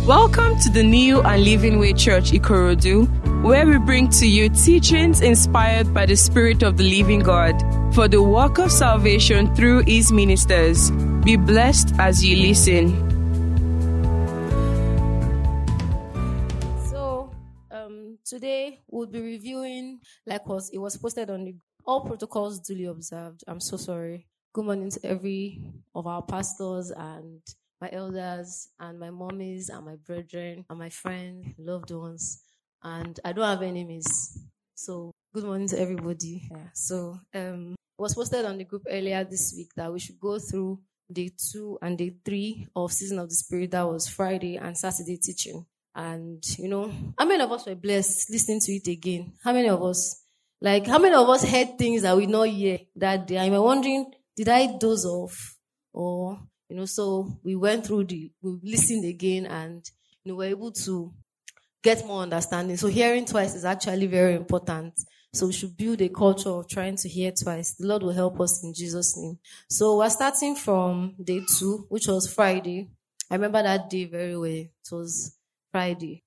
Welcome to the New and Living Way Church Ikorodu, where we bring to you teachings inspired by the Spirit of the Living God for the work of salvation through His ministers. Be blessed as you listen. So, today we'll be reviewing, it was posted on the all protocols duly observed. I'm so sorry. Good morning to every of our pastors and my elders and my mommies and my brethren and my friends, loved ones, and I don't have enemies. So good morning to everybody. Yeah. So it was posted on the group earlier this week that we should go through day 2 and day 3 of Season of the Spirit. That was Friday and Saturday teaching. And how many of us were blessed listening to it again? How many of us heard things that we not hear that day? I'm wondering, did I doze off? Or so we went through we listened again and we're able to get more understanding. So hearing twice is actually very important. So we should build a culture of trying to hear twice. The Lord will help us in Jesus' name. So we're starting from day 2, which was Friday. I remember that day very well. It was Friday.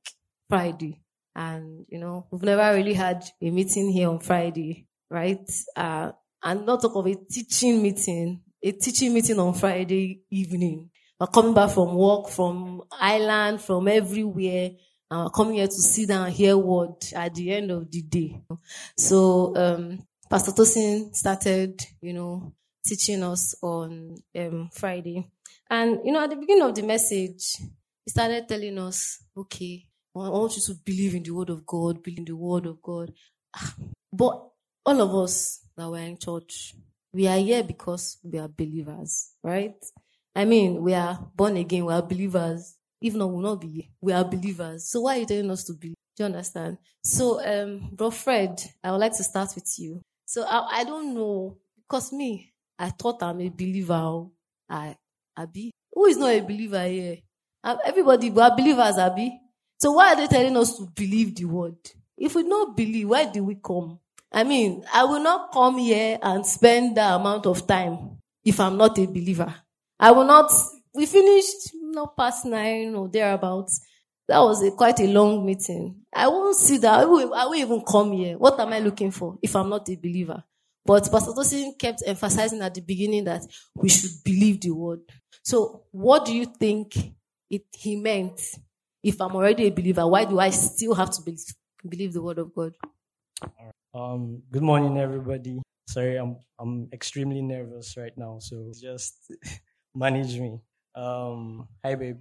And, we've never really had a meeting here on Friday, right? And not talk of a teaching meeting on Friday evening. We're coming back from work, from Ireland, from everywhere, and we're coming here to sit down and hear word at the end of the day. So, Pastor Tosin started, teaching us on Friday. And, at the beginning of the message, he started telling us, okay, I want you to believe in the word of God, believe in the word of God. But all of us that were in church, we are here because we are believers, right? I mean, we are born again, we are believers. If not, we'll not be here. We are believers. So why are you telling us to believe? Do you understand? So, Bro Fred, I would like to start with you. So I don't know, because I thought I'm a believer. Abi? Who is not a believer here? Everybody, we are believers, Abi. So why are they telling us to believe the word? If we don't believe, why do we come? I mean, I will not come here and spend that amount of time if I'm not a believer. I will not. We finished not past 9 or thereabouts. That was quite a long meeting. I won't see that. I will even come here. What am I looking for if I'm not a believer? But Pastor Tosin kept emphasizing at the beginning that we should believe the word. So what do you think he meant? If I'm already a believer, why do I still have to believe the word of God? Good morning, everybody. Sorry, I'm extremely nervous right now, so just manage me. Hi, babe.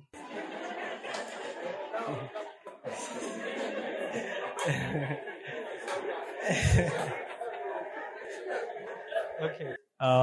Okay.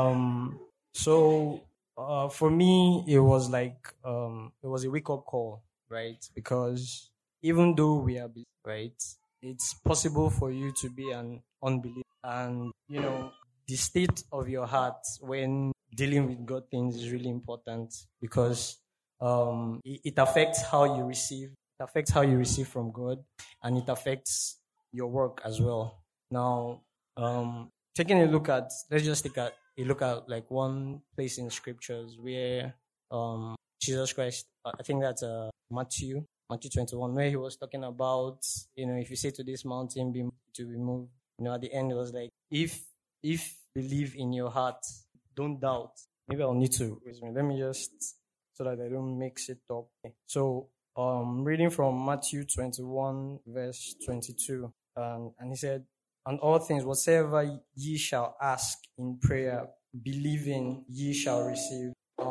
So for me, it was it was a wake-up call, right? Because even though we are believers, right, it's possible for you to be an unbeliever. And, the state of your heart when dealing with God things is really important because it affects how you receive. It affects how you receive from God, and it affects your work as well. Now, let's just take a look at like one place in scriptures where Jesus Christ, I think that's Matthew 21, where he was talking about, if you say to this mountain, to be moved, at the end it was like, if believe in your heart, don't doubt. Maybe I'll need to, let me just, so that I don't mix it up. So, reading from Matthew 21, verse 22, and he said, and all things, whatsoever ye shall ask in prayer, believing ye shall receive.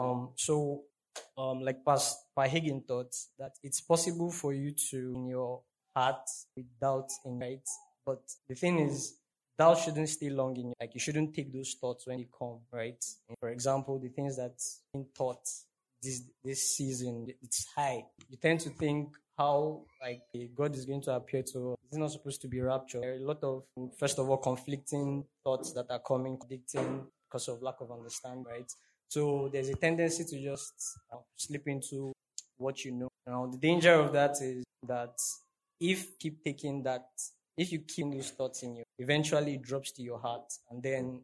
Like Pastor Hagin thought that it's possible for you to, in your heart, with doubt in right. But the thing is, doubt shouldn't stay long in you. Like, you shouldn't take those thoughts when they come, right? For example, the things that's been taught this season, it's high. You tend to think how God is going to appear to us. It's not supposed to be rapture. There are a lot of, first of all, conflicting thoughts that are coming, contradicting because of lack of understanding, right? So there's a tendency to just slip into what you know. Now, the danger of that is that if you keep those thoughts in you, eventually it drops to your heart, and then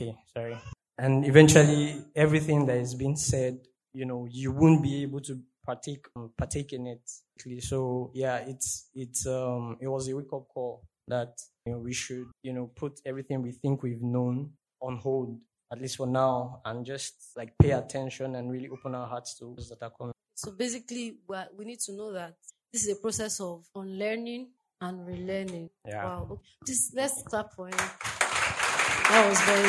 and eventually everything that is being said, you won't be able to partake in it. So yeah, it was a wake up call that we should put everything we think we've known on hold, at least for now, and just like pay attention and really open our hearts to those that are coming. So basically, we need to know that this is a process of unlearning and relearning. Yeah. Wow. Let's clap for him. That was very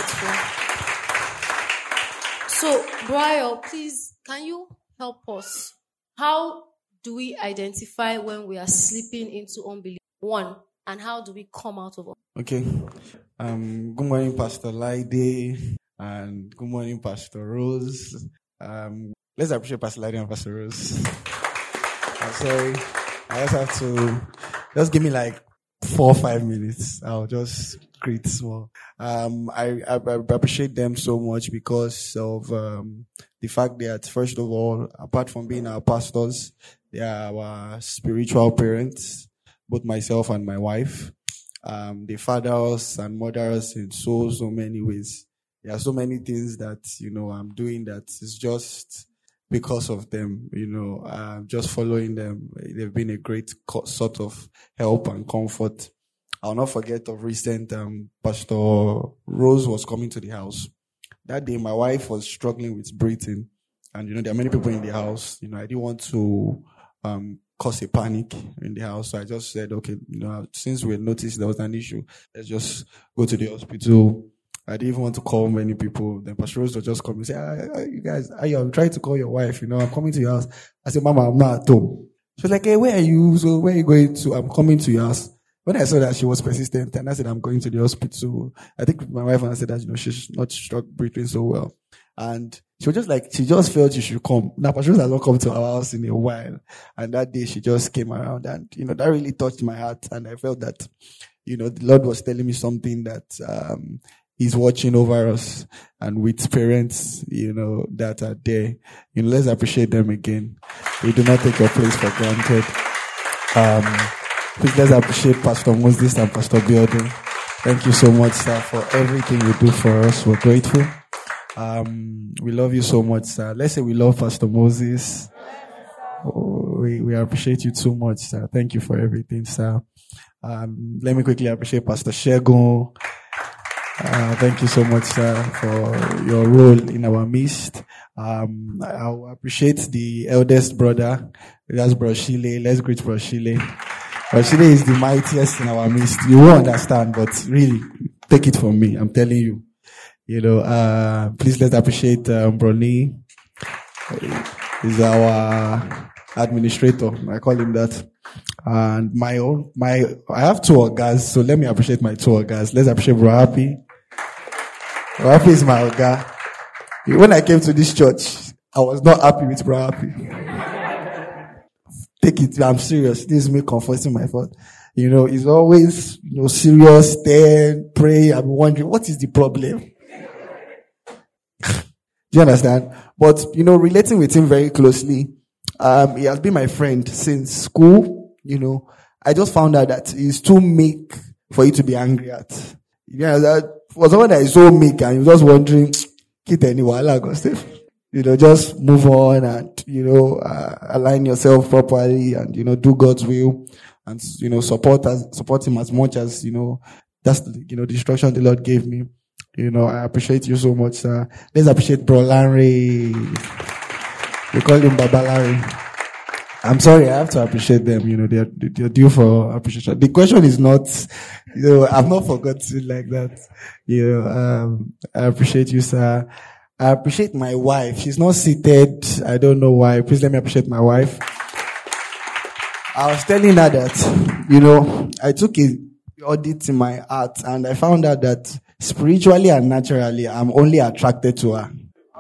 insightful. So, Brian, please, can you help us? How do we identify when we are slipping into unbelief? One, and how do we come out of it? Okay. Good morning, Pastor Laide, and good morning, Pastor Rose. Let's appreciate Pastor Laide and Pastor Rose. I'm sorry. I just have to, just give me like 4 or 5 minutes. I'll just greet small. I appreciate them so much because of the fact that, first of all, apart from being our pastors, they are our spiritual parents, both myself and my wife. They father us and mother us in so many ways. There are so many things that, I'm doing that is just because of them, just following them. They've been a great sort of help and comfort. I'll not forget of recent, Pastor Rose was coming to the house. That day, my wife was struggling with breathing. And, there are many people in the house. I didn't want to cause a panic in the house. So I just said, okay, since we noticed there was an issue, let's just go to the hospital. I didn't even want to call many people. Then Pastor Rose would just come and say, you guys, I'm trying to call your wife, I'm coming to your house. I said, Mama, I'm not at home. She was like, hey, where are you? So where are you going to? I'm coming to your house. When I saw that she was persistent, and I said, I'm going to the hospital. I think my wife and I said that, she's not breathing so well. And she was just like, she just felt she should come. Now, Pastor Rose has not come to our house in a while. And that day she just came around and, that really touched my heart. And I felt that, the Lord was telling me something that, He's watching over us, and with parents, that are there. Let's appreciate them again. We do not take your place for granted. Please let's appreciate Pastor Moses and Pastor Biodun. Thank you so much, sir, for everything you do for us. We're grateful. We love you so much, sir. Let's say we love Pastor Moses. We appreciate you too much, sir. Thank you for everything, sir. Let me quickly appreciate Pastor Shegun. Thank you so much, sir, for your role in our midst. I appreciate the eldest brother. That's Bro Shile. Let's greet Bro Shile. Bro Shile is the mightiest in our midst. You won't understand, but really, take it from me. I'm telling you. Please let's appreciate Brony. He's our administrator. I call him that. And I have 2 orgas, so let me appreciate my 2 orgas. Let's appreciate Bro Happy. Bro Happy is my orga. When I came to this church, I was not happy with Bro Happy. Take it, I'm serious. This is me confessing my fault. He's always, serious, then pray. I'm wondering, what is the problem? Do you understand? But, relating with him very closely, he has been my friend since school. I just found out that he's too meek for you to be angry at. That for someone that is so meek and you're just wondering, just move on and, align yourself properly and, do God's will and, support him as much as, that's the instruction the Lord gave me. I appreciate you so much, sir. Let's appreciate Bro Larry. We call him Baba Larry. I'm sorry, I have to appreciate them. They're due for appreciation. The question is not, I've not forgotten it like that. I appreciate you, sir. I appreciate my wife. She's not seated. I don't know why. Please let me appreciate my wife. I was telling her that, I took an audit in my heart and I found out that spiritually and naturally, I'm only attracted to her.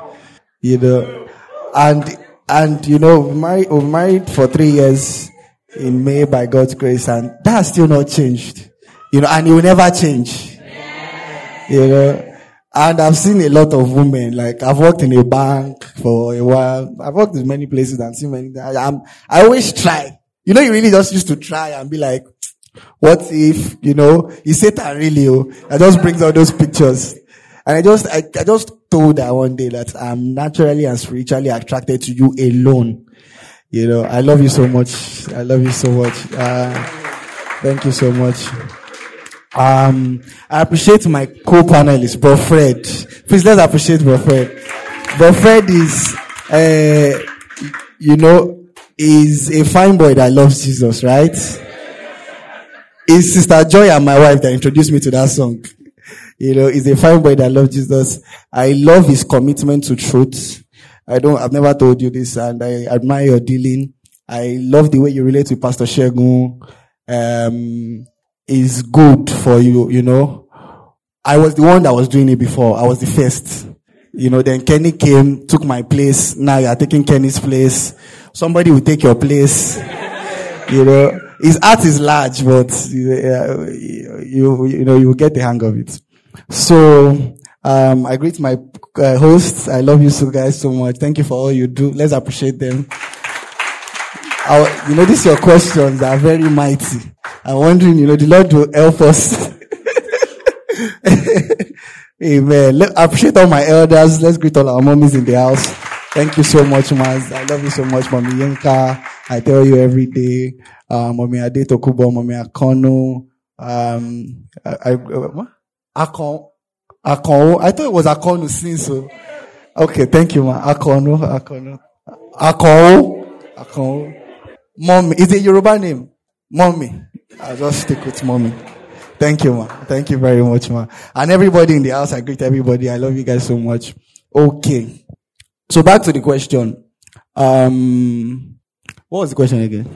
And we're married for 3 years in May by God's grace, and that has still not changed. And it will never change. And I've seen a lot of women, like I've worked in a bank for a while. I've worked in many places and seen many things. I always try. You really just used to try and be like, what if, is Satan really? That just brings out those pictures. And I just told her one day that I'm naturally and spiritually attracted to you alone. You know, I love you so much. I love you so much. Thank you so much. I appreciate my co-panelist, Bro Fred. Please, let's appreciate Bro Fred. Bro Fred is, is a fine boy that loves Jesus, right? It's Sister Joy and my wife that introduced me to that song. He's a fine boy that loves Jesus. I love his commitment to truth. I've never told you this, and I admire your dealing. I love the way you relate to Pastor Shegun. Is good for you, I was the one that was doing it before. I was the first. Then Kenny came, took my place. Now you are taking Kenny's place. Somebody will take your place. His heart is large, but you will get the hang of it. So, I greet my hosts. I love you guys so much. Thank you for all you do. Let's appreciate them. These your questions are very mighty. I'm wondering, the Lord will help us. Amen. Let's appreciate all my elders. Let's greet all our mommies in the house. Thank you so much, Maz. I love you so much, Mommy Yenka. I tell you every day. Mommy Ade Tokubo, Mommy Akono. Akon. I thought it was Akonu since so. Okay, thank you, ma. Akon. Mommy. Is it Yoruba name? Mommy. I'll just stick with mommy. Thank you, ma. Thank you very much, ma. And everybody in the house, I greet everybody. I love you guys so much. Okay. So back to the question. What was the question again?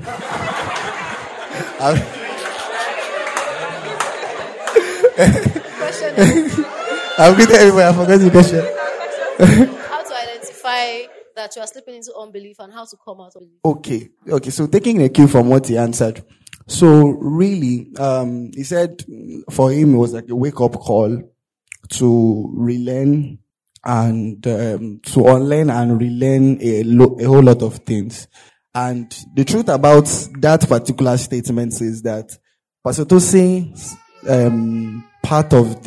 I've greeted everybody. I forgot the question. How to identify that you are slipping into unbelief and how to come out of it. Okay. So taking a cue from what he answered. So really, he said for him it was like a wake-up call to relearn and to unlearn and relearn a whole lot of things. And the truth about that particular statement is that Pastor Tosin's part of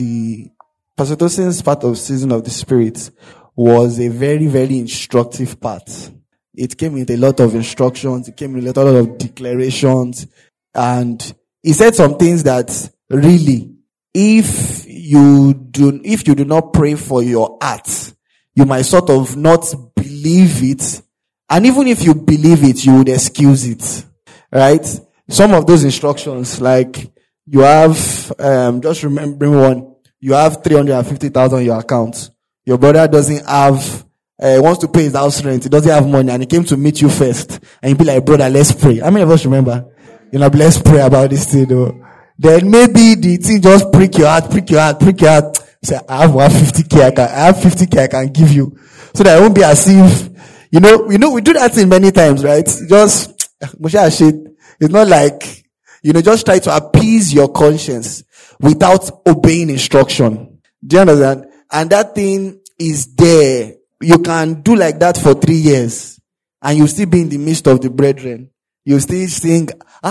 Season of the Spirit was a very, very instructive part. It came with a lot of instructions. It came with a lot of declarations. And he said some things that really, if you do not pray for your heart, you might sort of not believe it. And even if you believe it, you would excuse it. Right? Some of those instructions, like you have, just remembering one, you have 350,000 in your account. Your brother doesn't have, wants to pay his house rent. He doesn't have money and he came to meet you first. And you be like, brother, let's pray. How many of us remember? Let's pray about this thing though. Then maybe the thing just prick your heart. Say, I have 150K, I have 50K I can give you. So that it won't be as if, we do that thing many times, right? Just, it's not like, just try to appease your conscience without obeying instruction. Do you understand? And that thing is there. You can do like that for 3 years and you'll still be in the midst of the brethren. You still sing,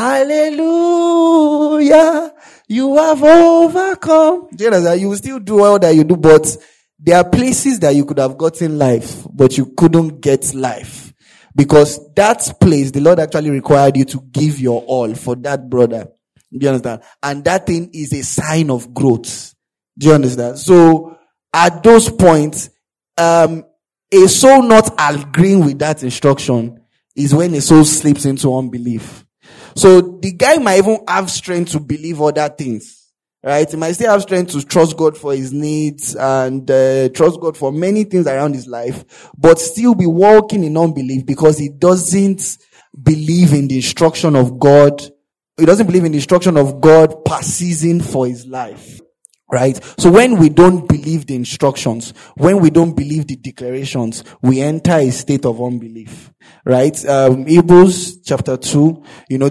hallelujah, you have overcome. Do you understand? You will still do all that you do, but there are places that you could have gotten life, but you couldn't get life. Because that place, the Lord actually required you to give your all for that brother. Do you understand? And that thing is a sign of growth. Do you understand? So, at those points, a soul not agreeing with that instruction is when a soul slips into unbelief. So the guy might even have strength to believe other things, right? He might still have strength to trust God for his needs and trust God for many things around his life, but still be walking in unbelief because he doesn't believe in the instruction of God. He doesn't believe in the instruction of God per season for his life. Right? So when we don't believe the instructions, when we don't believe the declarations, we enter a state of unbelief. Right? Hebrews chapter 2,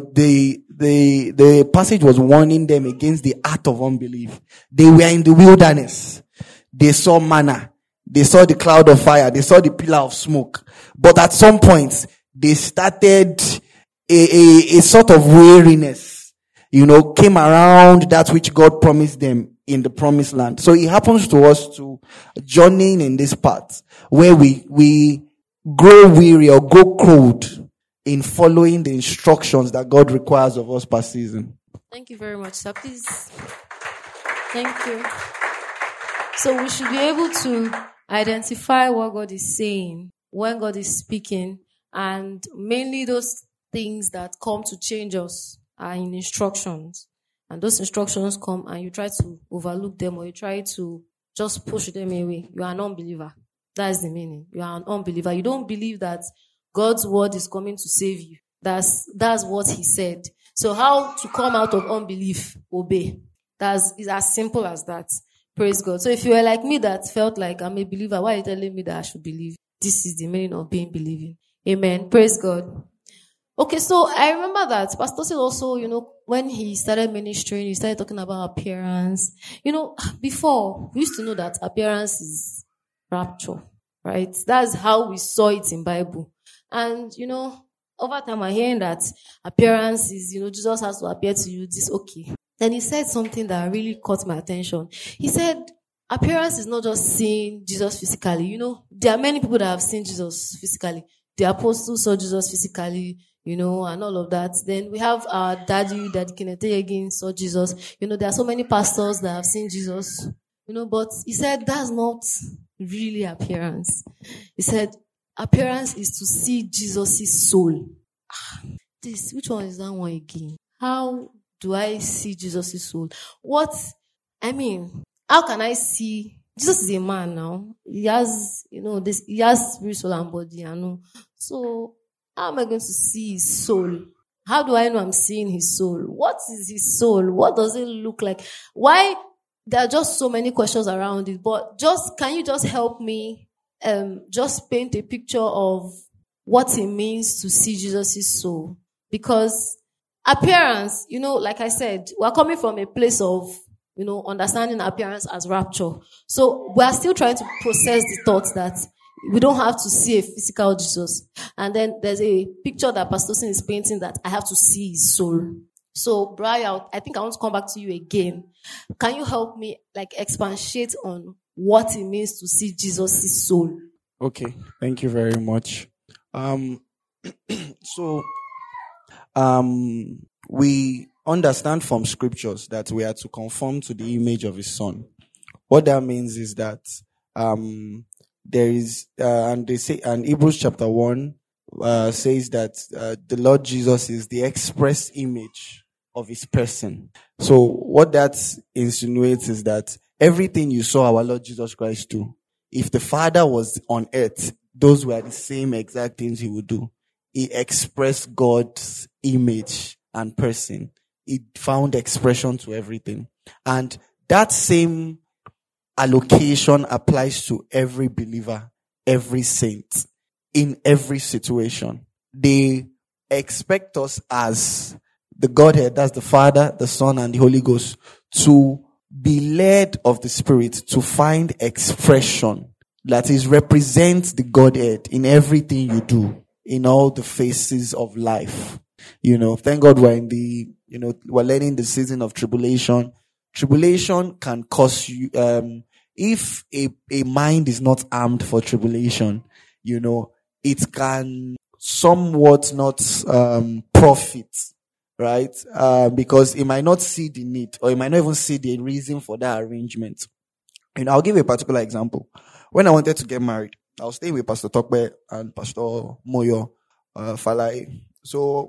the passage was warning them against the act of unbelief. They were in the wilderness. They saw manna. They saw the cloud of fire. They saw the pillar of smoke. But at some point, they started a sort of weariness, came around that which God promised them in the promised land. So it happens to us to journeying in this path where we grow weary or grow cold in following the instructions that God requires of us per season. Thank you very much, sir. Please. Thank you. So we should be able to identify what God is saying when God is speaking, and mainly those things that come to change us are in instructions. And those instructions come and you try to overlook them, or you try to just push them away. You are an unbeliever. That's the meaning. You are an unbeliever. You don't believe that God's word is coming to save you. That's what he said. So how to come out of unbelief? Obey. It's as simple as that. Praise God. So if you were like me that felt like I'm a believer, why are you telling me that I should believe? This is the meaning of being believing. Amen. Praise God. Okay, so I remember that Pastor said also, when he started ministering, he started talking about appearance. Before, we used to know that appearance is rapture, right? That's how we saw it in Bible. And, over time I'm hearing that appearance is, Jesus has to appear to you, this okay. Then he said something that really caught my attention. He said, appearance is not just seeing Jesus physically. There are many people that have seen Jesus physically. The apostles saw Jesus physically, and all of that. Then we have our Daddy Kenneth again saw Jesus. There are so many pastors that have seen Jesus, but he said that's not really appearance. He said appearance is to see Jesus' soul. Which one is that one again? How do I see Jesus' soul? How can I see? Jesus is a man now. He has, he has spirit, soul, and body, So, how am I going to see his soul? How do I know I'm seeing his soul? What is his soul? What does it look like? Why? There are just so many questions around it, but can you just help me, just paint a picture of what it means to see Jesus' soul? Because appearance, like I said, we're coming from a place of, understanding appearance as rapture. So we're still trying to process the thoughts that we don't have to see a physical Jesus. And then there's a picture that Pastor Sin is painting that I have to see his soul. So, Brian, I think I want to come back to you again. Can you help me, expatiate on what it means to see Jesus' soul? Okay, thank you very much. We understand from scriptures that we are to conform to the image of his son. What that means is that there is, and they say, and Hebrews chapter 1 says that the Lord Jesus is the express image of his person. So what that insinuates is that everything you saw our Lord Jesus Christ do, if the Father was on earth, those were the same exact things he would do. He expressed God's image and person. It found expression to everything. And that same allocation applies to every believer, every saint, in every situation. They expect us as the Godhead, that's the Father, the Son, and the Holy Ghost, to be led of the Spirit, to find expression, that is, represent the Godhead in everything you do, in all the phases of life. Thank God we're in we're learning the season of tribulation. Tribulation can cause you, if a mind is not armed for tribulation, it can somewhat not profit, right? Because it might not see the need, or it might not even see the reason for that arrangement. I'll give you a particular example. When I wanted to get married, I was staying with Pastor Tokbe and Pastor Moyo Falai. So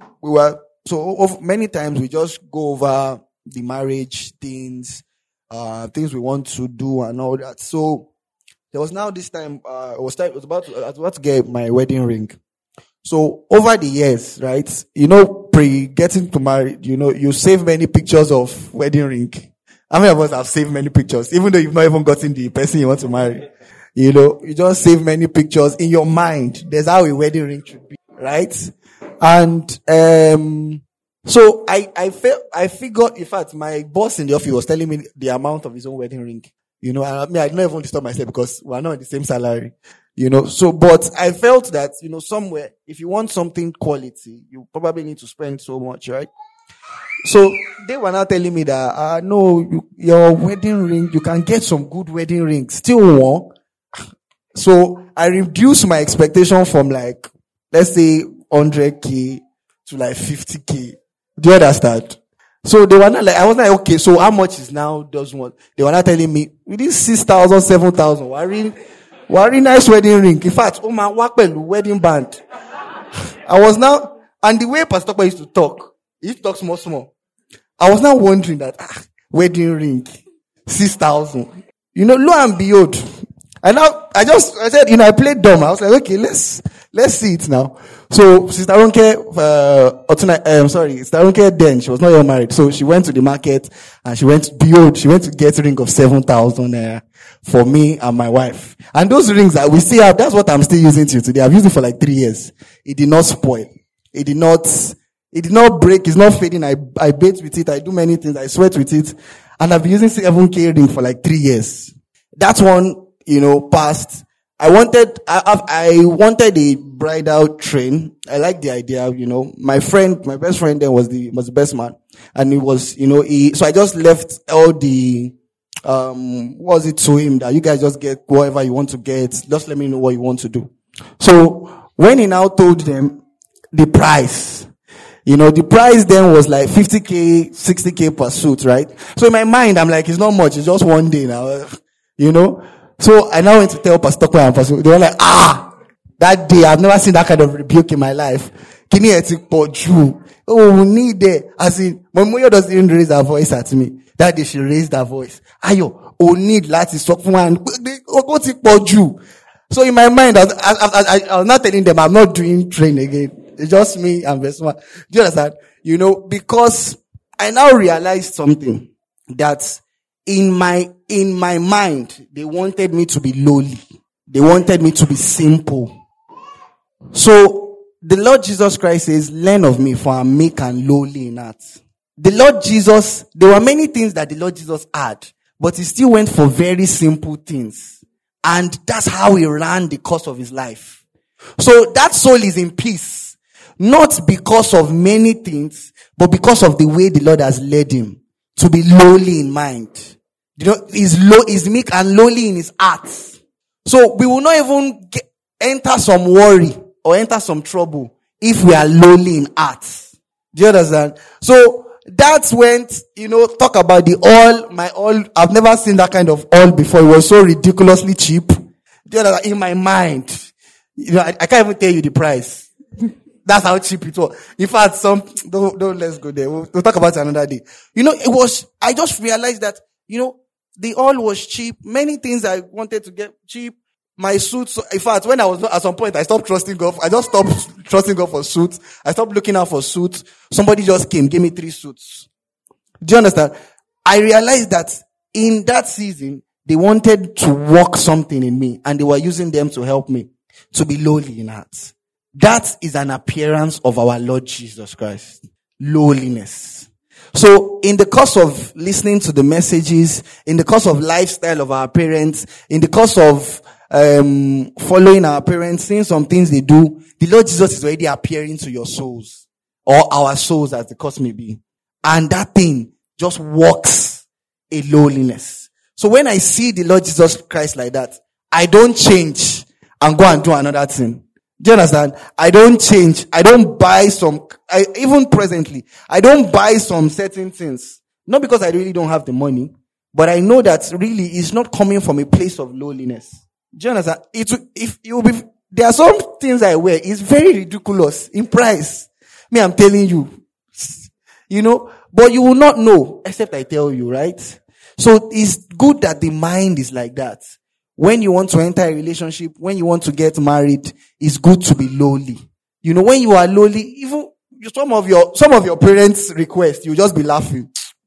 many times we just go over the marriage things, things we want to do and all that. So there was now this time, I was about to get my wedding ring. So over the years, right, pre-getting to marry, you save many pictures of wedding ring. How many of us have saved many pictures, even though you've not even gotten the person you want to marry? You just save many pictures in your mind. There's how a wedding ring should be, right? And, so I figured, in fact, my boss in the office was telling me the amount of his own wedding ring. I didn't even disturb myself because we're not in the same salary. But I felt that, somewhere, if you want something quality, you probably need to spend so much, right? So they were now telling me that, no, your wedding ring, you can get some good wedding rings. Still one. So I reduced my expectation from like, let's say 100K to like 50K. Do you understand? So they were not like, I was like, okay, so how much is now does one? They were not telling me, within 6,000, 7,000, very nice wedding ring. In fact, oh my wedding band. I was now, and the way Pastor Tokpa used to talk, he used to talk small. I was now wondering that, wedding ring, 6,000. Lo and behold. And now, I said, I played dumb. I was like, okay, let's see it now. So, Sister Ronke, Sister Ronke then, she was not yet married. So she went to the market and she went to get a ring of 7,000 for me and my wife. And those rings that we still have, that's what I'm still using till today. I've used it for like 3 years. It did not spoil. It did not break. It's not fading. I bathe with it. I do many things. I sweat with it. And I've been using 7K ring for like 3 years. That one, passed. I wanted a bridal train. I like the idea, my best friend then was the best man. And it was, so I just left all the, what was it to him that you guys just get whatever you want to get. Just let me know what you want to do. So when he now told them the price, the price then was like 50K, 60K per suit, right? So in my mind, I'm like, it's not much. It's just one day now, So I now went to tell Pastor Tokpa and Pastor. They were like, that day I've never seen that kind of rebuke in my life. Kini etik poju. Oh, we need it. As in, when Moyo doesn't even raise her voice at me. That day she raised her voice. Ayo, oh need lati sok fun and poju. So in my mind, I was not telling them I'm not doing train again. It's just me and Vesma. Do you understand? Because I now realized something that in my mind, they wanted me to be lowly. They wanted me to be simple. So, the Lord Jesus Christ says, learn of me for I am meek and lowly in heart. The Lord Jesus, there were many things that the Lord Jesus had, but he still went for very simple things. And that's how he ran the course of his life. So, that soul is in peace. Not because of many things, but because of the way the Lord has led him to be lowly in mind. He's meek and lowly in his heart. So we will not even enter some worry or enter some trouble if we are lowly in heart. Do you understand? So that's when, talk about the oil, my oil. I've never seen that kind of oil before. It was so ridiculously cheap. Do you understand? In my mind, I can't even tell you the price. That's how cheap it was. In fact, don't let's go there. We'll talk about it another day. I just realized that, the oil was cheap. Many things I wanted to get cheap. My suits, in fact, when I was at some point, I stopped trusting God. I just stopped trusting God for suits. I stopped looking out for suits. Somebody just came, gave me 3 suits. Do you understand? I realized that in that season, they wanted to work something in me and they were using them to help me to be lowly in heart. That is an appearance of our Lord Jesus Christ. Lowliness. So, in the course of listening to the messages, in the course of lifestyle of our parents, in the course of following our parents, seeing some things they do, the Lord Jesus is already appearing to your souls, or our souls as the case may be. And that thing just works a lowliness. So when I see the Lord Jesus Christ like that, I don't change and go and do another thing. Do you understand? I don't change. I don't buy even presently, I don't buy some certain things. Not because I really don't have the money, but I know that really it's not coming from a place of lowliness. Do you understand? There are some things I wear, it's very ridiculous in price. I'm telling you. But you will not know, except I tell you, right? So it's good that the mind is like that. When you want to enter a relationship, when you want to get married, it's good to be lowly. When you are lowly, even some of your parents' requests, you'll just be laughing.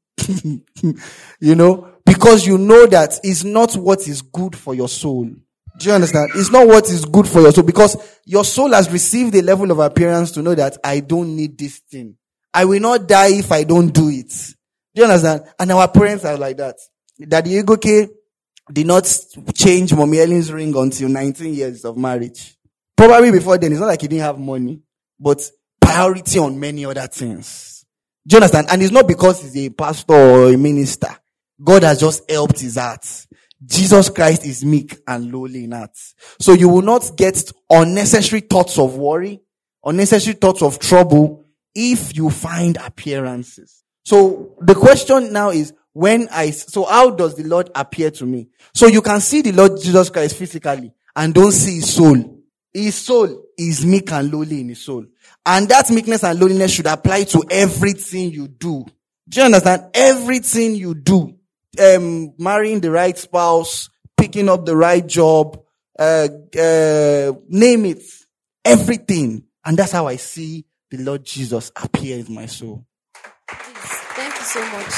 Because you know that it's not what is good for your soul. Do you understand? It's not what is good for your soul, because your soul has received a level of appearance to know that I don't need this thing. I will not die if I don't do it. Do you understand? And our parents are like that. Daddy Egoke did not change Mommy Ellen's ring until 19 years of marriage. Probably before then, it's not like he didn't have money, but priority on many other things. Do you understand? And it's not because he's a pastor or a minister. God has just helped his heart. Jesus Christ is meek and lowly in heart. So you will not get unnecessary thoughts of worry, unnecessary thoughts of trouble if you find appearances. So the question now is, so how does the Lord appear to me? So you can see the Lord Jesus Christ physically and don't see his soul. His soul is meek and lowly in his soul. And that meekness and lowliness should apply to everything you do. Do you understand? Everything you do. Marrying the right spouse, picking up the right job, name it. Everything. And that's how I see the Lord Jesus appear in my soul. Thank you so much.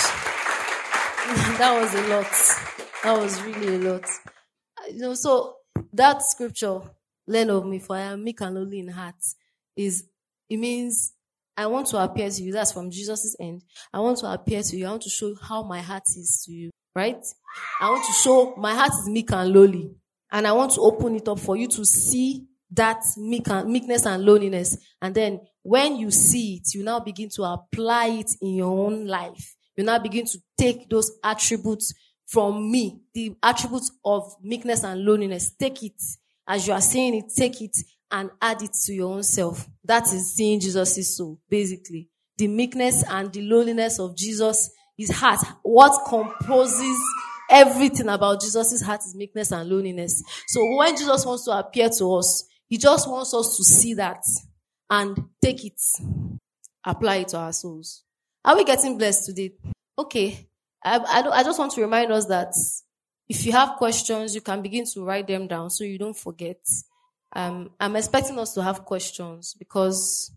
That was a lot. That was really a lot. So that scripture, learn of me, for I am meek and lowly in heart, it means I want to appear to you. That's from Jesus' end. I want to appear to you. I want to show how my heart is to you, right? I want to show my heart is meek and lowly. And I want to open it up for you to see that meekness and lowliness. And then when you see it, you now begin to apply it in your own life. You now begin to take those attributes from me, the attributes of meekness and lowliness. Take it. As you are saying it, take it and add it to your own self. That is seeing Jesus' soul, basically. The meekness and the lowliness of Jesus, his heart. What composes everything about Jesus' heart is meekness and lowliness. So when Jesus wants to appear to us, he just wants us to see that and take it, apply it to our souls. Are we getting blessed today? Okay. I just want to remind us that if you have questions, you can begin to write them down so you don't forget. I'm expecting us to have questions because,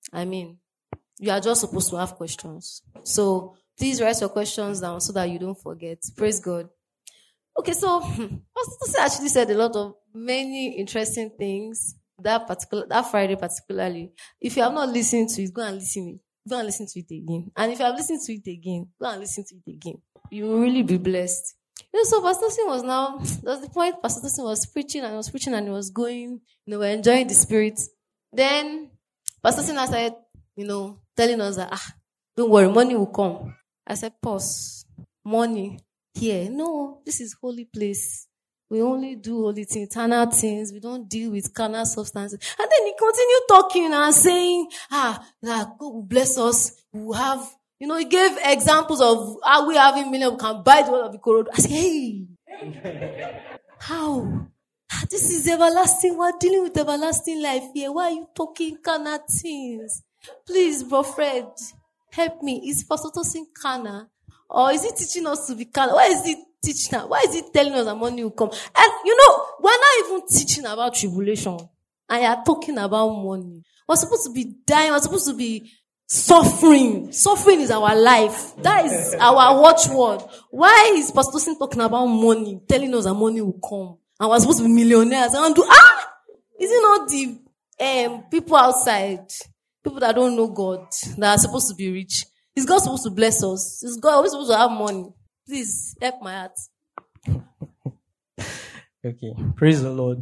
you are just supposed to have questions. So please write your questions down so that you don't forget. Praise God. Okay, so Pastor actually said a lot of many interesting things that Friday particularly. If you have not listened to it, go and listen to it again. And if you have listened to it again, go and listen to it again. You will really be blessed. So Pastor Sin was now, that's the point. Pastor Sin was preaching and he was going, we're enjoying the spirit. Then Pastor Sin started, telling us that, don't worry, money will come. I said, pause. Money here. No, this is holy place. We only do holy things, eternal things. We don't deal with carnal substances. And then he continued talking and saying, that God will bless us. We will have, he gave examples of how we having million, we can buy the whole of the Ikorodu. I said, hey, how? This is everlasting. We're dealing with everlasting life here. Why are you talking carnal things? Please, bro Fred, help me. Is Pastor Tosin carnal? Or is he teaching us to be carnal? Why is he teaching us? Why is he telling us that money will come? And we're not even teaching about tribulation. And you're talking about money. We're supposed to be dying. We're supposed to be suffering. Suffering is our life. That is our watchword. Why is Pastor Tosin talking about money, telling us that money will come? And we're supposed to be millionaires. And is it not the people outside, people that don't know God, that are supposed to be rich? Is God supposed to bless us? Is God always supposed to have money? Please help my heart. Okay, praise the Lord.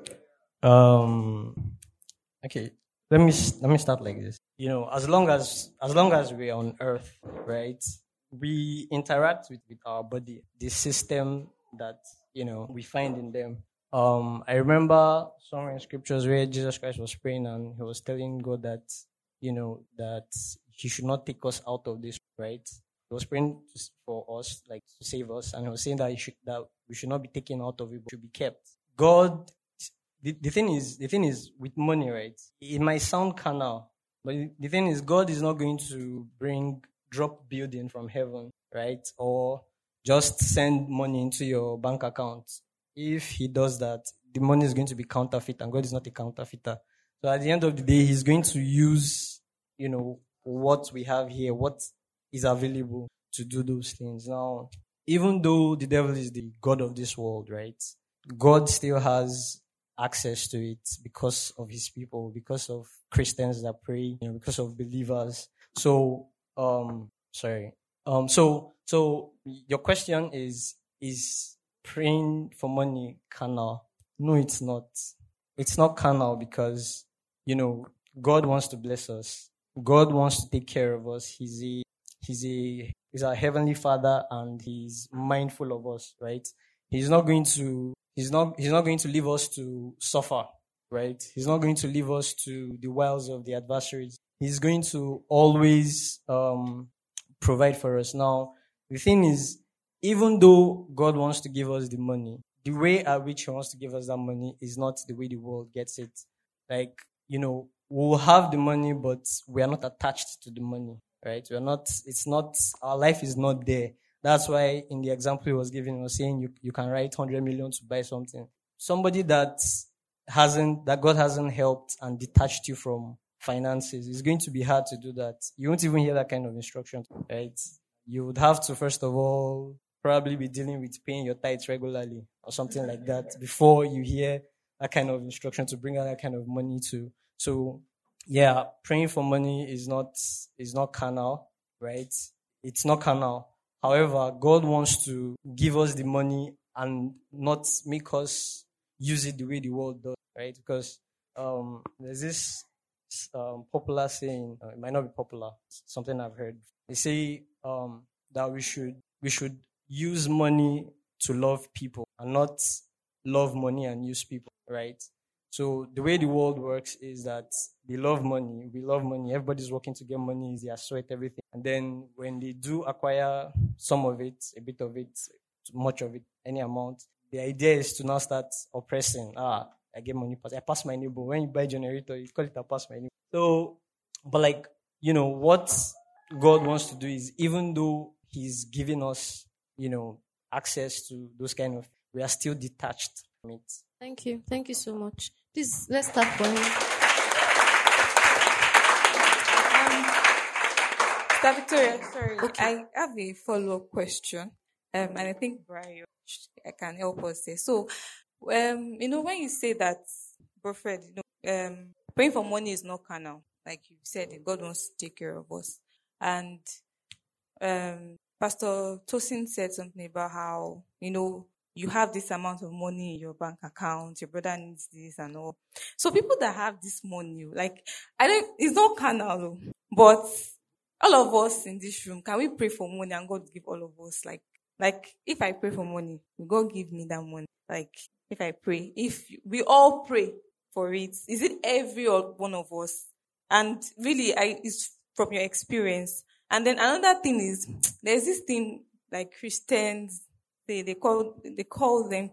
Okay, let me start like this. As long as we're on earth, right, we interact with our body, the system that we find in them. I remember somewhere in scriptures where Jesus Christ was praying and he was telling God that that he should not take us out of this, right? He was praying for us, like to save us, and he was saying that we should not be taken out of it, but should be kept. God, the thing is with money, right? It might sound carnal, but the thing is, God is not going to drop building from heaven, right? Or just send money into your bank account. If he does that, the money is going to be counterfeit, and God is not a counterfeiter. So at the end of the day, he's going to use, what we have here, what is available to do those things. Now, even though the devil is the god of this world, right? God still has access to it because of his people, because of Christians that pray, because of believers. So, So your question is praying for money carnal? No, it's not. It's not carnal because, God wants to bless us. God wants to take care of us. He's a He's our heavenly Father, and he's mindful of us, right? He's not going to leave us to suffer, right? He's not going to leave us to the wiles of the adversaries. He's going to always provide for us. Now, the thing is, even though God wants to give us the money, the way at which he wants to give us that money is not the way the world gets it. Like, we'll have the money, but we are not attached to the money, right? Our life is not there. That's why in the example he was giving, he was saying you can write 100 million to buy something. Somebody that God hasn't helped and detached you from finances, it's going to be hard to do that. You won't even hear that kind of instruction, right? You would have to, first of all, probably be dealing with paying your tithes regularly or something like that before you hear that kind of instruction to bring out that kind of money to. So, yeah, praying for money is not carnal, right? It's not carnal. However, God wants to give us the money and not make us use it the way the world does, right? Because there's this popular saying, it might not be popular, something I've heard. They say that we should use money to love people and not love money and use people, right? So the way the world works is that they love money, we love money, everybody's working to get money, it's their sweat, everything. And then when they do acquire some of it, a bit of it, much of it, any amount, the idea is to now start oppressing. I get money, I pass my neighbor. When you buy a generator, you call it I pass my neighbor. So, but what God wants to do is, even though he's giving us, access to those kind of, we are still detached from it. Thank you. Thank you so much. Please, let's start for him. Sister Victoria, sorry. Okay. I have a follow-up question. And I think Brian can help us there. So, when you say that, Prophet, praying for money is not carnal. Like you said, God wants to take care of us. And Pastor Tosin said something about how, you have this amount of money in your bank account, your brother needs this and all. So people that have this money, it's not carnal, but all of us in this room, can we pray for money and God give all of us? Like if I pray for money, will God give me that money? Like if I pray, if we all pray for it, is it every one of us? And really, it's from your experience. And then another thing is, there's this thing like Christians, they call them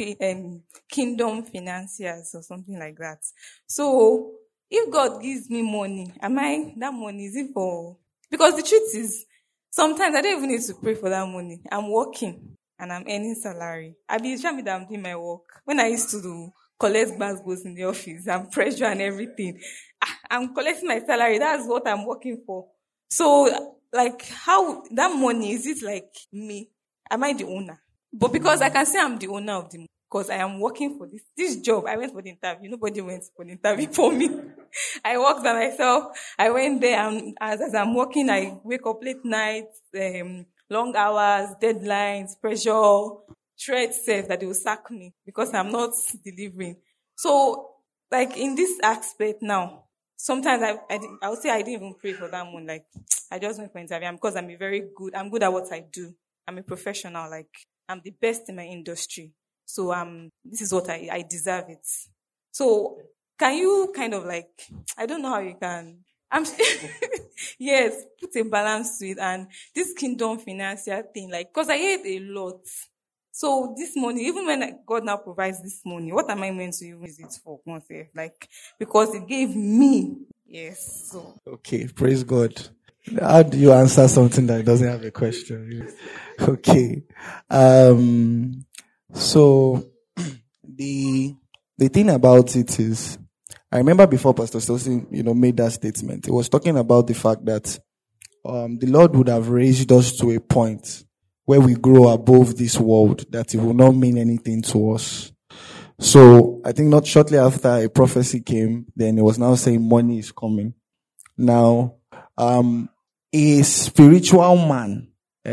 kingdom financiers or something like that. So if God gives me money, that money is it for? Because the truth is, sometimes I don't even need to pray for that money. I'm working and I'm earning salary. I be showing me that I'm doing my work. When I used to collect baskets in the office, I'm pressure and everything. I'm collecting my salary. That's what I'm working for. So, how that money, is it like me? Am I the owner? But because I can say I'm the owner of the money, because I am working for this job. I went for the interview. Nobody went for the interview for me. I worked by myself. I went there, and as I'm working, I wake up late nights, long hours, deadlines, pressure, threats that they will sack me because I'm not delivering. So, in this aspect now, sometimes I would say I didn't even pray for that money. I just went for interview because I'm I'm good at what I do. I'm a professional. I'm the best in my industry. So this is what I deserve it. So can you kind of I don't know how you can. Yes, put a balance to it. And this kingdom financial thing, because I hear it a lot. So this money, even when God now provides this money, what am I meant to use it for? Because it gave me. Yes. So. Okay, praise God. How do you answer something that doesn't have a question? Okay. So the thing about it is, I remember before Pastor Stosin, made that statement. He was talking about the fact that the Lord would have raised us to a point where we grow above this world, that it will not mean anything to us. So I think not shortly after a prophecy came, then it was now saying money is coming. Now, a spiritual man,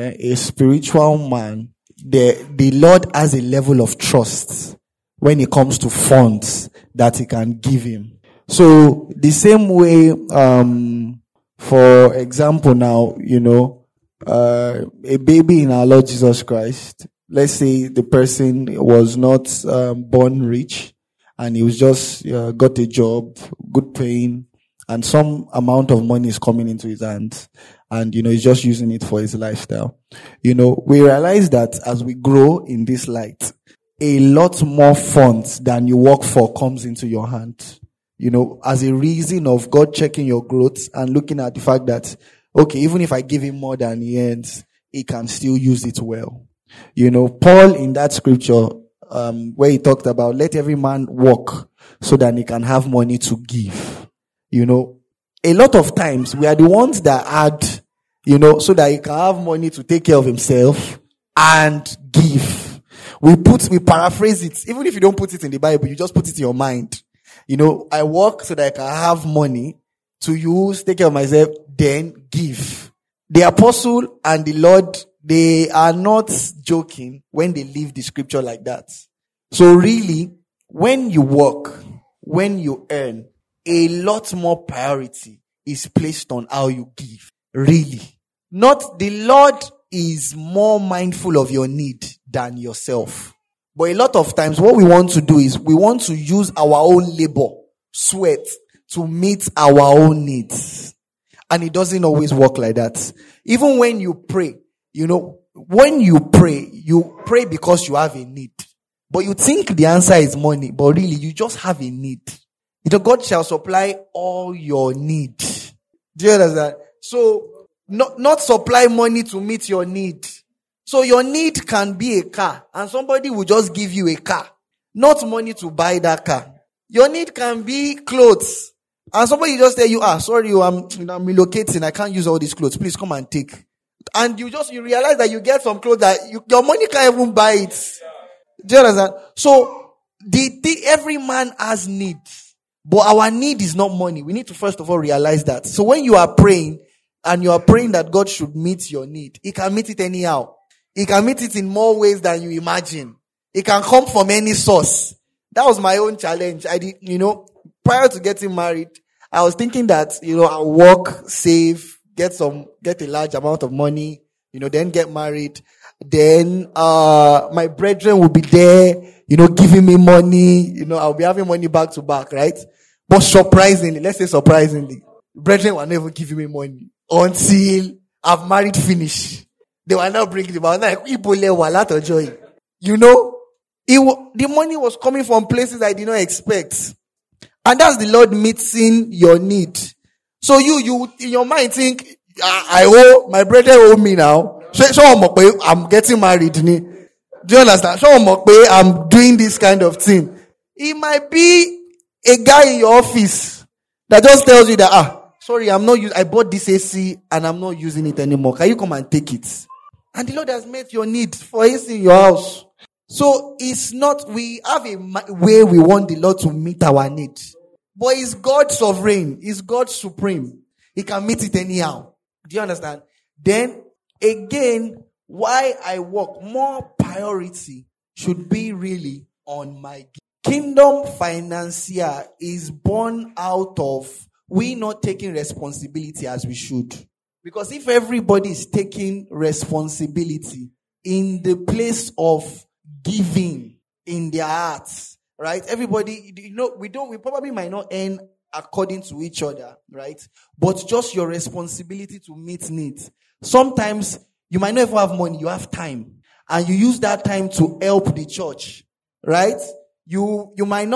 the Lord has a level of trust when it comes to funds that he can give him. So the same way, for example now, a baby in our Lord Jesus Christ. Let's say the person was not born rich, and he was just got a job, good paying, and some amount of money is coming into his hands, and he's just using it for his lifestyle. We realize that as we grow in this light, a lot more funds than you work for comes into your hand. As a reason of God checking your growth and looking at the fact that, okay, even if I give him more than he earns, he can still use it well. Paul in that scripture, where he talked about let every man work so that he can have money to give. A lot of times we are the ones that add, so that he can have money to take care of himself and give. We paraphrase it. Even if you don't put it in the Bible, you just put it in your mind. I work so that I can have money to use, take care of myself, then give. The apostle and the Lord, they are not joking when they leave the scripture like that. So really, when you work, when you earn, a lot more priority is placed on how you give. Really. Not the Lord is more mindful of your need than yourself. But a lot of times what we want to do is we want to use our own labor, sweat, to meet our own needs. And it doesn't always work like that. Even when you pray, when you pray because you have a need. But you think the answer is money, but really you just have a need. God shall supply all your need. Do you understand? So, not supply money to meet your need. So your need can be a car, and somebody will just give you a car. Not money to buy that car. Your need can be clothes, and somebody just tell you, sorry, I'm relocating, I can't use all these clothes, please come and take. And you realize that you get some clothes that your money can't even buy it. Do you understand? So, every man has needs. But our need is not money. We need to first of all realize that. So when you are praying, and you are praying that God should meet your need, He can meet it anyhow. He can meet it in more ways than you imagine. It can come from any source. That was my own challenge. I did, prior to getting married, I was thinking that, I'll work, save, get a large amount of money, then get married. Then, my brethren will be there, giving me money, I'll be having money back to back, right? But surprisingly, brethren were never giving me money until I've married finish. They were now bringing it back. Like, the money was coming from places I did not expect. And that's the Lord meeting your need. So you in your mind think, my brother owe me now. So I'm getting married. Do you understand? So I'm doing this kind of thing. It might be a guy in your office that just tells you that, sorry, I bought this AC and I'm not using it anymore. Can you come and take it? And the Lord has met your need for AC in your house. So it's not, we have a way we want the Lord to meet our need. But it's God sovereign. It's God supreme. He can meet it anyhow. Do you understand? Then, again, why I work, more priority should be really on my kingdom financier is born out of we not taking responsibility as we should. Because if everybody is taking responsibility in the place of giving in their hearts, right? Everybody, we probably might not earn according to each other, right? But just your responsibility to meet needs. Sometimes you might not even have money, you have time. And you use that time to help the church, right? You might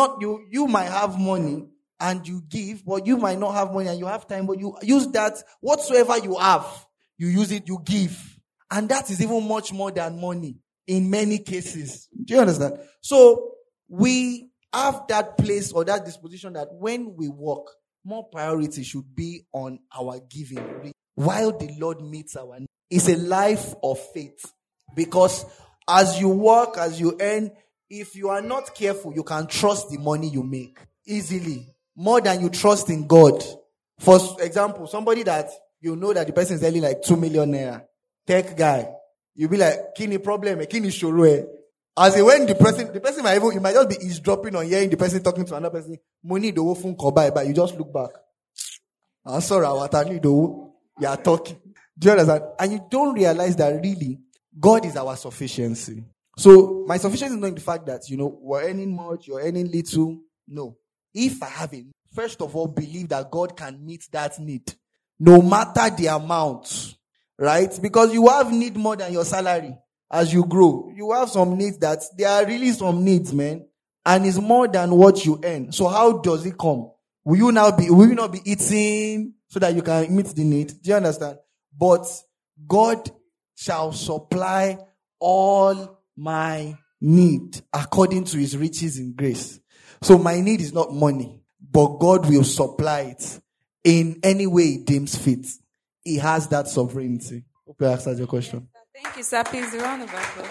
have money and you give, but you might not have money and you have time, but you use that, whatsoever you have, you use it, you give. And that is even much more than money in many cases. Do you understand? So we have that place or that disposition that when we work, more priority should be on our giving while the Lord meets our needs. It's a life of faith. Because as you work, as you earn, if you are not careful, you can trust the money you make easily. More than you trust in God. For example, somebody that you know that the person is earning like 2 million naira. Tech guy. You'll be like, kini problem, kini shuru. As in when the person might even, you might just be eavesdropping on hearing the person talking to another person. Money do phone call by, but you just look back. I'm sorry, what I need do. You are talking. Do you understand? And you don't realize that really, God is our sufficiency. So my sufficiency is not in the fact that, we're earning much, you're earning little. No. If I have it, first of all, believe that God can meet that need. No matter the amount. Right? Because you have need more than your salary as you grow. You have some needs that, there are really some needs, man. And it's more than what you earn. So how does it come? Will you not be eating so that you can meet the need? Do you understand? But God shall supply all my need according to his riches in grace. So my need is not money, but God will supply it in any way he deems fit. He has that sovereignty. Hope you answered your question. Thank you, sir. Please, a round of applause.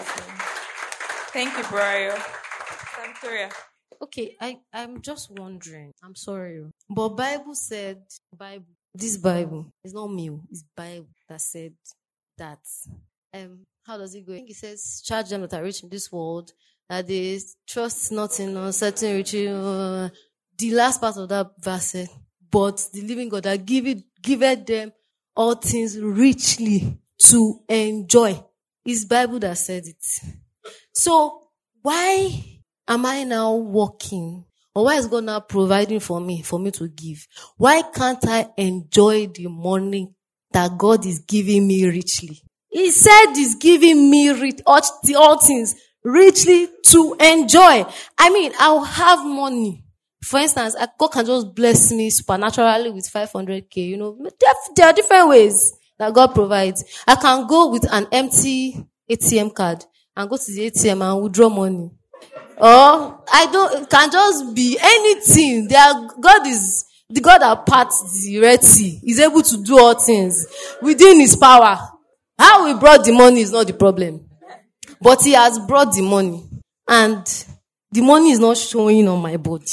Thank you, Brian. Victoria. Okay, I'm just wondering. I'm sorry. But Bible said, this Bible, it's not me, it's Bible that said that. How does it go? I think it says, charge them that are rich in this world, that they trust not in uncertain riches. The last part of that verse said, but the living God that giveth them all things richly to enjoy. It's Bible that said it. So why am I now working? Or why is God now providing for me to give? Why can't I enjoy the money that God is giving me richly? He said he's giving me all things richly to enjoy. I mean, I'll have money. For instance, God can just bless me supernaturally with 500K. There are different ways that God provides. I can go with an empty ATM card and go to the ATM and withdraw money. Or it can just be anything. God is the God that parts the Red Sea. He's able to do all things within his power. How he brought the money is not the problem. But he has brought the money. And the money is not showing on my body.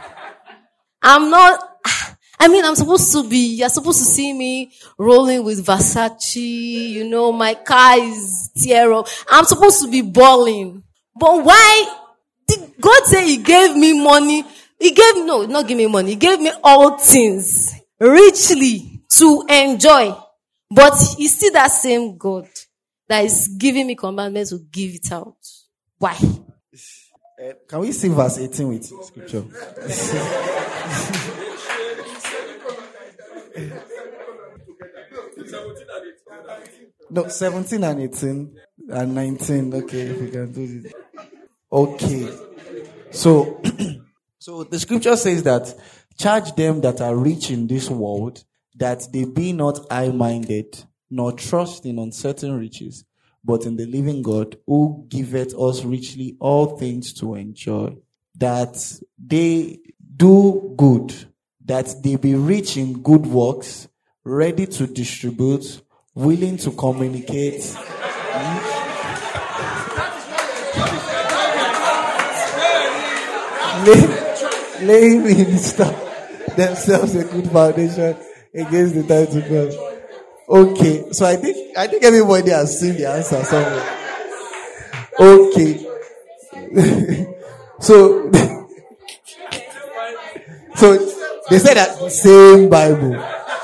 You're supposed to see me rolling with Versace, my car is tear up. I'm supposed to be balling. But why did God say he gave me money? Not give me money. He gave me all things richly to enjoy. But he's still that same God that is giving me commandments to give it out. Why? Can we see verse 18 with scripture? No, 17 and 18 and 19. Okay, if we can do this. Okay. So the scripture says that charge them that are rich in this world that they be not high-minded, nor trust in uncertain riches, but in the living God who giveth us richly all things to enjoy. That they do good, that they be rich in good works, ready to distribute, willing to communicate. Laying themselves a good foundation against the time to come. Okay, so I think everybody has seen the answer somewhere. Okay. So they said that the same Bible.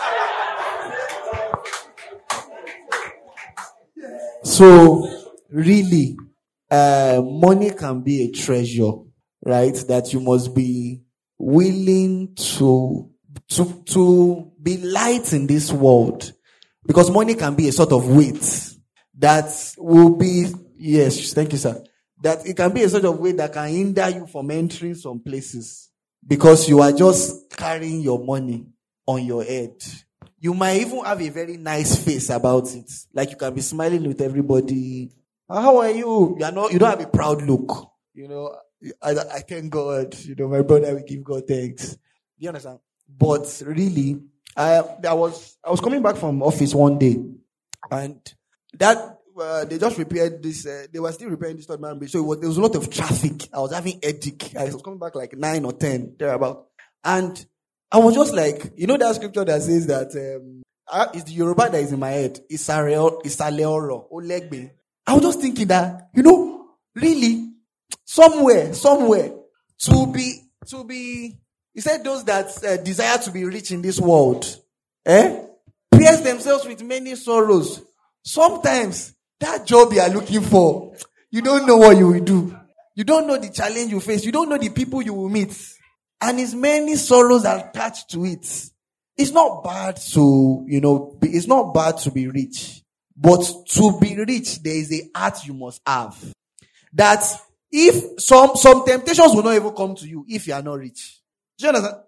So really, money can be a treasure, right? That you must be willing to be light in this world. Because money can be a sort of weight that will be, yes, thank you, sir. That it can be a sort of weight that can hinder you from entering some places. Because you are just carrying your money on your head. You might even have a very nice face about it. Like you can be smiling with everybody. How are you? You don't have a proud look. I thank God. My brother will give God thanks. Do you understand? But really, I was coming back from office one day, and that they just repaired this. They were still repairing this third man bridge, so there was a lot of traffic. I was having headache. I was coming back like 9 or 10 thereabout, and I was just like, that scripture that says that it's the Yoruba that is in my head. Isaleoro Olegbe. I was just thinking that really somewhere to be. He said those that desire to be rich in this world, pierce themselves with many sorrows. Sometimes that job you are looking for, you don't know what you will do. You don't know the challenge you face. You don't know the people you will meet. And it's many sorrows attached to it. It's not bad to, it's not bad to be rich. But to be rich, there is a heart you must have. That if some temptations will not even come to you if you are not rich. Do you understand?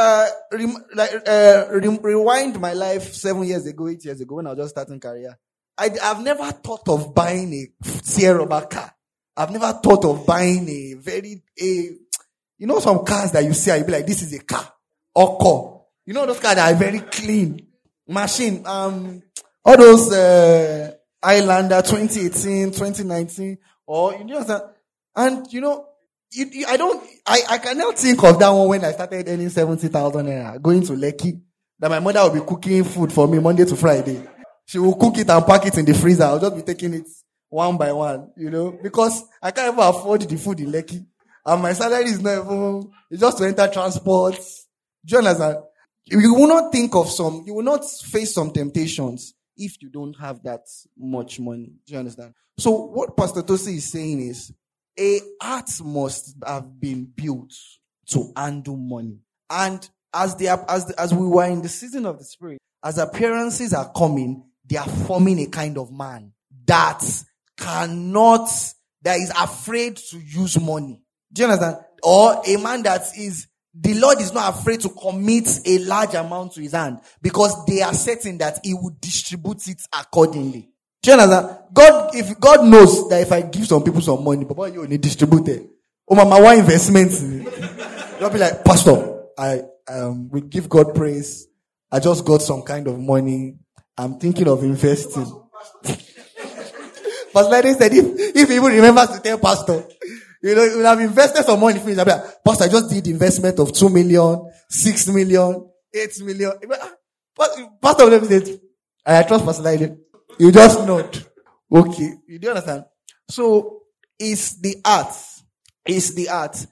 Rewind my life 7 years ago, 8 years ago when I was just starting career. I've never thought of buying a Sierra car. I've never thought of buying some cars that you see and you be like, this is a car. Or car. You know those cars that are very clean. Machine. All those, Highlander 2018, 2019. Or, you know, and I cannot think of that one when I started earning 70,000 naira, going to Lekki, that my mother will be cooking food for me Monday to Friday. She will cook it and pack it in the freezer. I'll just be taking it one by one, because I can't even afford the food in Lekki. And my salary is not even, it's just to enter transport. Do you understand? You will not you will not face some temptations if you don't have that much money. Do you understand? So what Pastor Tosi is saying is, a heart must have been built to handle money. And as we were in the season of the Spirit, as appearances are coming, they are forming a kind of man that is afraid to use money. Do you understand? Or a man the Lord is not afraid to commit a large amount to his hand because they are certain that he will distribute it accordingly. Do you understand? If God knows that if I give some people some money, Papa, you only distribute it. Oh, mama, why investments? You'll be like, Pastor, we give God praise. I just got some kind of money. I'm thinking of investing. Pastor Lady said, if he even remembers to tell Pastor, you will have invested some money. I'll be like, Pastor, I just did investment of 2 million, 6 million, 8 million. Pastor will say, I trust Pastor Lady. You just nod. Okay. You do understand? So, it's the art.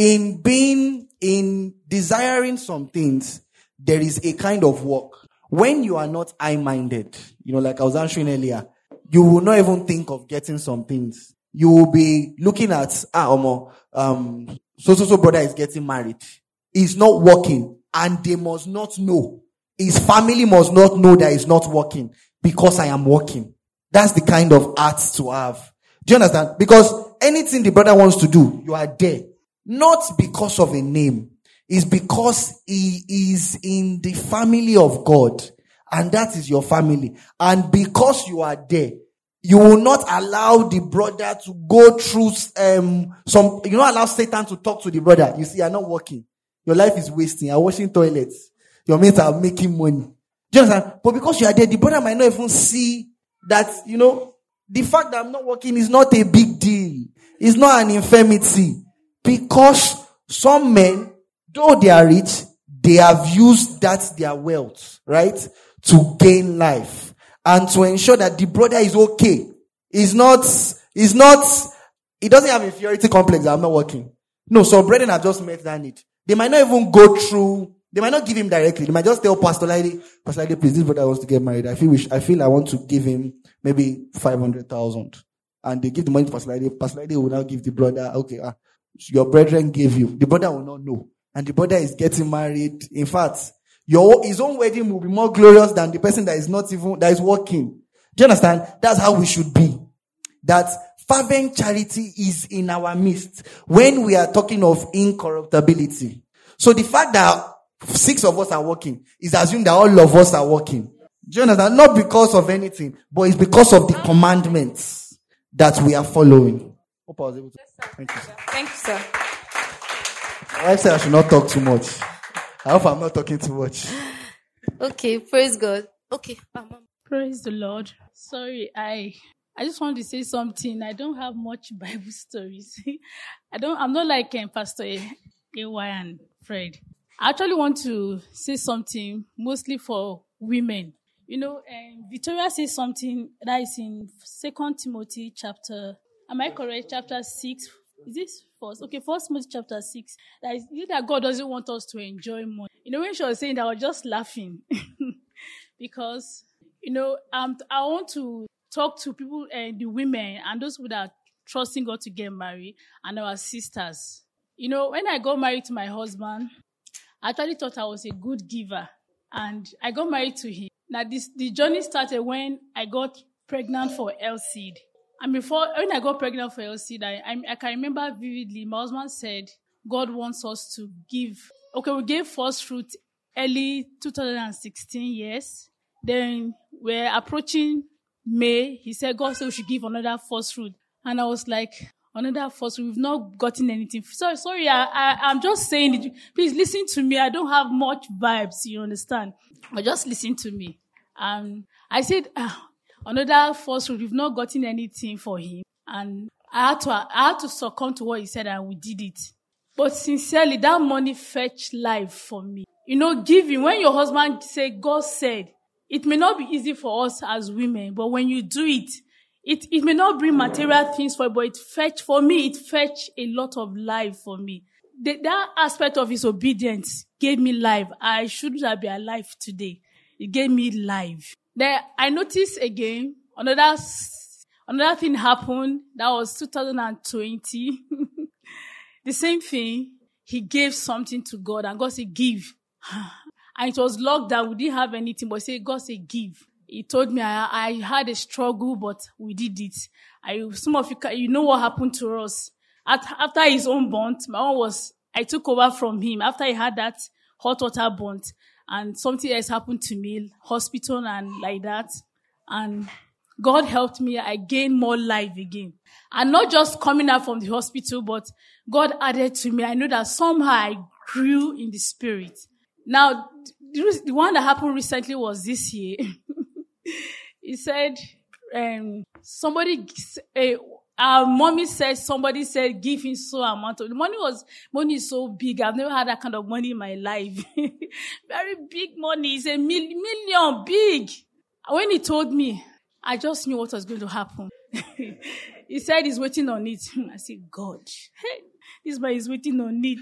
In desiring some things, there is a kind of work. When you are not high-minded, like I was answering earlier, you will not even think of getting some things. You will be looking at, so brother is getting married. He's not working, and they must not know. His family must not know that he's not working because I am working. That's the kind of art to have. Do you understand? Because anything the brother wants to do, you are there. Not because of a name. It's because he is in the family of God. And that is your family. And because you are there, you will not allow the brother to go through you don't allow Satan to talk to the brother. You see, you're not working. Your life is wasting. You're washing toilets. Your mates are making money. Do you understand? But because you are there, the brother might not even see that, the fact that I'm not working is not a big deal. It's not an infirmity. Because some men, though they are rich, they have used their wealth, right, to gain life. And to ensure that the brother is okay. He doesn't have inferiority complex that I'm not working. No, some brethren have just met that need. They might not even go through, they might not give him directly. They might just tell Pastor Lady, please, this brother wants to get married. I feel I want to give him maybe 500,000. And they give the money to Pastor Lady. Pastor Lady will now give the brother, okay, your brethren gave you. The brother will not know. And the brother is getting married. In fact, his own wedding will be more glorious than the person that is working. Do you understand? That's how we should be. That fervent charity is in our midst when we are talking of incorruptibility. So the fact that 6 of us are working is assumed that all of us are working. Do you understand? Not because of anything, but it's because of the commandments that we are following. Hope I was able to. Thank you, sir. Thank you, sir. My wife said I should not talk too much. I hope I'm not talking too much. Okay, praise God. Okay. Praise the Lord. Sorry, I just want to say something. I don't have much Bible stories. I'm not like Pastor AY and Fred. I actually want to say something mostly for women. Victoria says something that is in 2 Timothy chapter, am I correct? Chapter 6. Is this first? Okay, 1 Timothy chapter 6. That is that God doesn't want us to enjoy money. When she was saying that, I was just laughing. because, I want to talk to people and the women and those who are trusting God to get married and our sisters. When I got married to my husband, I actually thought I was a good giver, and I got married to him. Now, the journey started when I got pregnant for Elseed. And when I got pregnant for Elseed, I can remember vividly, my husband said, God wants us to give. Okay, we gave first fruit early 2016, yes. Then we're approaching May. He said, God said we should give another first fruit. And I was like, another first fruit? We've not gotten anything. Sorry, I'm just saying it. Please listen to me. I don't have much vibes, you understand? But just listen to me. I said, another first fruit, we've not gotten anything for him. And I had to succumb to what he said, and we did it. But sincerely, that money fetched life for me. Giving, when your husband say, God said, it may not be easy for us as women, but when you do it, it may not bring material things for you, but it fetched a lot of life for me. That aspect of his obedience gave me life. I shouldn't have been alive today. It gave me life. Then I noticed again, another thing happened. That was 2020. The same thing. He gave something to God, and God said, give. And it was lockdown. We didn't have anything, but God said, give. He told me I had a struggle, but we did it. Some of you know what happened to us. After his own bond, I took over from him. After he had that hot water bond, and something else happened to me, hospital and like that. And God helped me. I gained more life again. And not just coming out from the hospital, but God added to me. I know that somehow I grew in the spirit. Now, the one that happened recently was this year. He said, our mommy said, somebody said, give him so amount of, the money is so big. I've never had that kind of money in my life. Very big money. It's a million, big. When he told me, I just knew what was going to happen. He said he's waiting on it. I said, God, hey, this man is waiting on it.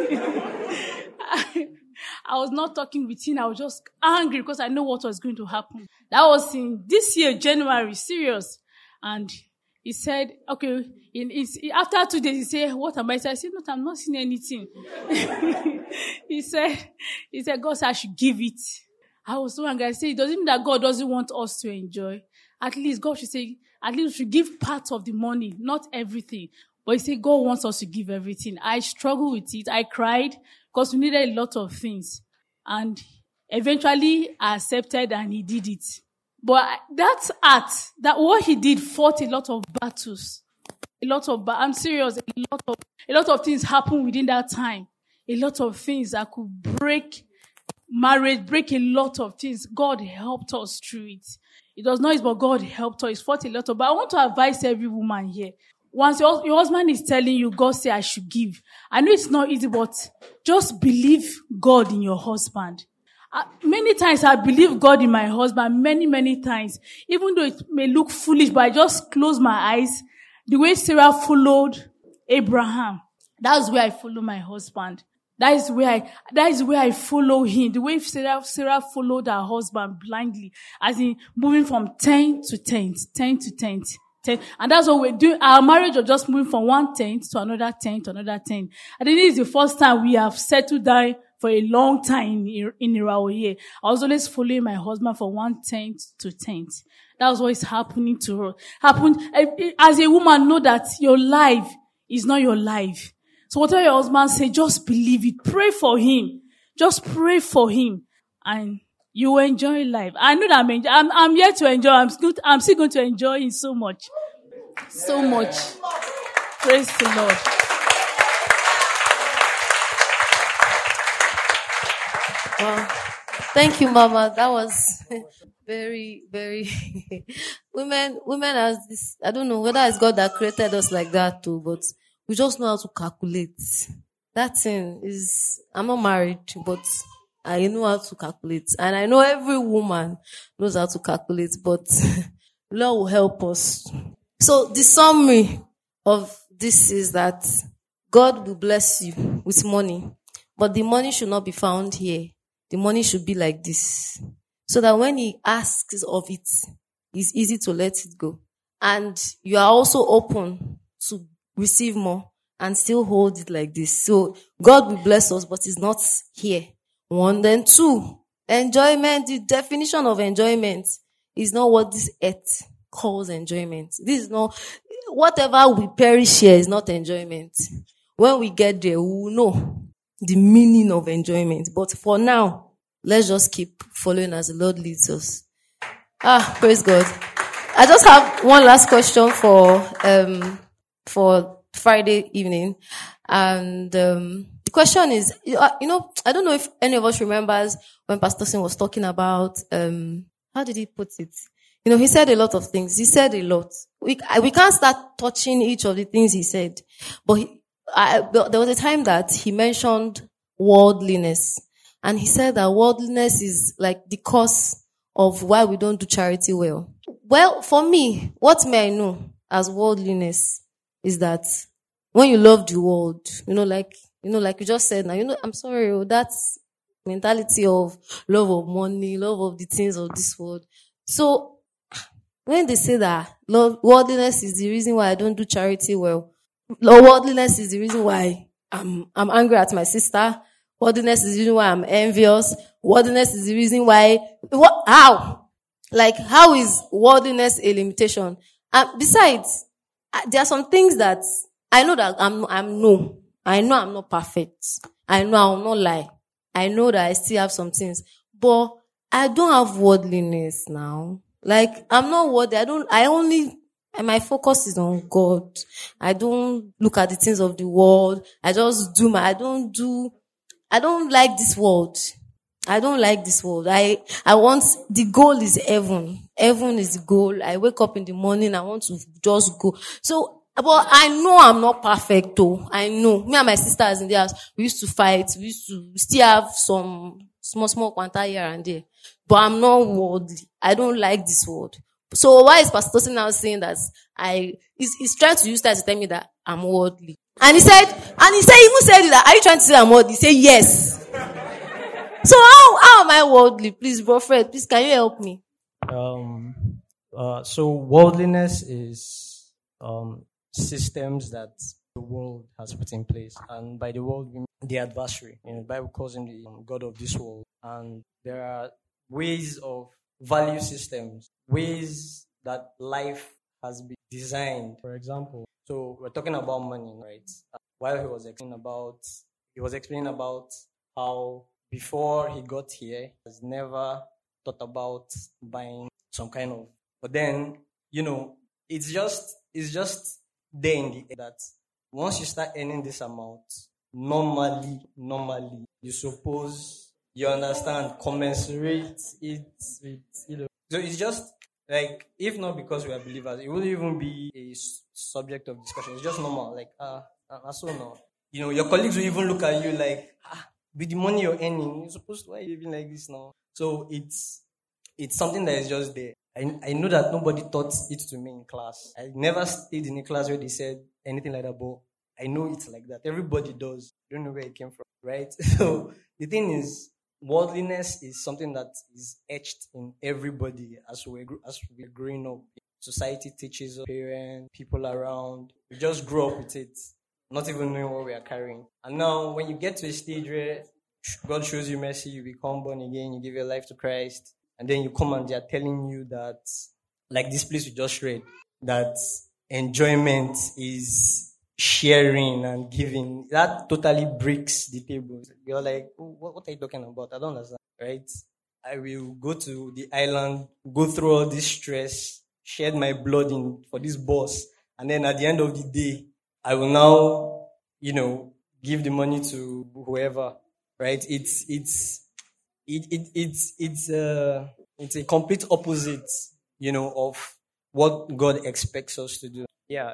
I was not talking with him. I was just angry because I know what was going to happen. That was in this year, January, serious. And he said, okay, after 2 days, he said, what am I saying? I said, no, I'm not seeing anything. He said, God said I should give it. I was so angry. I said, it doesn't mean that God doesn't want us to enjoy. At least God should say, at least we should give part of the money, not everything. But he said, God wants us to give everything. I struggled with it. I cried because we needed a lot of things. And eventually I accepted and he did it. But that act, that what he did fought a lot of battles. I'm serious, a lot of things happened within that time. A lot of things that could break marriage, break a lot of things. God helped us through it. It was not easy, but God helped us. It fought a lot of, but I want to advise every woman here. Once your husband is telling you, God say I should give. I know it's not easy, but just believe God in your husband. Many times I believe God in my husband, many times. Even though it may look foolish, but I just close my eyes. The way Sarah followed Abraham, that's where I follow my husband. That is where I follow him. The way Sarah followed her husband blindly, as in moving from 10 to 10, 10 to 10. And that's what we're doing. Our marriage was just moving from 1/10 to another 10 to another 10. I think this is the first time we have settled down for a long time in our year. I was always following my husband from 1/10 to 10. That was what is happening to her. As a woman, know that your life is not your life. So whatever your husband say, just believe it. Pray for him. Just pray for him. And you will enjoy life. I know that I'm here to enjoy. I'm still going to enjoy it so much. So much. Praise the Lord. Wow. Thank you, Mama. That was very, very women has this, I don't know whether it's God that created us like that too, but we just know how to calculate. That thing is, I'm not married, but I know how to calculate. And I know every woman knows how to calculate, but Lord will help us. So the summary of this is that God will bless you with money, but the money should not be found here. The money should be like this. so that when he asks of it, it's easy to let it go. And you are also open to receive more and still hold it like this. So God will bless us, but it's not here. 1, then 2, enjoyment. The definition of enjoyment is not what this earth calls enjoyment. This is not, whatever we perish here is not enjoyment. When we get there, we will know the meaning of enjoyment. But for now, let's just keep following as the Lord leads us. Praise God. I just have one last question for Friday evening. And the question is, I don't know if any of us remembers when Pastor Sin was talking about, how did he put it? He said a lot of things. He said a lot. We can't start touching each of the things he said. But there was a time that he mentioned worldliness. And he said that worldliness is like the cause of why we don't do charity well. Well, for me, what may I know as worldliness is that when you love the world, like you just said now, I'm sorry, that's mentality of love of money, love of the things of this world. So, when they say that worldliness is the reason why I don't do charity well, worldliness is the reason why I'm angry at my sister, worldliness is the reason why I'm envious, worldliness is the reason why, how? Like, how is worldliness a limitation? And besides, there are some things that I know that I know I'm not perfect. I know I will not lie. I know that I still have some things, but I don't have worldliness now. Like, I'm not worldly. My focus is on God. I don't look at the things of the world. I just do I don't like this world. I don't like this world. The goal is heaven. Heaven is the goal. I wake up in the morning, I want to just go. So, but I know I'm not perfect though. I know. Me and my sisters in the house, we used to fight. We still have some small quanta here and there. But I'm not worldly. I don't like this world. So why is Pastor Tosin now saying that he's trying to use that to tell me that I'm worldly? And he even said that, are you trying to say I'm worldly? He said yes. So how am I worldly? Please, bro Fred, please, can you help me? So worldliness is systems that the world has put in place, and by the world we mean the adversary. The Bible calls him the god of this world, and there are ways of value systems, ways that life has been designed. For example, so we're talking about money, right? While he was explaining about how before he got here, he has never thought about buying some kind of. But then, it's just there in the air that once you start earning this amount, normally, you suppose you understand, commensurate it with, So it's just like, if not because we are believers, it wouldn't even be a subject of discussion. It's just normal. Like, so no. Your colleagues will even look at you like, with the money you're earning, you're supposed to, why are you living like this now? So it's something that is just there. I know that nobody taught it to me in class. I never stayed in a class where they said anything like that, but I know it's like that. Everybody does. I don't know where it came from, right? So the thing is, worldliness is something that is etched in everybody as we're growing up. Society teaches us, parents, people around. We just grow up with it, not even knowing what we are carrying. And now, when you get to a stage where God shows you mercy, you become born again, you give your life to Christ, and then you come and they are telling you that, like this place we just read, that enjoyment is sharing and giving. That totally breaks the table. You're like, what are you talking about? I don't understand, right? I will go to the island, go through all this stress, shed my blood for this boss, and then at the end of the day, I will now, give the money to whoever, right? It's a complete opposite, of what God expects us to do. Yeah.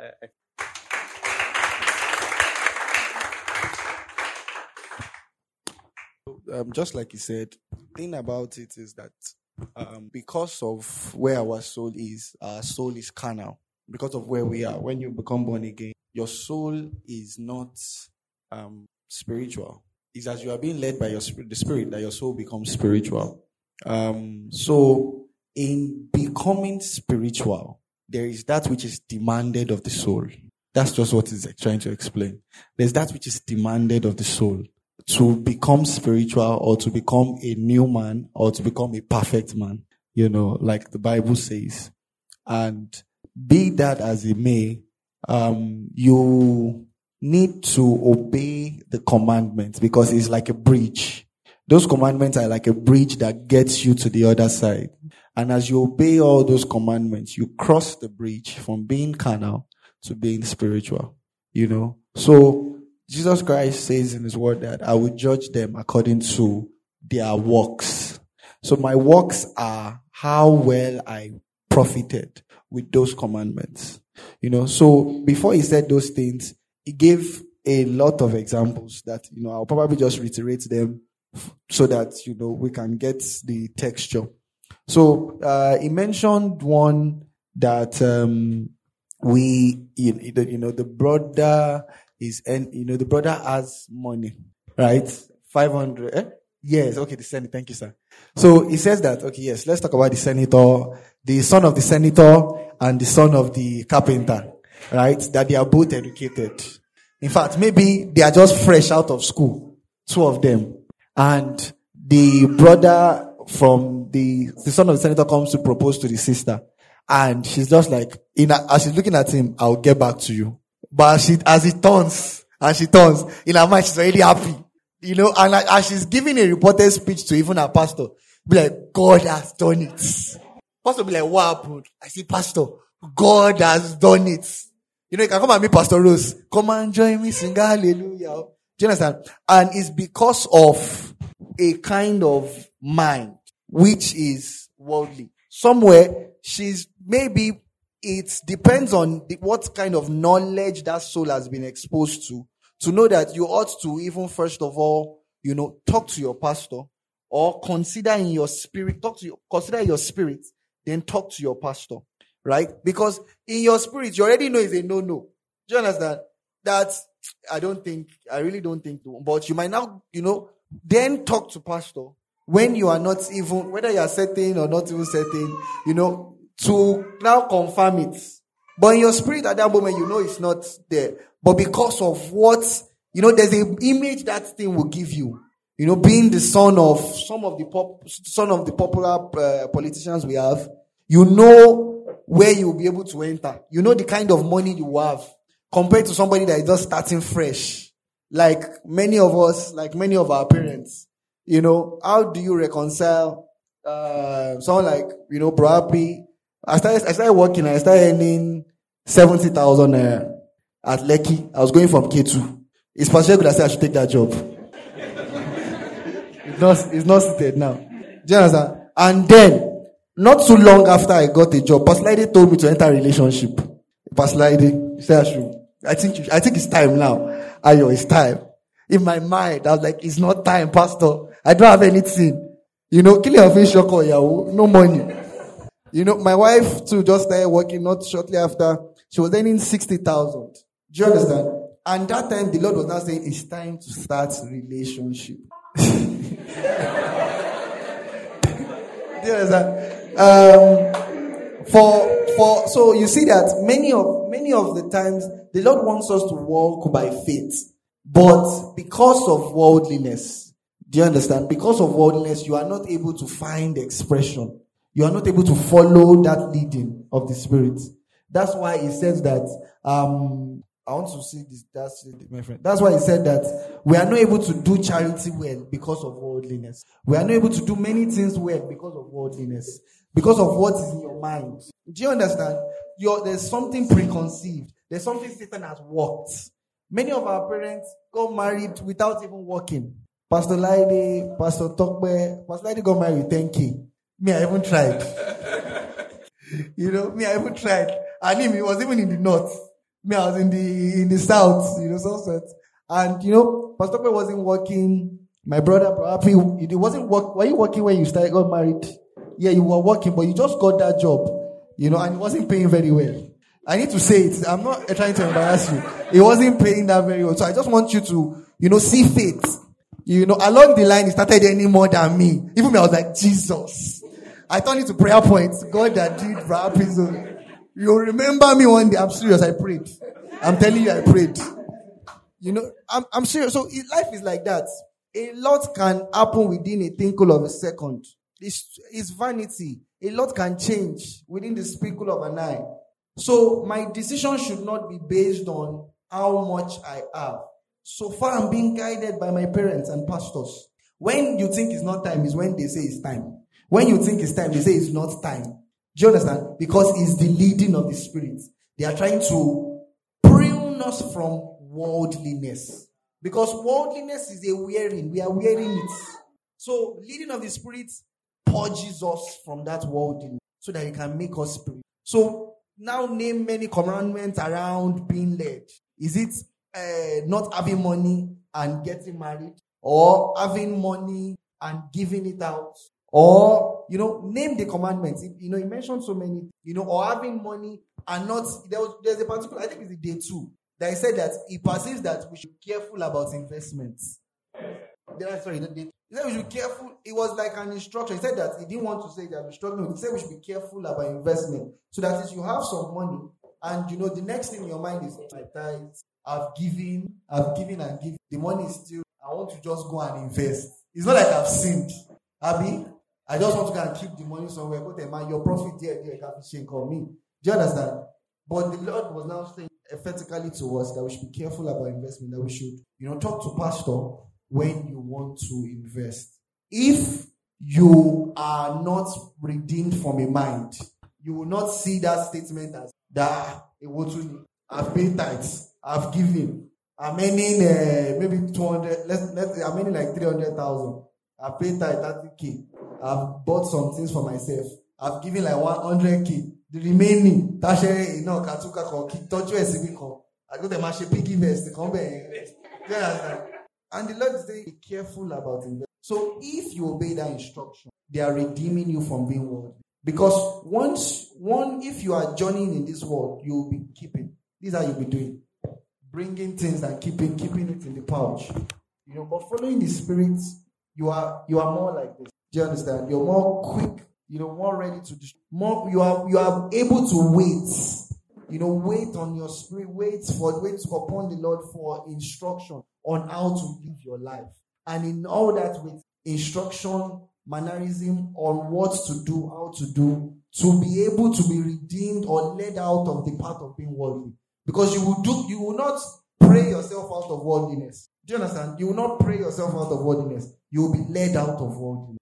Just like you said, the thing about it is that because of where our soul is carnal. Because of where we are, when you become born again, your soul is not spiritual. It's as you are being led by the Spirit that your soul becomes spiritual. So in becoming spiritual, there is that which is demanded of the soul. That's just what it's trying to explain. There's that which is demanded of the soul to become spiritual, or to become a new man, or to become a perfect man, like the Bible says. And be that as it may, you need to obey the commandments, because it's like a bridge. Those commandments are like a bridge that gets you to the other side. And as you obey all those commandments, you cross the bridge from being carnal to being spiritual, So Jesus Christ says in his word that I will judge them according to their works. So my works are how well I profited with those commandments, So before he said those things, he gave a lot of examples that, I'll probably just reiterate them so that, we can get the texture. So, he mentioned one that, the brother is, the brother has money, right? 500, Yes, okay, the senator, thank you, sir. So, he says that, okay, yes, let's talk about the senator, the son of the senator and the son of the carpenter, right? That they are both educated. In fact, maybe they are just fresh out of school, two of them. And the brother from the son of the senator comes to propose to the sister. And she's just like, as she's looking at him, I'll get back to you. But as he turns, in her mind, she's already happy. And as she's giving a reported speech to even her pastor, be like, God has done it. Pastor be like, what happened? I say, Pastor, God has done it. You can come and meet Pastor Rose. Come and join me, sing hallelujah. Do you understand? And it's because of a kind of mind which is worldly. Somewhere, it depends on what kind of knowledge that soul has been exposed to know that you ought to even first of all, talk to your pastor, or consider in your spirit, consider your spirit, then talk to your pastor, right? Because in your spirit, you already know it's a no-no. Do you understand? I really don't think, but you might now, then talk to pastor when you are not even, whether you are certain or not even certain, to now confirm it. But in your spirit at that moment, it's not there. But because of what, there's an image that thing will give you. Being the son of the popular politicians we have, where you'll be able to enter. The kind of money you have compared to somebody that is just starting fresh. Like many of us, like many of our parents. How do you reconcile someone like, Brapi? I started working, I started earning 70,000 at Lekki. I was going from K2. It's Pastor Good that said I should take that job. It's not seated now. Do you understand? And then, not too long after I got a job, Pastor Lady told me to enter a relationship. Pastor Lady said I think it's time now. Ayo, it's time. In my mind, I was like, it's not time, Pastor. I don't have anything. Kill your face, no money. My wife too just started working not shortly after. She was earning 60,000. Do you understand? And that time the Lord was now saying it's time to start relationship. Do you understand? So you see that many of the times the Lord wants us to walk by faith, but because of worldliness, do you understand? Because of worldliness, you are not able to find expression. You are not able to follow that leading of the Spirit. That's why he says that, I want to see this, that's my friend. That's why he said that we are not able to do charity well because of worldliness. We are not able to do many things well because of worldliness. Because of what is in your mind. Do you understand? There's something preconceived. There's something Satan has worked. Many of our parents got married without even working. Pastor Laide, Pastor Tokbe, Pastor Laide got married with 10K. Me, I even tried. I even tried. And him, he was even in the north. Me, I was in the south, south. And, Pastor Tokbe wasn't working. My brother, probably, he wasn't working. Were you working when you got married? Yeah, you were working, but you just got that job, and it wasn't paying very well. I need to say it. I'm not trying to embarrass you. It wasn't paying that very well. So I just want you to, see faith. Along the line, he started earning more than me. Even me, I was like, Jesus. I turned it to prayer points. God that did rap is. You remember me one day. I'm serious. I prayed. I'm telling you, I prayed. I'm serious. So life is like that. A lot can happen within a twinkle of a second. It's vanity. A lot can change within the twinkle of an eye. So my decision should not be based on how much I have. So far, I'm being guided by my parents and pastors. When you think it's not time is when they say it's time. When you think it's time, they say it's not time. Do you understand? Because it's the leading of the Spirit. They are trying to prune us from worldliness. Because worldliness is a wearing. We are wearing it. So leading of the Spirit purges us from that worldliness so that it can make us spirit. So now name many commandments around being led. Is it not having money and getting married, or having money and giving it out, or name the commandments? He mentioned so many, or having money and not. There's a particular, I think it's the day 2, that he said that he perceives that we should be careful about investments. He said we should be careful. It was like an instruction. He said that he didn't want to say that we're struggling. He said we should be careful about investment, so that if you have some money and the next thing in your mind is my tithes. I've given and given. The money is still, I want to just go and invest. It's not like I've sinned. Abi, I just want to go and keep the money somewhere. Put your profit there, can be shake on me. Do you understand? But the Lord was now saying emphatically to us that we should be careful about investment, that we should, talk to pastor when you want to invest. If you are not redeemed from a mind, you will not see that statement as that I've paid tithes. I've given. I'm earning maybe 200. I'm earning like 300,000. I've paid 30K. I've bought some things for myself. I've given like 100K. The remaining, katuka koki, touch you I go to my piggy vest. And the Lord is saying, be careful about it. So if you obey that instruction, they are redeeming you from being worldly. Because if you are journeying in this world, you will be keeping. This is how you'll be doing. Bringing things and keeping it in the pouch. But following the Spirit, you are more like this. Do you understand? You're more quick, more ready to more. You are able to wait. Wait on your spirit, wait upon the Lord for instruction on how to live your life. And in all that, with instruction, mannerism on what to do, how to do, to be able to be redeemed or led out of the path of being worldly. Because you will not pray yourself out of worldliness. Do you understand? You will not pray yourself out of worldliness. You will be led out of worldliness.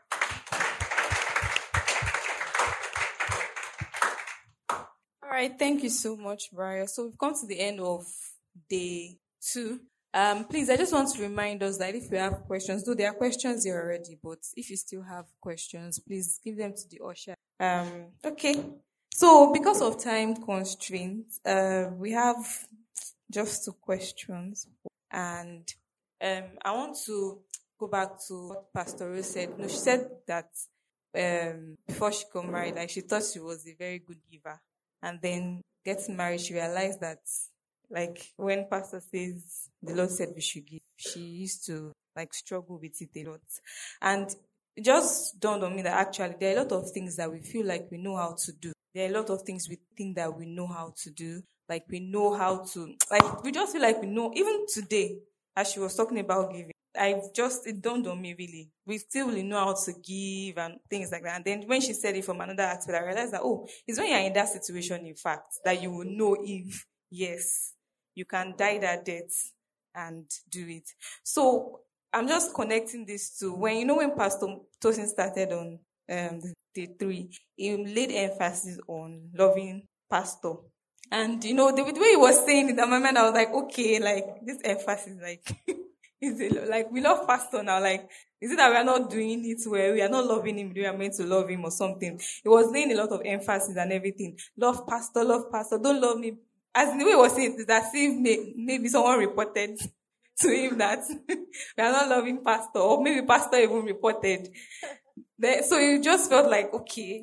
All right, thank you so much, Brian. So we've come to the end of day 2. Please, I just want to remind us that if you have questions, though there are questions here already, but if you still have questions, please give them to the usher. Okay. So, because of time constraints, we have just 2 questions. And I want to go back to what Pastor Rose said. No, she said that before she got married, like she thought she was a very good giver. And then getting married, she realized that, like, when Pastor says the Lord said we should give, she used to, like, struggle with it a lot. And it just dawned on me that actually there are a lot of things that we feel like we know how to do. There are a lot of things we think that we know how to do. Like we know how to, like we just feel like we know. Even today, as she was talking about giving, it dawned on me really. We still really know how to give and things like that. And then when she said it from another aspect, I realized that, it's when you're in that situation, in fact, that you will know if, yes, you can die that debt and do it. So I'm just connecting this to when Pastor Tosin started on day 3, he laid emphasis on loving pastor. And, the way he was saying it, in my mind, I was like, okay, like, this emphasis, like, is it, like, we love pastor now, like, is it that we are not doing it where we are not loving him, we are meant to love him or something? He was laying a lot of emphasis and everything. Love pastor, don't love me. As the way he was saying it, as if maybe someone reported to him that we are not loving pastor, or maybe pastor even reported. So you just felt like, okay.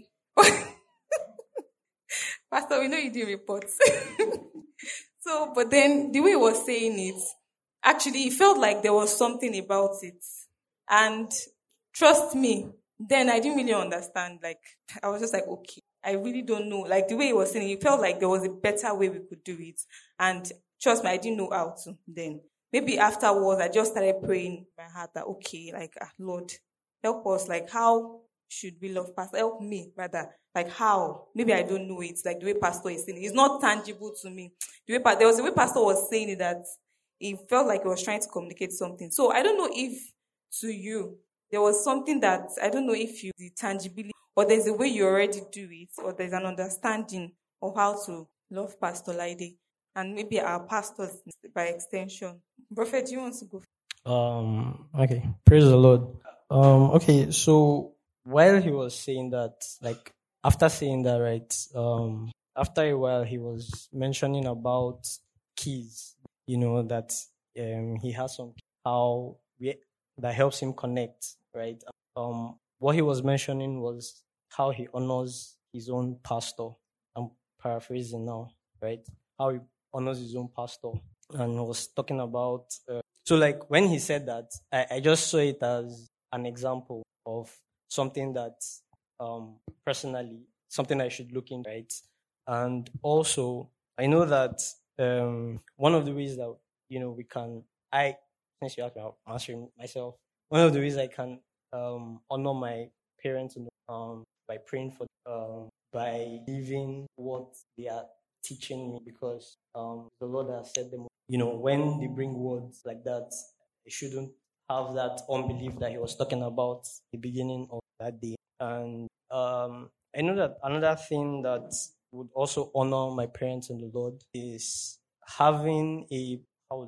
Pastor, we know you did reports. So, but then the way he was saying it, actually, it felt like there was something about it. And trust me, then I didn't really understand. Like, I was just like, okay, I really don't know. Like, the way he was saying it felt like there was a better way we could do it. And trust me, I didn't know how to then. Maybe afterwards, I just started praying in my heart that, okay, like, Lord, help us. Like, how should we love Pastor? Help me, rather. Like, how? Maybe I don't know it. Like, the way Pastor is saying it. It's not tangible to me. There was a way Pastor was saying it that it felt like he was trying to communicate something. So I don't know if to you, there was something that, I don't know if you, the tangibility, or there's a way you already do it, or there's an understanding of how to love Pastor Laide, and maybe our pastors by extension. Prophet, do you want to go? Okay. Praise the Lord. Okay, so while he was saying that, like, after saying that, right, after a while, he was mentioning about keys, that he has some that helps him connect, right? What he was mentioning was how he honors his own pastor. I'm paraphrasing now, right? How he honors his own pastor, and was talking about. So, like, when he said that, I just saw it as an example of something that, personally, something I should look into, right? And also, I know that one of the ways that we can, since you asked me, I'm answering myself. One of the ways I can honor my parents by praying for by living what they are teaching me, because the Lord has said them. When they bring words like that, they shouldn't have that unbelief that he was talking about at the beginning of that day. And I know that another thing that would also honor my parents in the Lord is having a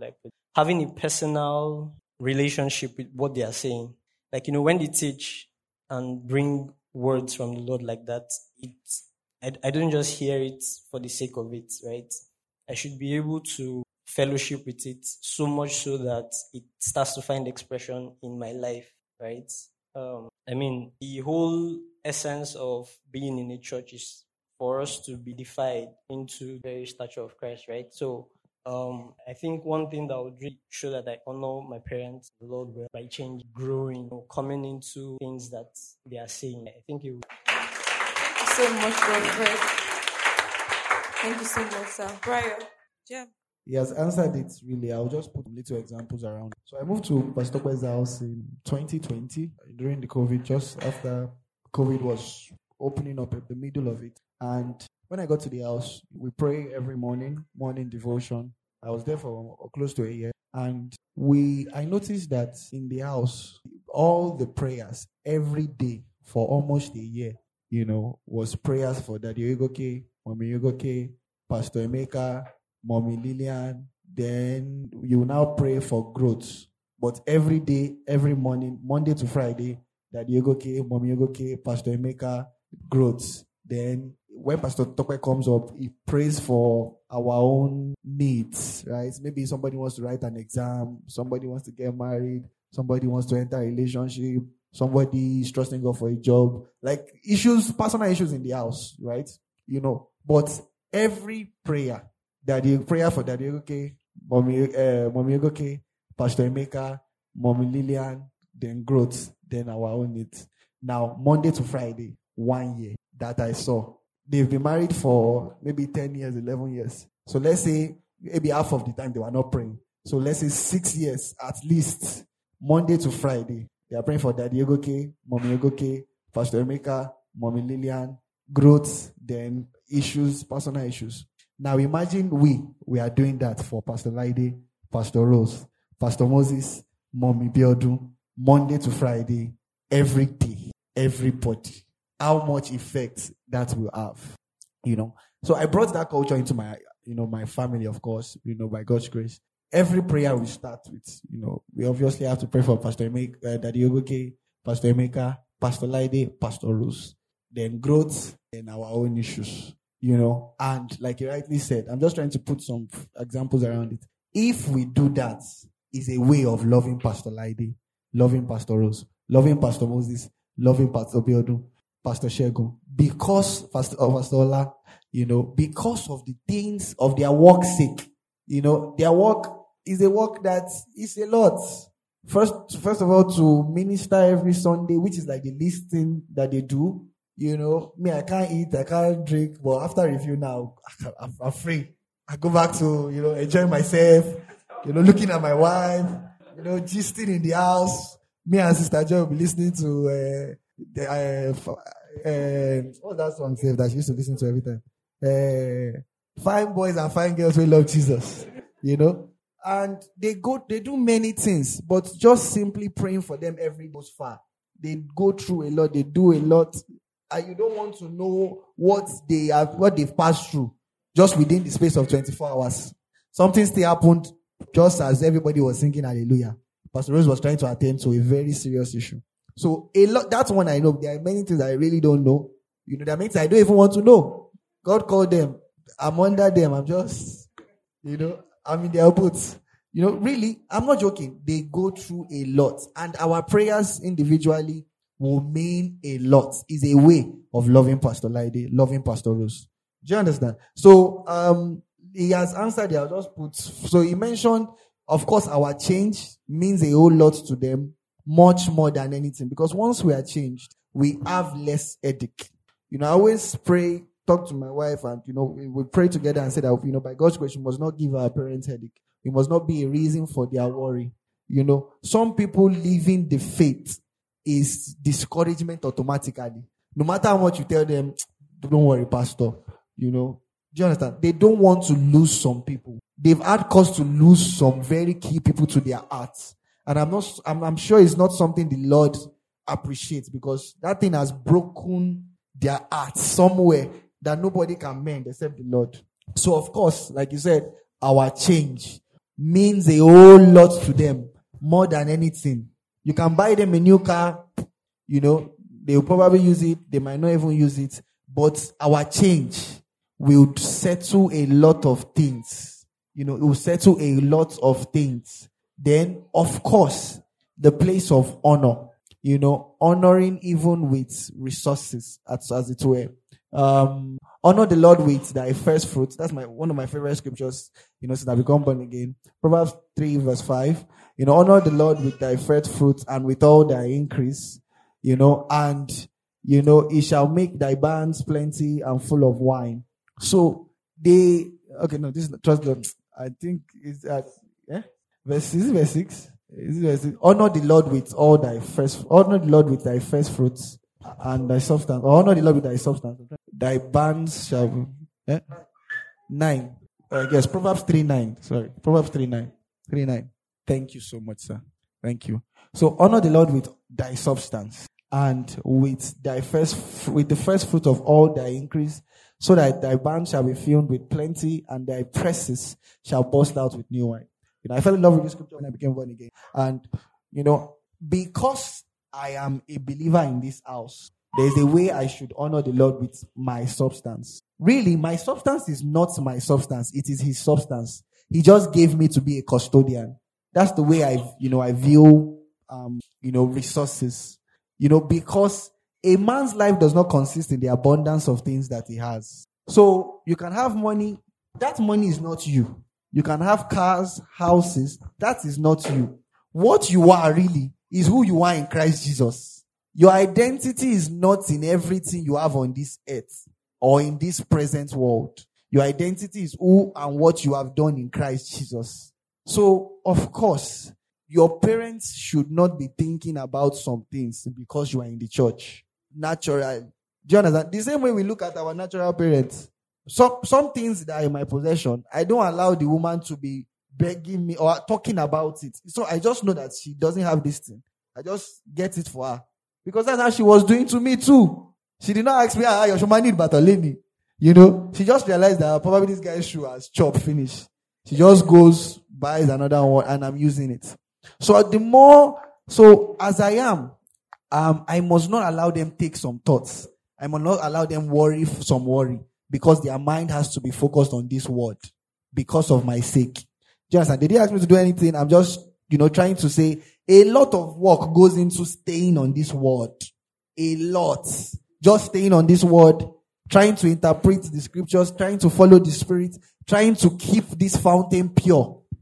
personal relationship with what they are saying. Like, when they teach and bring words from the Lord like that, I don't just hear it for the sake of it, right? I should be able to fellowship with it so much so that it starts to find expression in my life, right? The whole essence of being in a church is for us to be edified into the stature of Christ, right? So, I think one thing that would really show that I honor my parents, the Lord, by change, growing, coming into things that they are saying. I think it would. Thank you so much, Prophet. Thank you so much, sir. Brian, yeah. He has answered it really. I'll just put little examples around. So I moved to Pastor Tokwe's house in 2020 during the COVID, just after COVID was opening up at the middle of it. And when I got to the house, we pray every morning devotion. I was there for close to a year. And I noticed that in the house, all the prayers every day for almost a year, was prayers for Daddy Ogoke, Mommy Ogoke, Pastor Emeka, Mommy Lillian. Then you now pray for growth. But every day, every morning, Monday to Friday, Daddy Ogoke, Mommy Ogoke, Pastor Emeka, growth. Then when Pastor Tokwe comes up, he prays for our own needs, right? Maybe somebody wants to write an exam, somebody wants to get married, somebody wants to enter a relationship, somebody is trusting God for a job, like personal issues in the house, right? But every prayer, prayer for Daddy Ogoke, Mommy Ogoke, Pastor Emeka, Mommy Lillian, then growth, then our own needs. Now, Monday to Friday, 1 year that I saw. They've been married for maybe 10 years, 11 years. So let's say maybe half of the time they were not praying. So let's say 6 years at least, Monday to Friday. They are praying for Daddy Ogoke, Mommy Ogoke, Pastor Emeka, Mommy Lillian, growth, then issues, personal issues. Now imagine we are doing that for Pastor Laide, Pastor Rose, Pastor Moses, Mommy Biodun, Monday to Friday, every day, everybody. How much effect that will have, So I brought that culture into my, my family, of course, by God's grace. Every prayer we start with, we obviously have to pray for Pastor Emeka, Daddy Ogoke, Pastor Emeka, Pastor Laide, Pastor Rose. Then growth, then our own issues, And like you rightly said, I'm just trying to put some examples around it. If we do that, it's a way of loving Pastor Laide, loving Pastor Rose, loving Pastor Moses, loving Pastor Biodun, Pastor Shegun, because Pastor Ola, because of the things of their work's sake. Their work is a work that is a lot. First of all, to minister every Sunday, which is like the least thing that they do. Me, I can't eat, I can't drink, but after review now, I'm free. I go back to, enjoying myself, looking at my wife, gisting in the house. Me and Sister Joy will be listening to, what's that song that she used to listen to every time? Fine boys and fine girls who love Jesus, And they do many things, but just simply praying for them every goes far. They go through a lot, they do a lot, and you don't want to know what they've passed through just within the space of 24 hours. Something still happened just as everybody was singing hallelujah. Pastor Rose was trying to attend to a very serious issue. So that's one I know. There are many things I really don't know. There are many things I don't even want to know. God called them. I'm under them. I'm just, I'm in their boots. Really, I'm not joking. They go through a lot. And our prayers individually will mean a lot. It's a way of loving Pastor Laide, loving Pastor Rose. Do you understand? So, he has answered. I'll just put. So he mentioned, of course, our change means a whole lot to them, much more than anything. Because once we are changed, we have less headache. I always pray, talk to my wife, and we pray together and say that by God's grace, we must not give our parents headache. We must not be a reason for their worry. Some people leaving the faith is discouragement automatically. No matter how much you tell them, don't worry, Pastor. Do you understand? They don't want to lose some people. They've had cause to lose some very key people to their hearts. And I'm sure it's not something the Lord appreciates, because that thing has broken their hearts somewhere that nobody can mend except the Lord. So of course, like you said, our change means a whole lot to them, more than anything. You can buy them a new car, they will probably use it, they might not even use it, but our change will settle a lot of things. It will settle a lot of things. Then, of course, the place of honor, honoring even with resources, as it were. Honor the Lord with thy first fruits. That's one of my favorite scriptures, since I become born again. Proverbs 3 verse 5. Honor the Lord with thy first fruits and with all thy increase, and, he shall make thy barns plenty and full of wine. So this is trust God. I think it's at, verse 6. Is it verse 6? Honor the Lord with thy first fruits and thy substance. Or honor the Lord with thy substance. Thy barns shall be, 9. Yes, Proverbs 3:9. Sorry. Proverbs 3:9. 3:9. Thank you so much, sir. Thank you. So honor the Lord with thy substance and with the first fruit of all thy increase, so that thy barns shall be filled with plenty and thy presses shall burst out with new wine. I fell in love with this scripture when I became born again. And, because I am a believer in this house, there's a way I should honor the Lord with my substance. Really, my substance is not my substance. It is his substance. He just gave me to be a custodian. That's the way I view, resources. Because a man's life does not consist in the abundance of things that he has. So you can have money. That money is not you. You can have cars, houses. That is not you. What you are really is who you are in Christ Jesus. Your identity is not in everything you have on this earth or in this present world. Your identity is who and what you have done in Christ Jesus. So, of course, your parents should not be thinking about some things because you are in the church. Natural. Do you understand? The same way we look at our natural parents. Some things that are in my possession, I don't allow the woman to be begging me or talking about it. So I just know that she doesn't have this thing. I just get it for her. Because that's how she was doing to me too. She did not ask me, your should need Bartolini. She just realized that probably this guy's shoe has chopped, finished. She just goes, buys another one, and I'm using it. So as I am, I must not allow them take some thoughts. I must not allow them worry. Because their mind has to be focused on this word. Because of my sake. Do you understand? They didn't ask me to do anything. I'm just, trying to say a lot of work goes into staying on this word. A lot. Just staying on this word. Trying to interpret the scriptures. Trying to follow the spirit. Trying to keep this fountain pure.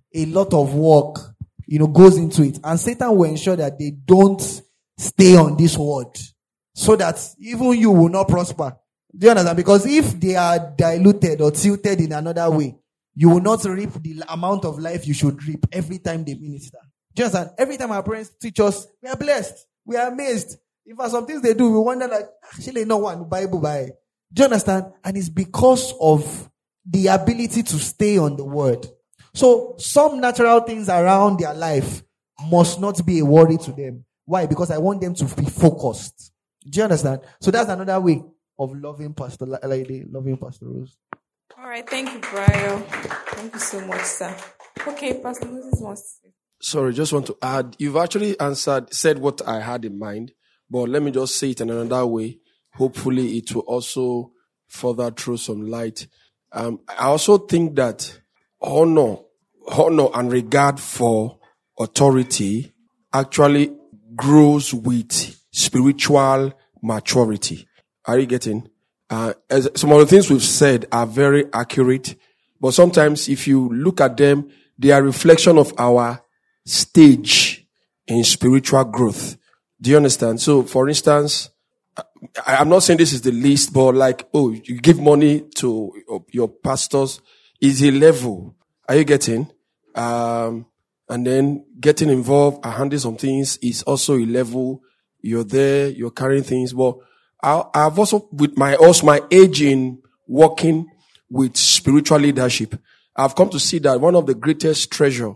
a lot of work, goes into it. And Satan will ensure that they don't stay on this word so that even you will not prosper. Do you understand? Because if they are diluted or tilted in another way, you will not reap the amount of life you should reap every time they minister. Do you understand? Every time our parents teach us, we are blessed. We are amazed. If some things they do, we wonder like, actually no one Bible by. Do you understand? And it's because of the ability to stay on the word. So some natural things around their life must not be a worry to them. Why? Because I want them to be focused. Do you understand? So that's another way of loving Pastor Lady, loving Pastor Rose. All right, thank you, Brian. Thank you so much, sir. Okay, Pastor Moses wants to say. Sorry, just want to add. You've actually said what I had in mind, but let me just say it in another way. Hopefully, it will also further throw some light. I also think that honor and regard for authority actually grows with spiritual maturity. Are you getting? As some of the things we've said are very accurate, but sometimes if you look at them, they are a reflection of our stage in spiritual growth. Do you understand? So, for instance, I'm not saying this is the least, but like, you give money to your pastors is a level. Are you getting? And then getting involved and handling some things is also a level. You're there, you're carrying things. But I've also, with my age in working with spiritual leadership, I've come to see that one of the greatest treasure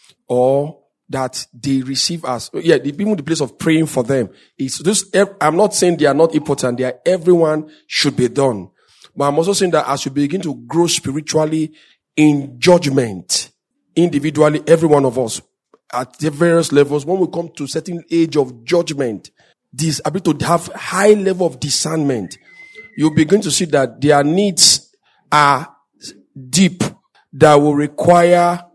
or that they receive as, the people in the place of praying for them is this. I'm not saying they are not important. Everyone should be done. But I'm also saying that as you begin to grow spiritually in judgment, individually, every one of us at the various levels, when we come to a certain age of judgment, this ability to have high level of discernment, you begin to see that their needs are deep, that will require,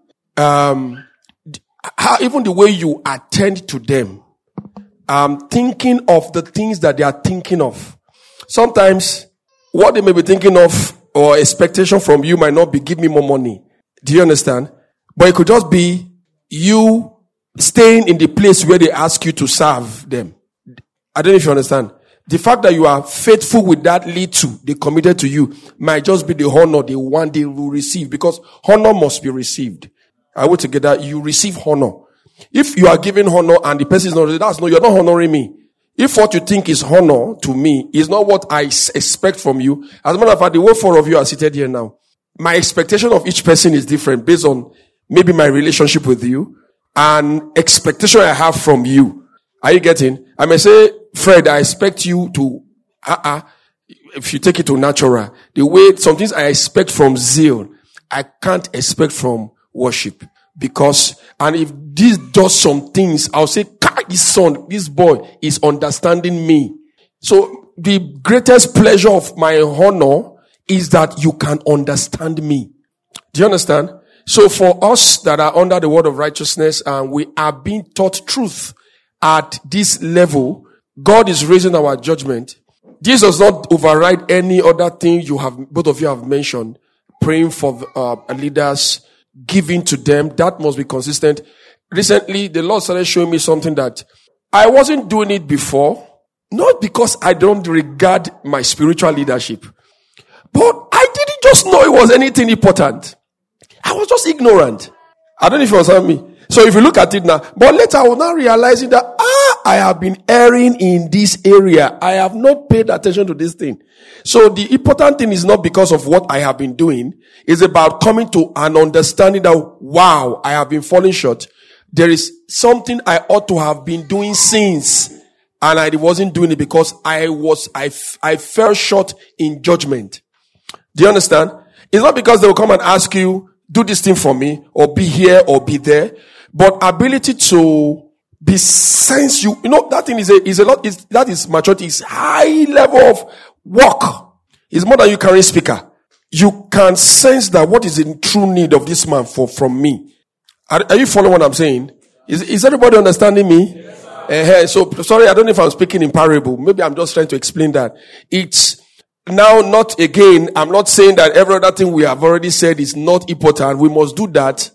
even the way you attend to them, thinking of the things that they are thinking of. Sometimes what they may be thinking of or expectation from you might not be give me more money. Do you understand? But it could just be you staying in the place where they ask you to serve them. I don't know if you understand. The fact that you are faithful with that little they committed to you might just be the honor they want they will receive, because honor must be received. I will together, you receive honor. If you are giving honor and the person is not, you're not honoring me. If what you think is honor to me is not what I expect from you, as a matter of fact, the whole four of you are seated here now. My expectation of each person is different based on maybe my relationship with you and expectation I have from you. Are you getting? I may say, Fred, I expect you to, if you take it to natural, the way some things I expect from zeal, I can't expect from worship. Because, and if this does some things, I'll say, this boy is understanding me. So the greatest pleasure of my honor is that you can understand me. Do you understand? So for us that are under the word of righteousness and we are being taught truth at this level, God is raising our judgment. This does not override any other thing both of you have mentioned. Praying for leaders, giving to them, that must be consistent. Recently, the Lord started showing me something that I wasn't doing it before, not because I don't regard my spiritual leadership, but I didn't just know it was anything important. I was just ignorant. I don't know if you understand me. So if you look at it now, but later I was now realizing that, I have been erring in this area. I have not paid attention to this thing. So the important thing is not because of what I have been doing. It's about coming to an understanding that, wow, I have been falling short. There is something I ought to have been doing since, and I wasn't doing it because I fell short in judgment. Do you understand? It's not because they will come and ask you, do this thing for me, or be here, or be there, but ability to be sense that thing is a lot, that is maturity, is high level of work. It's more than you carry speaker. You can sense that what is in true need of this man from me. Are you following what I'm saying? Is everybody understanding me? Yes, so, sorry, I don't know if I'm speaking in parable. Maybe I'm just trying to explain that. It's now not again, I'm not saying that every other thing we have already said is not important. We must do that.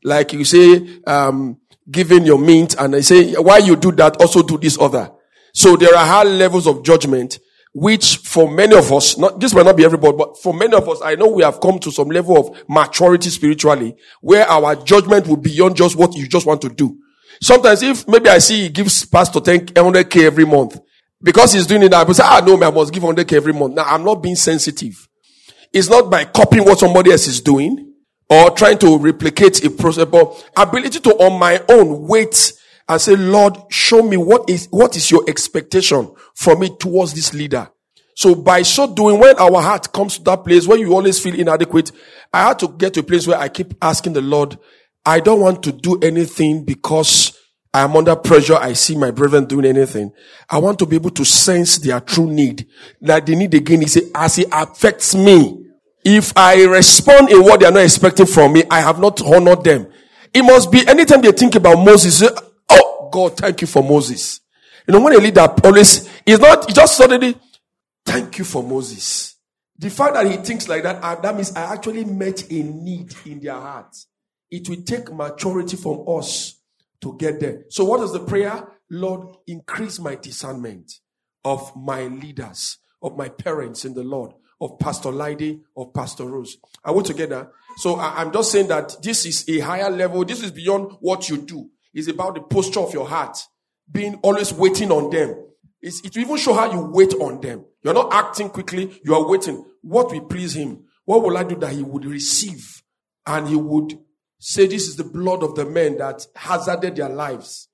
Like you say, giving your mint, and I say, why you do that, also do this other. So there are high levels of judgment, which for many of us, this might not be everybody, but for many of us, I know we have come to some level of maturity spiritually, where our judgment will be beyond just what you just want to do. Sometimes if maybe I see he gives pastor 100K every month, because he's doing it, I will say, no, I must give 100K every month. Now, I'm not being sensitive. It's not by copying what somebody else is doing or trying to replicate a process, but ability to on my own wait and say, Lord, show me what is your expectation from me towards this leader. So by so doing, when our heart comes to that place where you always feel inadequate, I had to get to a place where I keep asking the Lord, I don't want to do anything because I am under pressure. I see my brethren doing anything. I want to be able to sense their true need. Like they need again, he said, as it affects me. If I respond in what they are not expecting from me, I have not honored them. It must be anytime they think about Moses, say, oh God, thank you for Moses. When a leader always, he just suddenly, thank you for Moses. The fact that he thinks like that means I actually met a need in their hearts. It will take maturity from us to get there. So what is the prayer? Lord, increase my discernment of my leaders, of my parents in the Lord, of Pastor Lydie, of Pastor Rose. Are we together? So I'm just saying that this is a higher level. This is beyond what you do. It's about the posture of your heart. Being always waiting on them. It will even show how you wait on them. You're not acting quickly. You are waiting. What will please him? What will I do that he would receive? And he would say, this is the blood of the men that hazarded their lives.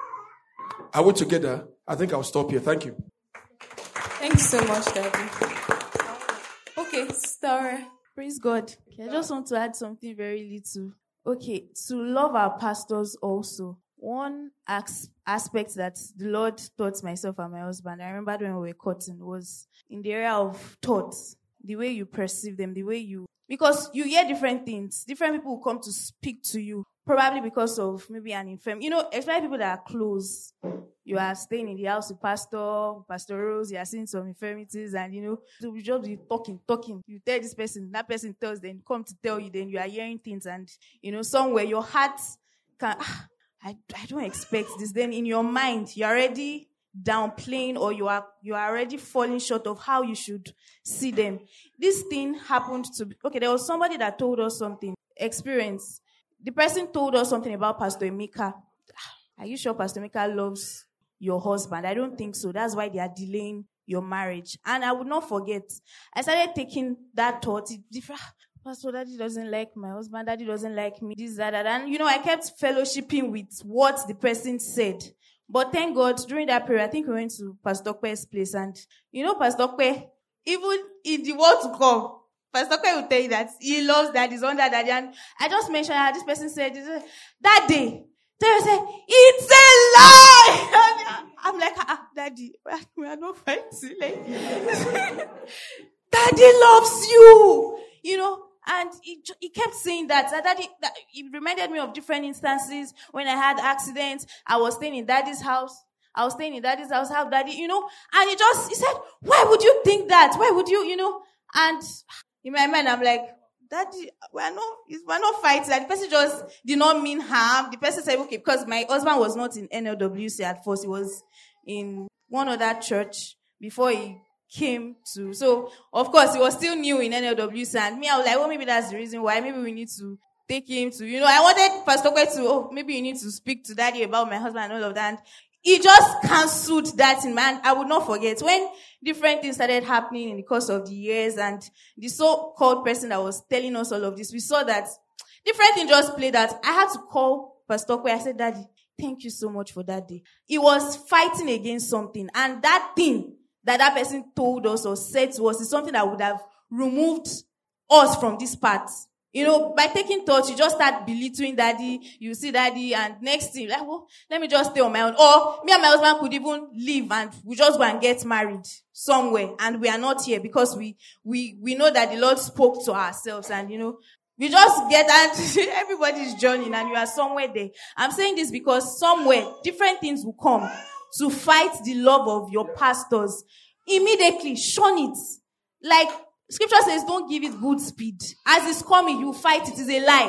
Are we together? I think I'll stop here. Thank you. Thanks so much, Daddy. Okay, Star. Praise God. Okay, I just want to add something very little. Okay, to love our pastors also. One aspect that the Lord taught myself and my husband, I remember when we were courting, was in the area of thoughts. The way you perceive them, because you hear different things. Different people will come to speak to you, probably because of maybe an infirmity. Especially people that are close. You are staying in the house with Pastor Rose, you are seeing some infirmities, and you just be talking. You tell this person, that person tells, then come to tell you, then you are hearing things, and somewhere your heart can, I don't expect this. Then in your mind, you're already downplaying, or you are already falling short of how you should see them. This thing happened there was somebody that told us something, experience. The person told us something about Pastor Emeka. Are you sure Pastor Emeka loves your husband? I don't think so. That's why they are delaying your marriage. And I would not forget. I started taking that thought. Pastor, Daddy doesn't like my husband. Daddy doesn't like me. This, that. And, I kept fellowshipping with what the person said. But thank God, during that period, I think we went to Pastor Kwe's place. And, Pastor Kwe, even in the world to come, Pastor Kwe will tell you that he loves Daddy, he's under Daddy. And I just mentioned how this person said, that day, they said, it's a lie! I'm like, Daddy, we are not fighting. Daddy loves you! And he kept saying that it reminded me of different instances when I had accidents. I was staying in Daddy's house. How Daddy, and he said, why would you think that? Why would you, And in my mind, I'm like, Daddy, we're not fighting. And the person just did not mean harm. The person said, okay, because my husband was not in NLWC at first. He was in one other church before he came to. So, of course, he was still new in NLWC. And me, I was like, maybe that's the reason why. Maybe we need to take him to, I wanted Pastor Kwe to, maybe you need to speak to Daddy about my husband and all of that. And he just cancelled that in man. I would not forget when different things started happening in the course of the years, and the so-called person that was telling us all of this, we saw that different things just played out. I had to call Pastor Kwe. I said, Daddy, thank you so much for that day. He was fighting against something, and that thing that person told us or said to us is something that would have removed us from this path. By taking thoughts, you just start belittling Daddy. You see Daddy, and next thing, like, well, let me just stay on my own. Or me and my husband could even leave and we just go and get married somewhere, and we are not here because we know that the Lord spoke to ourselves, and we just get and everybody's journeying, and you are somewhere there. I'm saying this because somewhere different things will come to fight the love of your pastors. Immediately shun it. Like Scripture says, don't give it good speed. As it's coming, you fight it. It is a lie.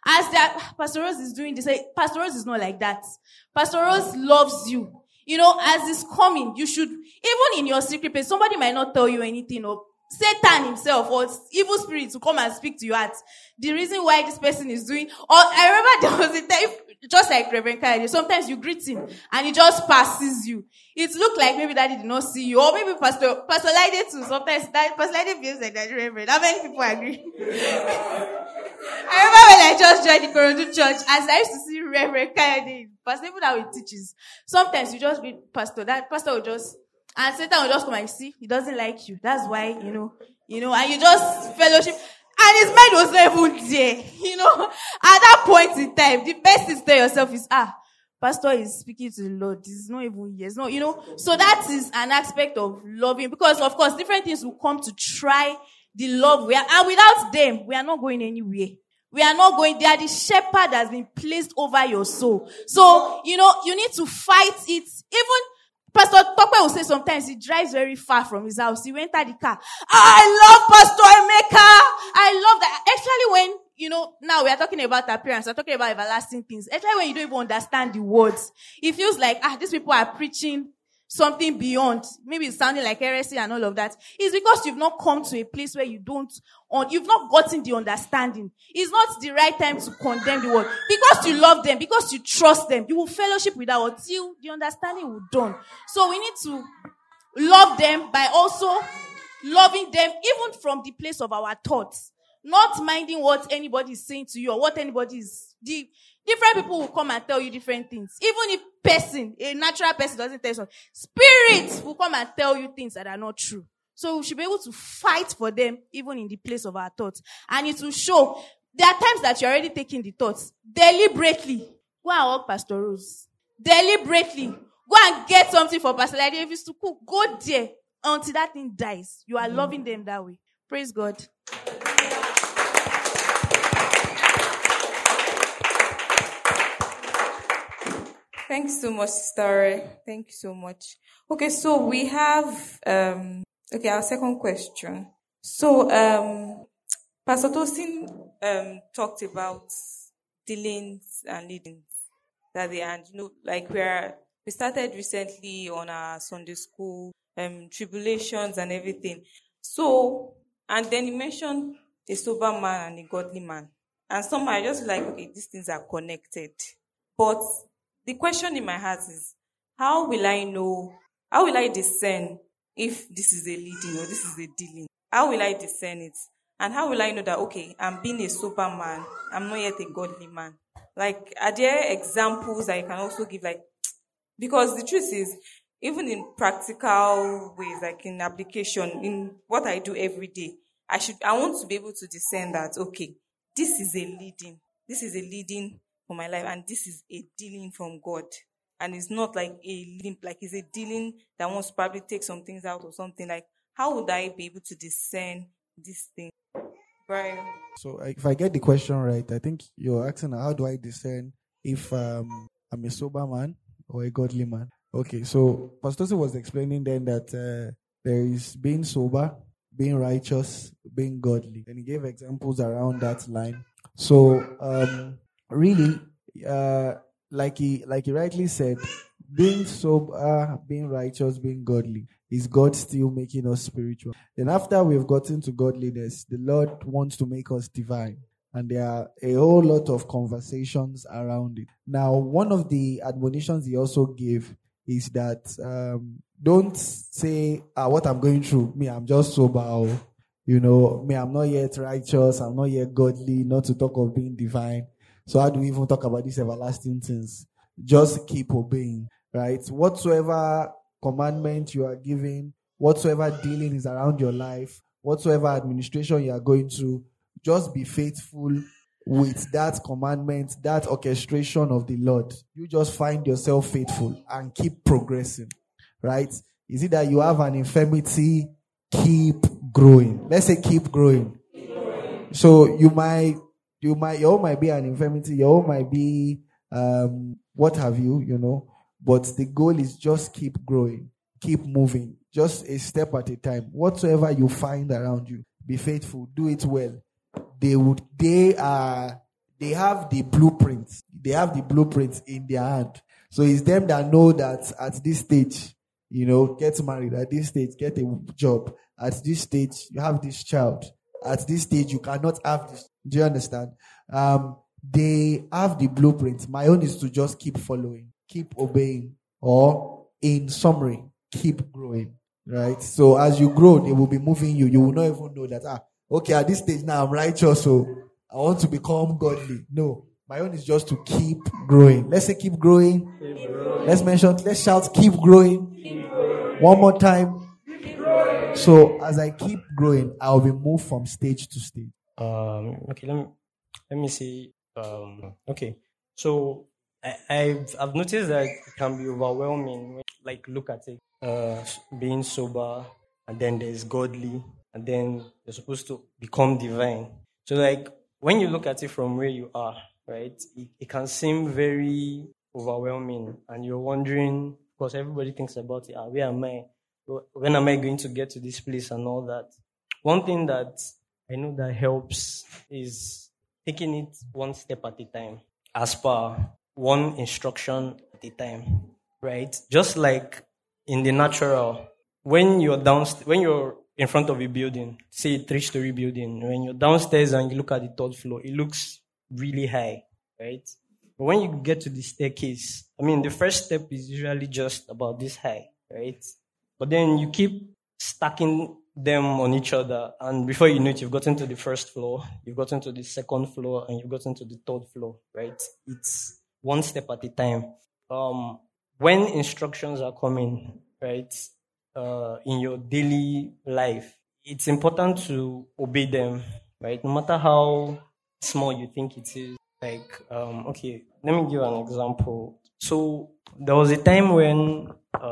As that Pastor Rose is doing this, Pastor Rose is not like that. Pastor Rose loves you. You know, as it's coming, you should, even in your secret place, somebody might not tell you anything, or Satan himself or evil spirits will come and speak to you at the reason why this person is doing. Or I remember there was a time, just like Reverend Kennedy, sometimes you greet him and he just passes you. It looked like maybe Daddy did not see you, or maybe Pastor Laide too. Sometimes Pastor Laide feels like that, Reverend. How many people agree? I remember when I just joined the Ikorodu church, as I used to see Reverend Kennedy, Pastor, even how he teaches. Sometimes you just meet Pastor, that Pastor will just, and Satan will just come and see, he doesn't like you. That's why, you know, and you just fellowship. And his mind was not even there, At that point in time, the best thing to tell yourself is, Pastor is speaking to the Lord. This is not even here. It's not, So that is an aspect of loving, because of course, different things will come to try the love we are. And without them, we are not going anywhere. We are not going, they are the shepherd that has been placed over your soul. So, you need to fight it. Even Pastor Tope will say sometimes he drives very far from his house. He will enter the car. I love Pastor Emeka. I love that. Actually, when, now we are talking about appearance, we're talking about everlasting things. Actually, when you don't even understand the words, it feels like, these people are preaching something beyond. Maybe it's sounding like heresy and all of that. It's because you've not come to a place where you've not gotten the understanding. It's not the right time to condemn the word. Because you love them, because you trust them, you will fellowship with them until the understanding will dawn. So we need to love them by also loving them even from the place of our thoughts. Not minding what anybody is saying to you or what anybody is. Different people will come and tell you different things. Even if a natural person doesn't tell you something, spirits will come and tell you things that are not true. So we should be able to fight for them even in the place of our thoughts. And it will show. There are times that you're already taking the thoughts. Deliberately. Go and walk Pastor Rose. Deliberately. Go and get something for Pastor Lady. If it's to cook, go there until that thing dies. You are loving them that way. Praise God. Thanks so much, Sister. Thank you so much. Okay, so we have, our second question. So, Pastor Tosin, talked about dealings and leadings that they, and, we started recently on our Sunday school, tribulations and everything. So, and then you mentioned a sober man and a godly man. And somehow I just like, okay, these things are connected. But the question in my heart is, how will I discern if this is a leading or this is a dealing? How will I discern it? And how will I know that, okay, I'm being a sober man, I'm not yet a godly man? Like, are there examples that you can also give, because the truth is, even in practical ways, like in application, in what I do every day, I want to be able to discern that, okay, this is a leading for my life, and this is a dealing from God. And it's not like a leading, like it's a dealing that wants to probably take some things out or something. Like, how would I be able to discern this thing? Brian? So if I get the question right, I think you're asking, how do I discern if I'm a sober man or a godly man? Okay, so Pastor was explaining then that there is being sober, being righteous, being godly. And he gave examples around that line. So, really, like he rightly said, being sober, being righteous, being godly, is God still making us spiritual? Then after we've gotten to godliness, the Lord wants to make us divine. And there are a whole lot of conversations around it. Now, one of the admonitions he also gave is that don't say, what I'm going through, me, I'm just sober, me, I'm not yet righteous, I'm not yet godly, not to talk of being divine. So how do we even talk about these everlasting things? Just keep obeying, right? Whatsoever commandment you are giving, whatsoever dealing is around your life, whatsoever administration you are going through, just be faithful with that commandment, that orchestration of the Lord. You just find yourself faithful and keep progressing, right? Is it that you have an infirmity? Keep growing. Let's say keep growing. So your own might be an infirmity, your own might be what have you, but the goal is just keep growing, keep moving, just a step at a time. Whatsoever you find around you, be faithful, do it well. They are they have the blueprints. They have the blueprints in their hand. So it's them that know that at this stage, get married. At this stage, get a job. At this stage, you have this child. At this stage, you cannot have this. Do you understand? They have the blueprint. My own is to just keep following, keep obeying, or in summary, keep growing. Right? So as you grow, they will be moving you. You will not even know that, okay, at this stage now I'm righteous, so I want to become godly. No. My own is just to keep growing. Let's say keep growing. Keep growing. Let's shout keep growing. Keep growing. One more time. Keep growing. So as I keep growing, I'll be moved from stage to stage. Okay, let me see. Okay. So I've noticed that it can be overwhelming when look at it. Being sober, and then there's godly, and then you're supposed to become divine. So when you look at it from where you are, right, it can seem very overwhelming, and you're wondering, because everybody thinks about it, where am I? When am I going to get to this place and all that? One thing that I know that helps is taking it one step at a time, as per one instruction at a time, right? Just like in the natural, when you're in front of a building, say a 3-story building, when you're downstairs and you look at the third floor, it looks really high, right? But when you get to the staircase, the first step is usually just about this high, right? But then you keep stacking them on each other, and before you know it, you've gotten to the first floor, you've gotten to the second floor, and you've gotten to the third floor, right? It's one step at a time. When instructions are coming, right, in your daily life, it's important to obey them, right? No matter how small you think it is. Okay, let me give an example. So there was a time when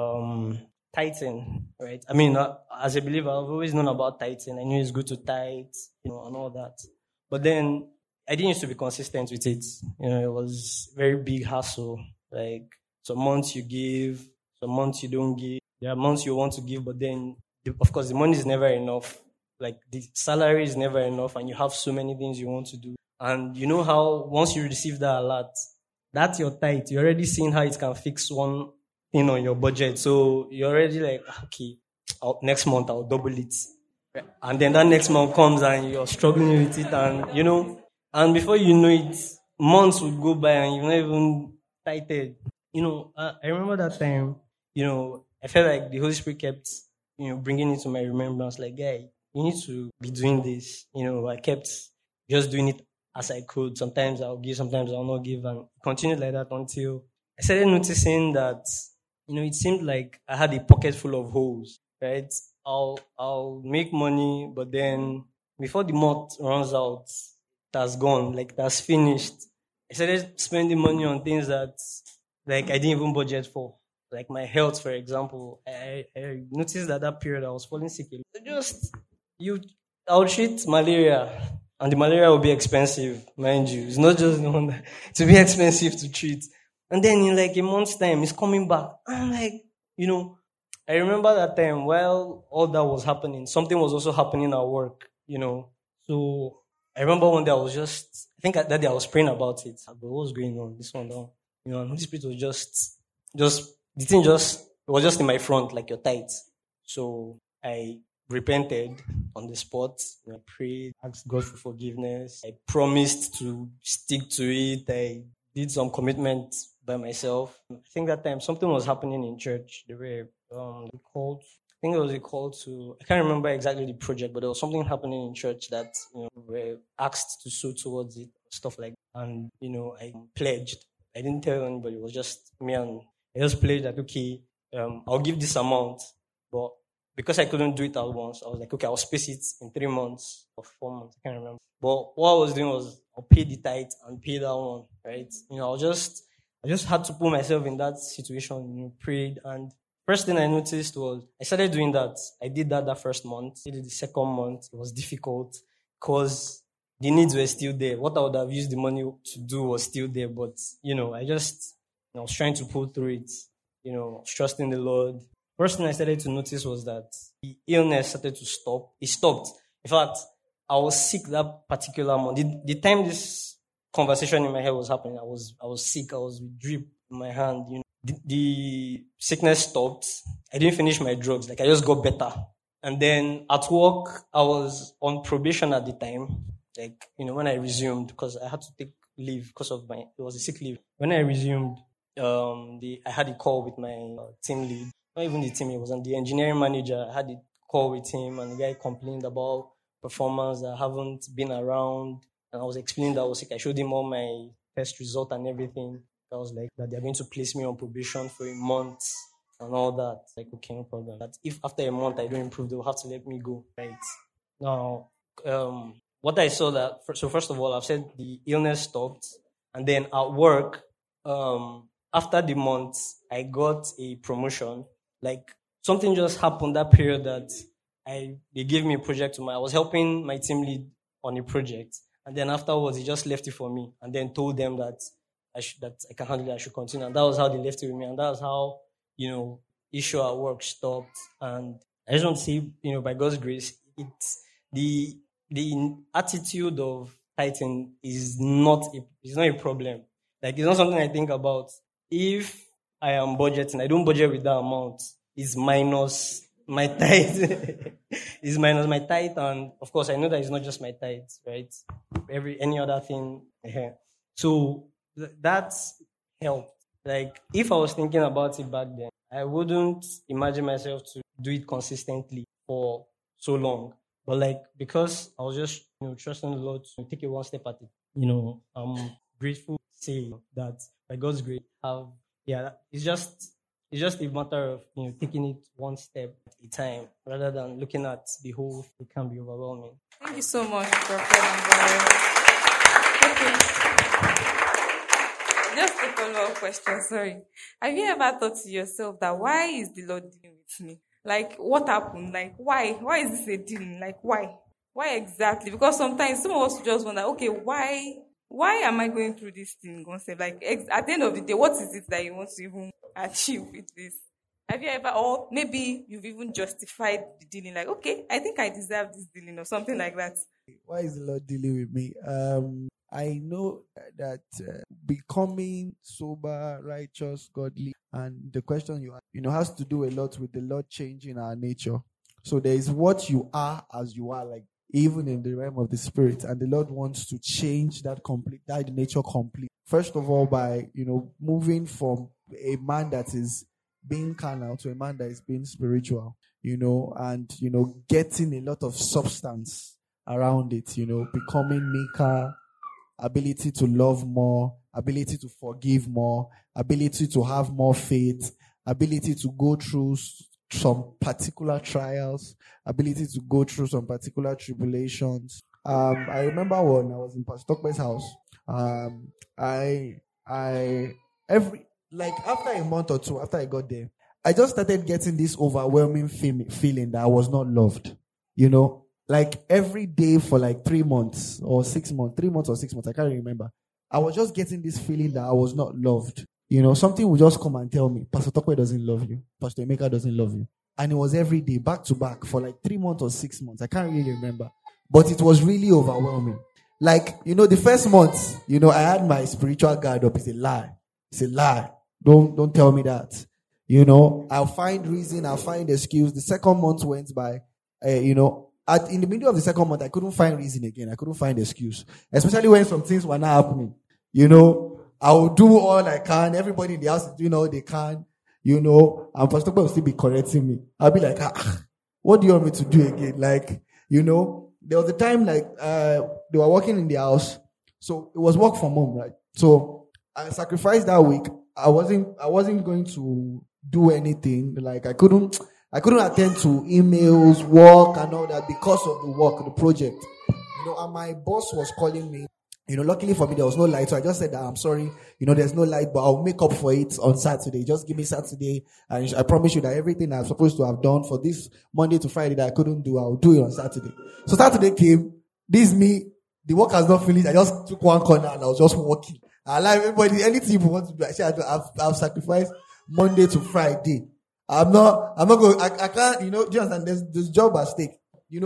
tithing, right? As a believer, I've always known about tithing. I knew it's good to tithe, and all that. But then I didn't used to be consistent with it. It was very big hassle. Some months you give, some months you don't give. There are months you want to give, but then, of course, the money is never enough. The salary is never enough, and you have so many things you want to do. And you know how once you receive that alert, that's your tithe. You're already seeing how it can fix one thing on your budget. So you're already okay, next month I'll double it. And then that next month comes and you're struggling with it, and and before you know it, months would go by and you've not even tithed. I remember that time, I felt like the Holy Spirit kept, bringing it to my remembrance, guy, you need to be doing this. I kept just doing it as I could. Sometimes I'll give, sometimes I'll not give, and continued like that until I started noticing that, it seemed like I had a pocket full of holes, right? I'll make money, but then before the month runs out, that's gone, that's finished. I started spending money on things that I didn't even budget for. My health, for example. I noticed that period I was falling sick. I'll treat malaria, and the malaria will be expensive, mind you. It's not just the one that to be expensive to treat. And then in a month's time, it's coming back. I'm I remember that time while all that was happening, something was also happening at work, So I remember one day I think that day I was praying about it. What was going on? This one down. And Holy Spirit was the thing was just in my front, like your tithe. So I repented on the spot. I prayed, asked God for forgiveness. I promised to stick to it. I did some commitment by myself. I think that time something was happening in church. They were called. I think it was a call to. I can't remember exactly the project, but there was something happening in church that we were asked to sow towards it, stuff like that. And I pledged. I didn't tell anybody. It was just me, and I just pledged that I'll give this amount, but because I couldn't do it at once, I was like, okay, I'll space it in 3 months or 4 months. I can't remember. But what I was doing was I'll pay the tithe and pay that one, right? I just had to put myself in that situation, prayed. And first thing I noticed was I started doing that. I did that first month. I did the second month. It was difficult because the needs were still there. What I would have used the money to do was still there. But, I was trying to pull through it, trusting the Lord. First thing I started to notice was that the illness started to stop. It stopped. In fact, I was sick that particular month. The time this conversation in my head was happening. I was sick. I was with drip in my hand. The sickness stopped. I didn't finish my drugs. Like, I just got better. And then at work, I was on probation at the time. Like, when I resumed, because I had to take leave because of it was a sick leave. When I resumed, I had a call with my team lead. Not even the team, it was the engineering manager. I had a call with him, and the guy complained about performance that I haven't been around. And I was explaining that I was sick. I showed him all my test result and everything. I was like, that they're going to place me on probation for a month and all that. Like, okay, no problem. That if after a month I don't improve, they'll have to let me go. Right. Now, what I saw that, so first of all, I've said the illness stopped. And then at work, after the month, I got a promotion. Like, something just happened that period that they gave me a project I was helping my team lead on a project. And then afterwards, he just left it for me and then told them that I can handle it, I should continue. And that was how they left it with me. And that was how, issue at work stopped. And I just want to say, by God's grace, it's the attitude of tithing is not a problem. Like, it's not something I think about. If I am budgeting, I don't budget with that amount. It's minus my tithe. It's minus my tithe. And of course, I know that it's not just my tithe, right? Any other thing. So that's helped. Like, if I was thinking about it back then, I wouldn't imagine myself to do it consistently for so long. But like, because I was just, trusting the Lord to take it one step at it. I'm grateful to say that by God's grace, it's just a matter of, taking it one step at a time rather than looking at the whole. It can be overwhelming. Thank you so much, Prophet. Just a follow-up question, sorry. Have you ever thought to yourself that why is the Lord dealing with me? Like, what happened? Like, why? Why is this a dealing? Like, why? Why exactly? Because sometimes some of us just wonder, okay, why am I going through this thing? Like, at the end of the day, what is it that you want to even achieve with this? Have you ever, or maybe you've even justified the dealing, like, okay, I think I deserve this dealing or something like that? Why is the Lord dealing with me? I know that becoming sober, righteous, godly, and the question you has to do a lot with the Lord changing our nature. So there is what you are as you are, like even in the realm of the spirit, and the Lord wants to change that nature complete. First of all, by moving from a man that is being carnal to a man that is being spiritual, and getting a lot of substance around it, becoming meeker, ability to love more, ability to forgive more, ability to have more faith, ability to go through some particular trials, ability to go through some particular tribulations. I remember when I was in Pastor Tokpe's house, after a month or two after I got there, I just started getting this overwhelming feeling that I was not loved. Like every day for like 3 months or 6 months, 3 months or 6 months, I can't remember. I was just getting this feeling that I was not loved. Something would just come and tell me, Pastor Tokpe doesn't love you. Pastor Emeka doesn't love you. And it was every day, back to back, for like 3 months or 6 months. I can't really remember. But it was really overwhelming. Like, the first month, I had my spiritual guard up. It's a lie. It's a lie. Don't tell me that. I'll find reason, I'll find excuse. The second month went by, in the middle of the second month, I couldn't find reason again. I couldn't find excuse. Especially when some things were not happening. I will do all I can. Everybody in the house is doing all they can. And Pastor will still be correcting me. I'll be like, what do you want me to do again? Like, there was a time like, they were working in the house. So it was work from home, right? So I sacrificed that week. I wasn't going to do anything. Like I couldn't attend to emails, work and all that because of the work, the project. And my boss was calling me. Luckily for me, there was no light. So I just said that I'm sorry. There's no light, but I'll make up for it on Saturday. Just give me Saturday. And I promise you that everything I'm supposed to have done for this Monday to Friday that I couldn't do, I'll do it on Saturday. So Saturday came. The work has not finished. I just took one corner and I was just walking. I like everybody, anything you want to do. I've sacrificed Monday to Friday. I'm not going, I can't, do you understand? There's job at stake,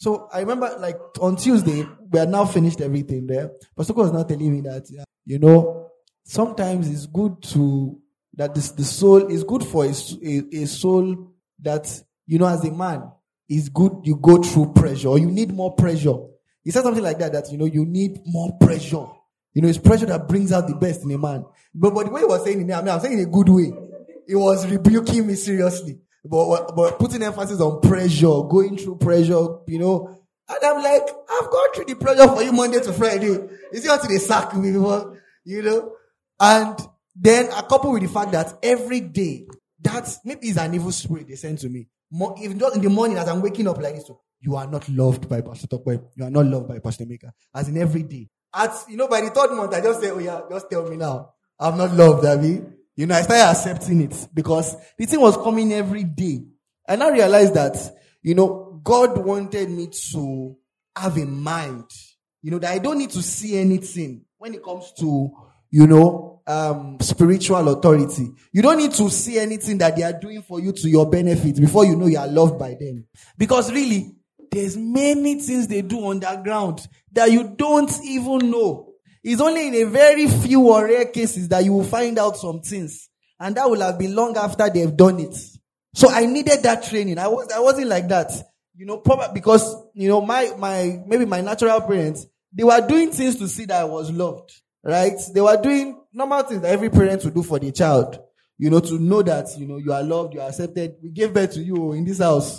So I remember, like, on Tuesday, we had now finished everything there. Pastor was now telling me that, sometimes it's good that the soul is good for a soul that, as a man, is good you go through pressure, or you need more pressure. He said something like that, you need more pressure. It's pressure that brings out the best in a man. But the way he was saying it, I'm saying in a good way. He was rebuking me seriously. But putting emphasis on pressure, going through pressure, And I'm like, I've gone through the pressure for you Monday to Friday. Is it until they sack me, And then coupled with the fact that every day, that maybe is an evil spirit they send to me. Even just in the morning as I'm waking up like this, you are not loved by Pastor Tokwe. You are not loved by Pastor Maker. As in every day. By the third month, I just say, oh yeah, just tell me now. I'm not loved, Abby. I started accepting it because the thing was coming every day. And I realized that, God wanted me to have a mind, that I don't need to see anything when it comes to, spiritual authority. You don't need to see anything that they are doing for you to your benefit before you know you are loved by them. Because really, there's many things they do underground that you don't even know. It's only in a very few or rare cases that you will find out some things. And that will have been long after they've done it. So I needed that training. I wasn't like that. Probably because, maybe my natural parents, they were doing things to see that I was loved. Right? They were doing normal things that every parent would do for their child. To know that, you are loved, you are accepted. We gave birth to you in this house.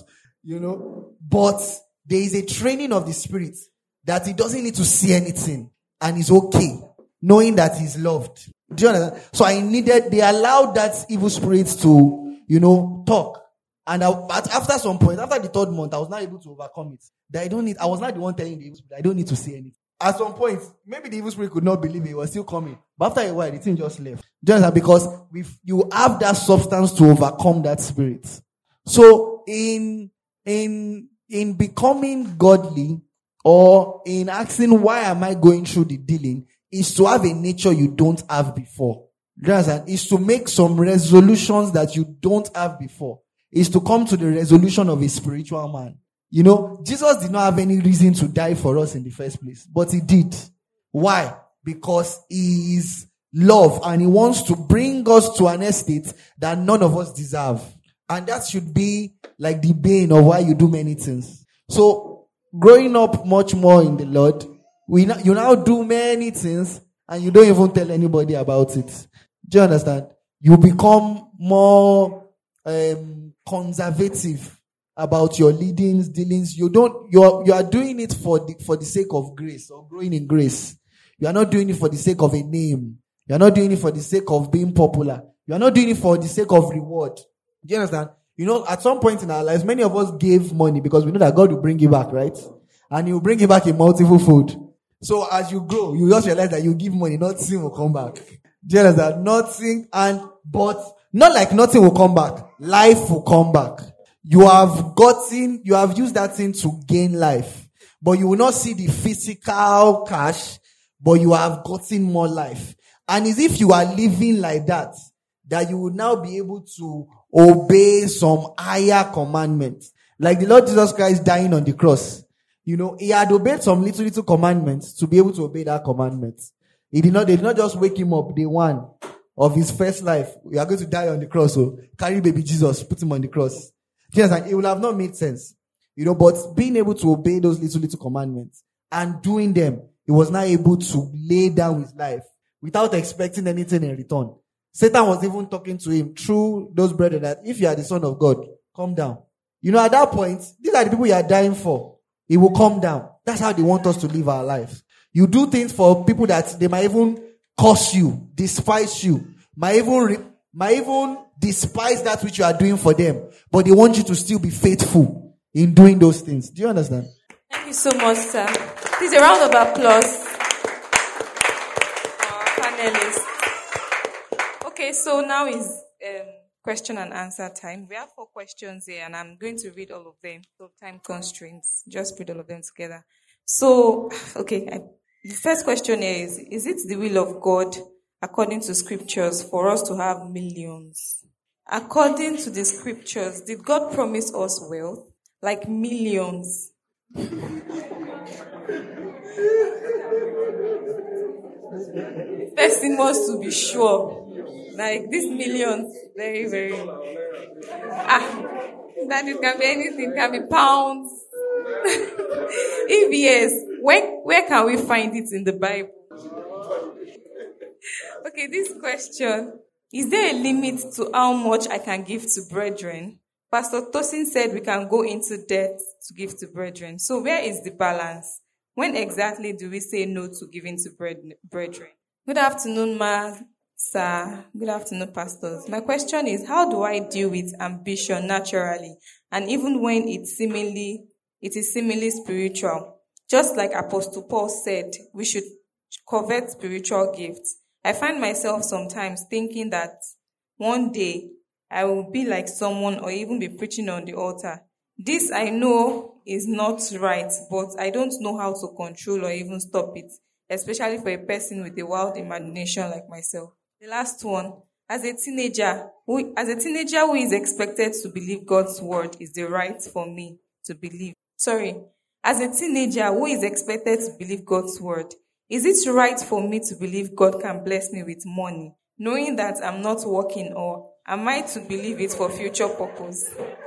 But there is a training of the spirit that he doesn't need to see anything. And he's okay, knowing that he's loved. Do you understand? So they allowed that evil spirit to, talk. And after some point, after the third month, I was not able to overcome it. I was not the one telling the evil spirit, I don't need to see anything. At some point, maybe the evil spirit could not believe it was still coming. But after a while, the thing just left. Do you understand? Because you have that substance to overcome that spirit. So in becoming godly, or in asking why am I going through the dealing, is to have a nature you don't have before. Is to make some resolutions that you don't have before. Is to come to the resolution of a spiritual man. Jesus did not have any reason to die for us in the first place, but he did. Why? Because he is love and he wants to bring us to an estate that none of us deserve. And that should be like the bane of why you do many things. So, growing up much more in the Lord, you now do many things and you don't even tell anybody about it. Do you understand? You become more conservative about your leadings, dealings. You are doing it for the sake of grace or growing in grace. You are not doing it for the sake of a name. You are not doing it for the sake of being popular. You are not doing it for the sake of reward. Do you understand? At some point in our lives, many of us gave money because we know that God will bring you back, right? And he will bring you back in multiple fold. So as you grow, you just realize that you give money, nothing will come back. Do you understand? But not like nothing will come back. Life will come back. You have used that thing to gain life. But you will not see the physical cash, but you have gotten more life. And as if you are living like that you will now be able to obey some higher commandments. Like the Lord Jesus Christ dying on the cross. He had obeyed some little commandments to be able to obey that commandment. They did not just wake him up day one of his first life. You are going to die on the cross, so carry baby Jesus, put him on the cross. It will have not made sense. But being able to obey those little commandments and doing them, he was not able to lay down his life without expecting anything in return. Satan was even talking to him through those brethren that if you are the Son of God, come down. At that point, these are the people you are dying for. He will come down. That's how they want us to live our life. You do things for people that they might even curse you, despise you, might even despise that which you are doing for them. But they want you to still be faithful in doing those things. Do you understand? Thank you so much, sir. Please, a round of applause for our panelists. Okay, so now is question and answer time. We have 4 questions here, and I'm going to read all of them. So time constraints, just read all of them together. So, okay, the first question here is it the will of God, according to scriptures, for us to have millions? According to the scriptures, did God promise us wealth, like millions? Person wants to be sure. Like this millions, very, very. That it can be anything, it can be pounds. If yes, where can we find it in the Bible? Okay, this question. Is there a limit to how much I can give to brethren? Pastor Tosin said we can go into debt to give to brethren. So where is the balance? When exactly do we say no to giving to brethren? Good afternoon, Ma, sir. Good afternoon, pastors. My question is, how do I deal with ambition naturally, and even when it is seemingly spiritual? Just like Apostle Paul said, we should covet spiritual gifts. I find myself sometimes thinking that one day I will be like someone or even be preaching on the altar. This I know is not right, but I don't know how to control or even stop it, especially for a person with a wild imagination like myself. The last one, as a teenager who is expected to believe God's word is the right for me to believe. As a teenager who is expected to believe God's word, is it right for me to believe God can bless me with money, knowing that I'm not working, or am I to believe it for future purpose?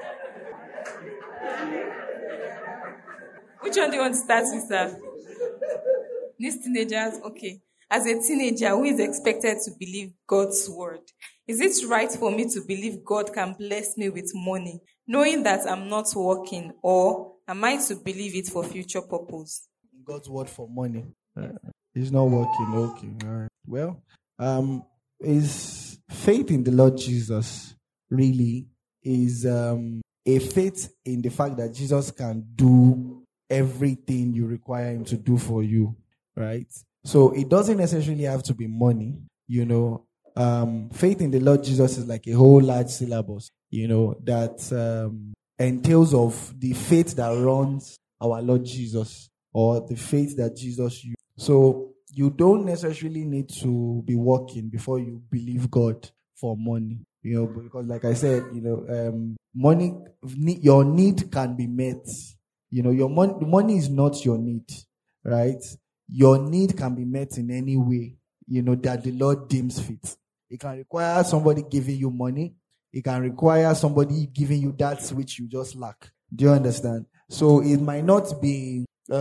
Which one do you want to start with, sir? These teenagers, okay. As a teenager who is expected to believe God's word, is it right for me to believe God can bless me with money, knowing that I'm not working, or am I to believe it for future purpose? God's word for money. It's not working. Okay. All right. Well, is faith in the Lord Jesus really is a faith in the fact that Jesus can do everything you require him to do for you, right? So it doesn't necessarily have to be money, faith in the Lord Jesus is like a whole large syllabus, that entails of the faith that runs our Lord Jesus, or the faith that Jesus used. So you don't necessarily need to be working before you believe God for money, because like I said, money, your need can be met. Money is not your need, right? Your need can be met in any way, that the Lord deems fit. It can require somebody giving you money. It can require somebody giving you that which you just lack. Do you understand? So it might not be,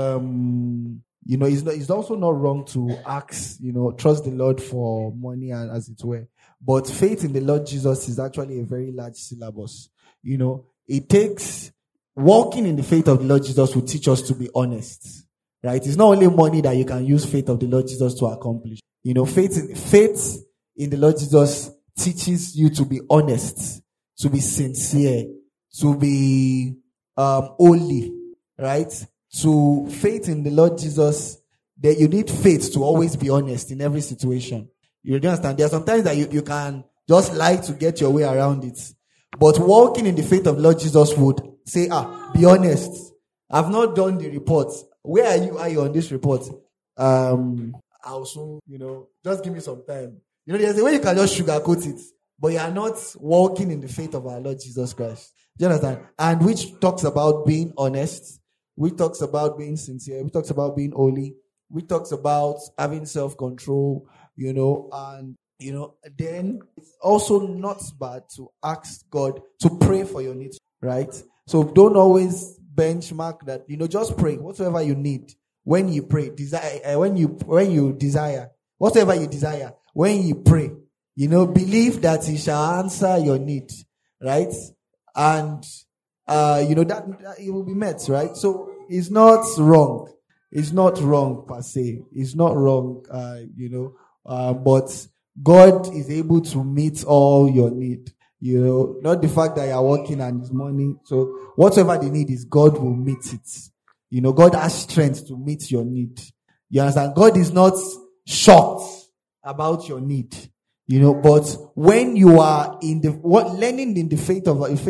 it's also not wrong to ask, trust the Lord for money, and as it were. But faith in the Lord Jesus is actually a very large syllabus. It takes walking in the faith of the Lord Jesus will teach us to be honest, right? It's not only money that you can use faith of the Lord Jesus to accomplish. Faith in the Lord Jesus teaches you to be honest, to be sincere, to be holy, right? To faith in the Lord Jesus, that you need faith to always be honest in every situation. You understand? There are sometimes that you can just lie to get your way around it. But walking in the faith of the Lord Jesus would say, be honest. I've not done the report. Where are you on this report? I'll soon, just give me some time. There's a way you can just sugarcoat it, but you are not walking in the faith of our Lord Jesus Christ. Do you understand? And which talks about being honest, which talks about being sincere, which talks about being holy, which talks about having self-control, and, then it's also not bad to ask God to pray for your needs, right? So don't always benchmark that, just pray whatever you need. When you pray, when you desire, whatever you desire, when you pray, believe that he shall answer your need, right? And, that it will be met, right? So it's not wrong. It's not wrong per se. It's not wrong, but God is able to meet all your need. Not the fact that you are working and it's money. So whatever the need is, God will meet it. God has strength to meet your need. You understand? God is not shocked about your need. But when you are learning in the faith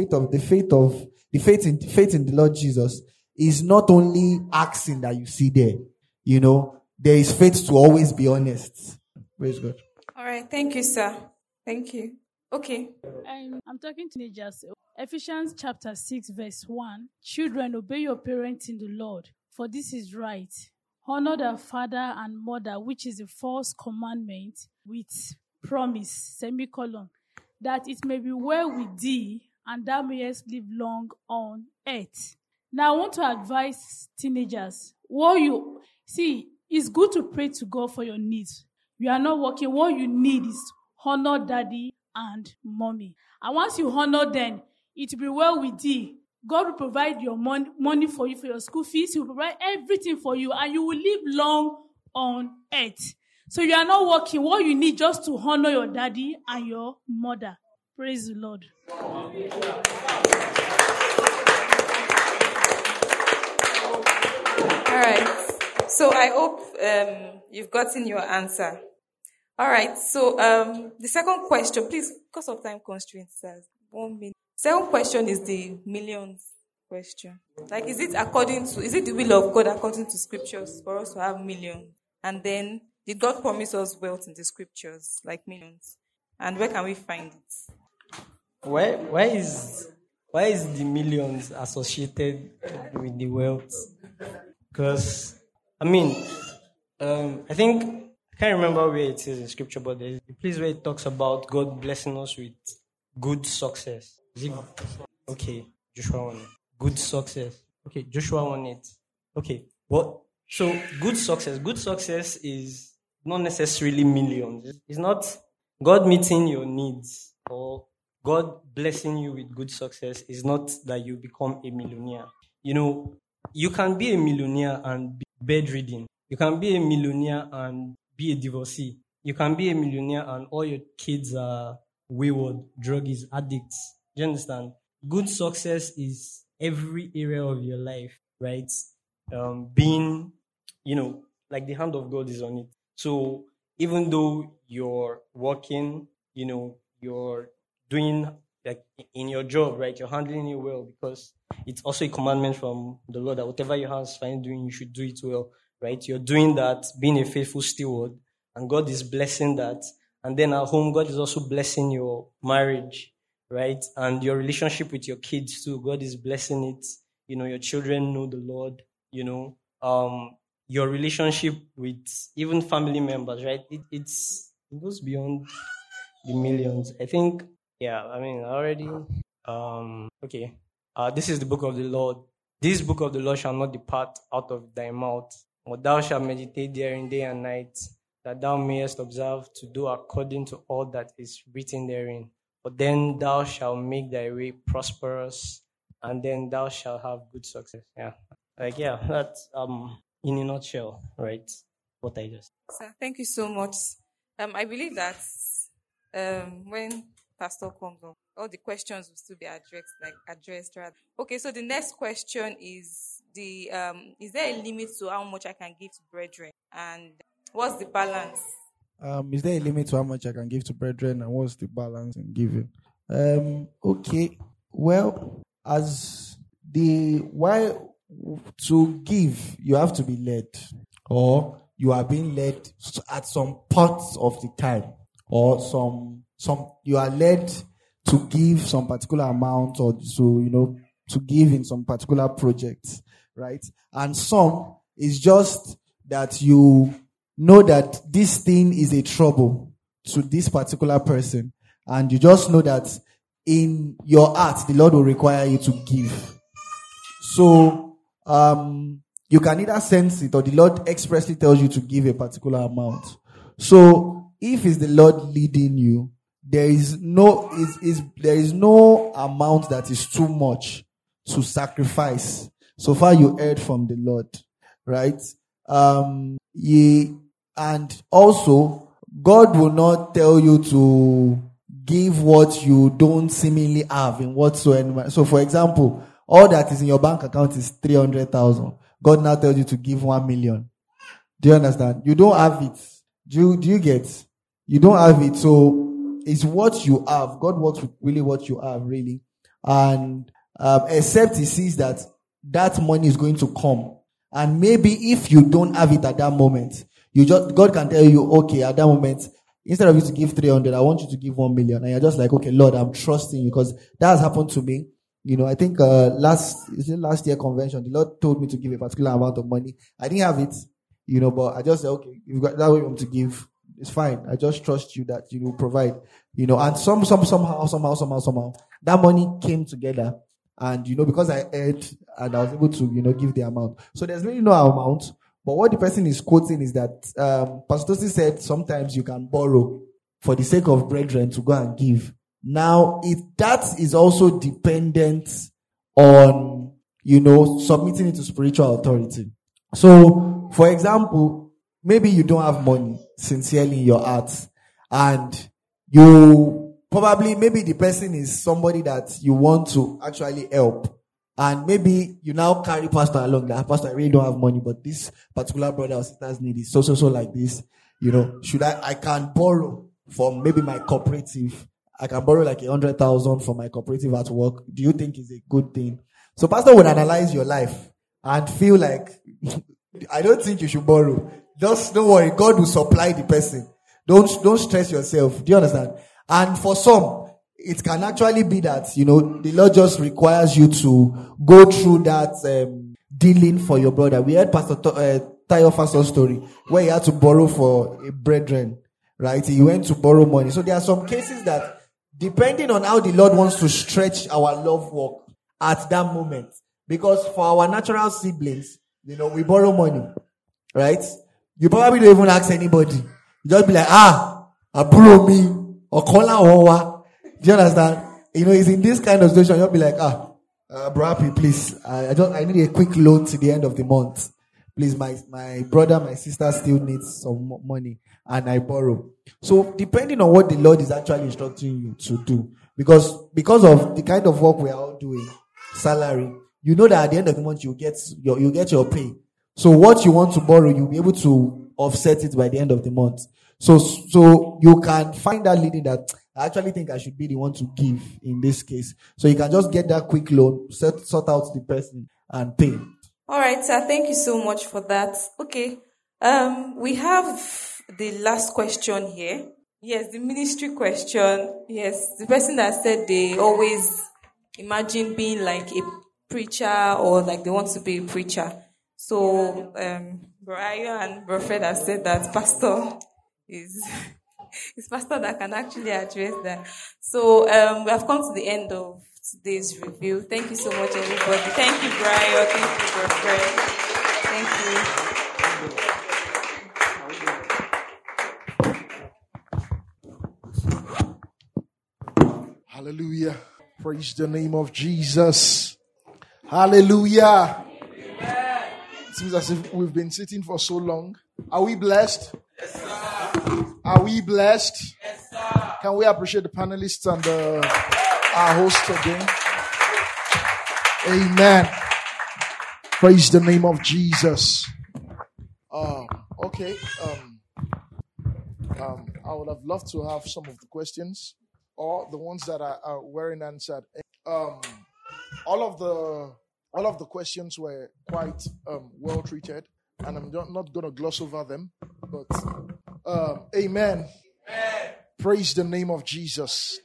in the Lord Jesus is not only asking that you see there. There is faith to always be honest. Praise God. All right. Thank you, sir. Thank you. Okay. I'm talking to teenagers. Ephesians chapter 6 verse 1. Children, obey your parents in the Lord, for this is right. Honor thy father and mother, which is the first commandment with promise, semicolon, that it may be well with thee and thou mayest live long on earth. Now I want to advise teenagers. It's good to pray to God for your needs. You are not working. What you need is honor daddy and mommy. And once you honor them, it will be well with thee. God will provide your money for you for your school fees. He will provide everything for you, and you will live long on earth. So you are not working. What you need just to honor your daddy and your mother. Praise the Lord. All right. So I hope you've gotten your answer. All right. So the second question, please, because of time constraints, 1 minute. Second question is the millions question. Like, is it the will of God according to scriptures for us to have millions? And then, did God promise us wealth in the scriptures, like millions? And where can we find it? Why is the millions associated with the wealth? Because, I think, I can't remember where it is in scripture, but there's a place where it talks about God blessing us with good success. Is it? Okay, Joshua 1. Good success. Okay, Joshua 1:8. Okay, what? So good success is not necessarily millions. It's not God meeting your needs or God blessing you with good success is not that you become a millionaire. You can be a millionaire and be bedridden. You can be a millionaire and be a divorcee. You can be a millionaire and all your kids are wayward, druggies, addicts. Do you understand? Good success is every area of your life, right? Being, like the hand of God is on it. So even though you're working, you're doing like in your job, right? You're handling it well because it's also a commandment from the Lord that whatever your hands find doing, you should do it well, right? You're doing that, being a faithful steward, and God is blessing that. And then at home, God is also blessing your marriage, right? And your relationship with your kids too. God is blessing it. Your children know the Lord, your relationship with even family members, right? It goes beyond the millions. I think, already, okay. This is the book of the Lord. This book of the Lord shall not depart out of thy mouth, but thou shalt meditate therein day and night, that thou mayest observe to do according to all that is written therein. For then thou shalt make thy way prosperous, and then thou shalt have good success. That's in a nutshell, right? What I just. Sir, thank you so much. I believe that when Pastor comes on, all the questions will still be addressed. Rather. Okay, so the next question is is there a limit to how much I can give to brethren, and what's the balance? Is there a limit to how much I can give to brethren, and what's the balance in giving? Okay. Well, to give, you have to be led, or you are being led at some parts of the time, or some you are led to give some particular amount, or to give in some particular projects, right? And some is just that you know that this thing is a trouble to this particular person, and you just know that in your heart the Lord will require you to give. So you can either sense it, or the Lord expressly tells you to give a particular amount. So if it's the Lord leading you, there is no amount that is too much to sacrifice. So far you heard from the Lord, right? And also, God will not tell you to give what you don't seemingly have in whatsoever. So, for example, all that is in your bank account is 300,000. God now tells you to give 1 million. Do you understand? You don't have it. Do you get? You don't have it. So it's what you have. God works with really what you have, really. And except He sees that money is going to come. And maybe if you don't have it at that moment, God can tell you, okay, at that moment, instead of you to give 300, I want you to give 1 million. And you're just like, okay, Lord, I'm trusting you, because that has happened to me. I think last year convention, the Lord told me to give a particular amount of money. I didn't have it, but I just said, okay, if you've got that way you want to give, it's fine. I just trust you that you will provide, and somehow, that money came together. And, because I earned and I was able to, give the amount. So there's really no amount. But what the person is quoting is that, Pastor Tosi said sometimes you can borrow for the sake of brethren to go and give. Now, that is also dependent on, submitting it to spiritual authority. So, for example, maybe you don't have money sincerely in your heart, and maybe the person is somebody that you want to actually help. And maybe you now carry pastor along, that pastor, I really don't have money, but this particular brother or sister's need is so like this. I can borrow from maybe my cooperative. I can borrow like 100,000 from my cooperative at work. Do you think it's a good thing? So pastor would analyze your life and feel like, I don't think you should borrow. Just don't worry. God will supply the person. Don't stress yourself. Do you understand? And for some, it can actually be that, the Lord just requires you to go through that dealing for your brother. We heard Pastor Tayo Faso's story where he had to borrow for a brethren, right? He went to borrow money. So there are some cases that, depending on how the Lord wants to stretch our love walk at that moment, because for our natural siblings, we borrow money, right? You probably don't even ask anybody. You just be like, I borrow me. Or call her. Do you understand? It's in this kind of situation, you'll be like, bro, happy, please. I need a quick loan to the end of the month. Please, my brother, my sister still needs some money, and I borrow. So, depending on what the Lord is actually instructing you to do, because of the kind of work we are all doing, salary, that at the end of the month you get your pay. So, what you want to borrow, you'll be able to offset it by the end of the month. So you can find that leading that I actually think I should be the one to give in this case. So you can just get that quick loan, sort out the person and pay. All right, sir. Thank you so much for that. Okay. We have the last question here. Yes, the ministry question. Yes, the person that said they always imagine being like a preacher or like they want to be a preacher. So, Brian and Prophet have said that pastor is pastor that can actually address that. So we have come to the end of today's review. Thank you so much, everybody. Thank you, Brian. Thank you, Prophet. Thank you. Hallelujah. Praise the name of Jesus. Hallelujah. It seems as if we've been sitting for so long. Are we blessed? Yes, sir. Are we blessed? Yes, sir. Can we appreciate the panelists and our host again? Amen. Praise the name of Jesus. Okay. I would have loved to have some of the questions or the ones that are weren't answered. All of the questions were quite well treated, and I'm not going to gloss over them. But amen. Praise the name of Jesus.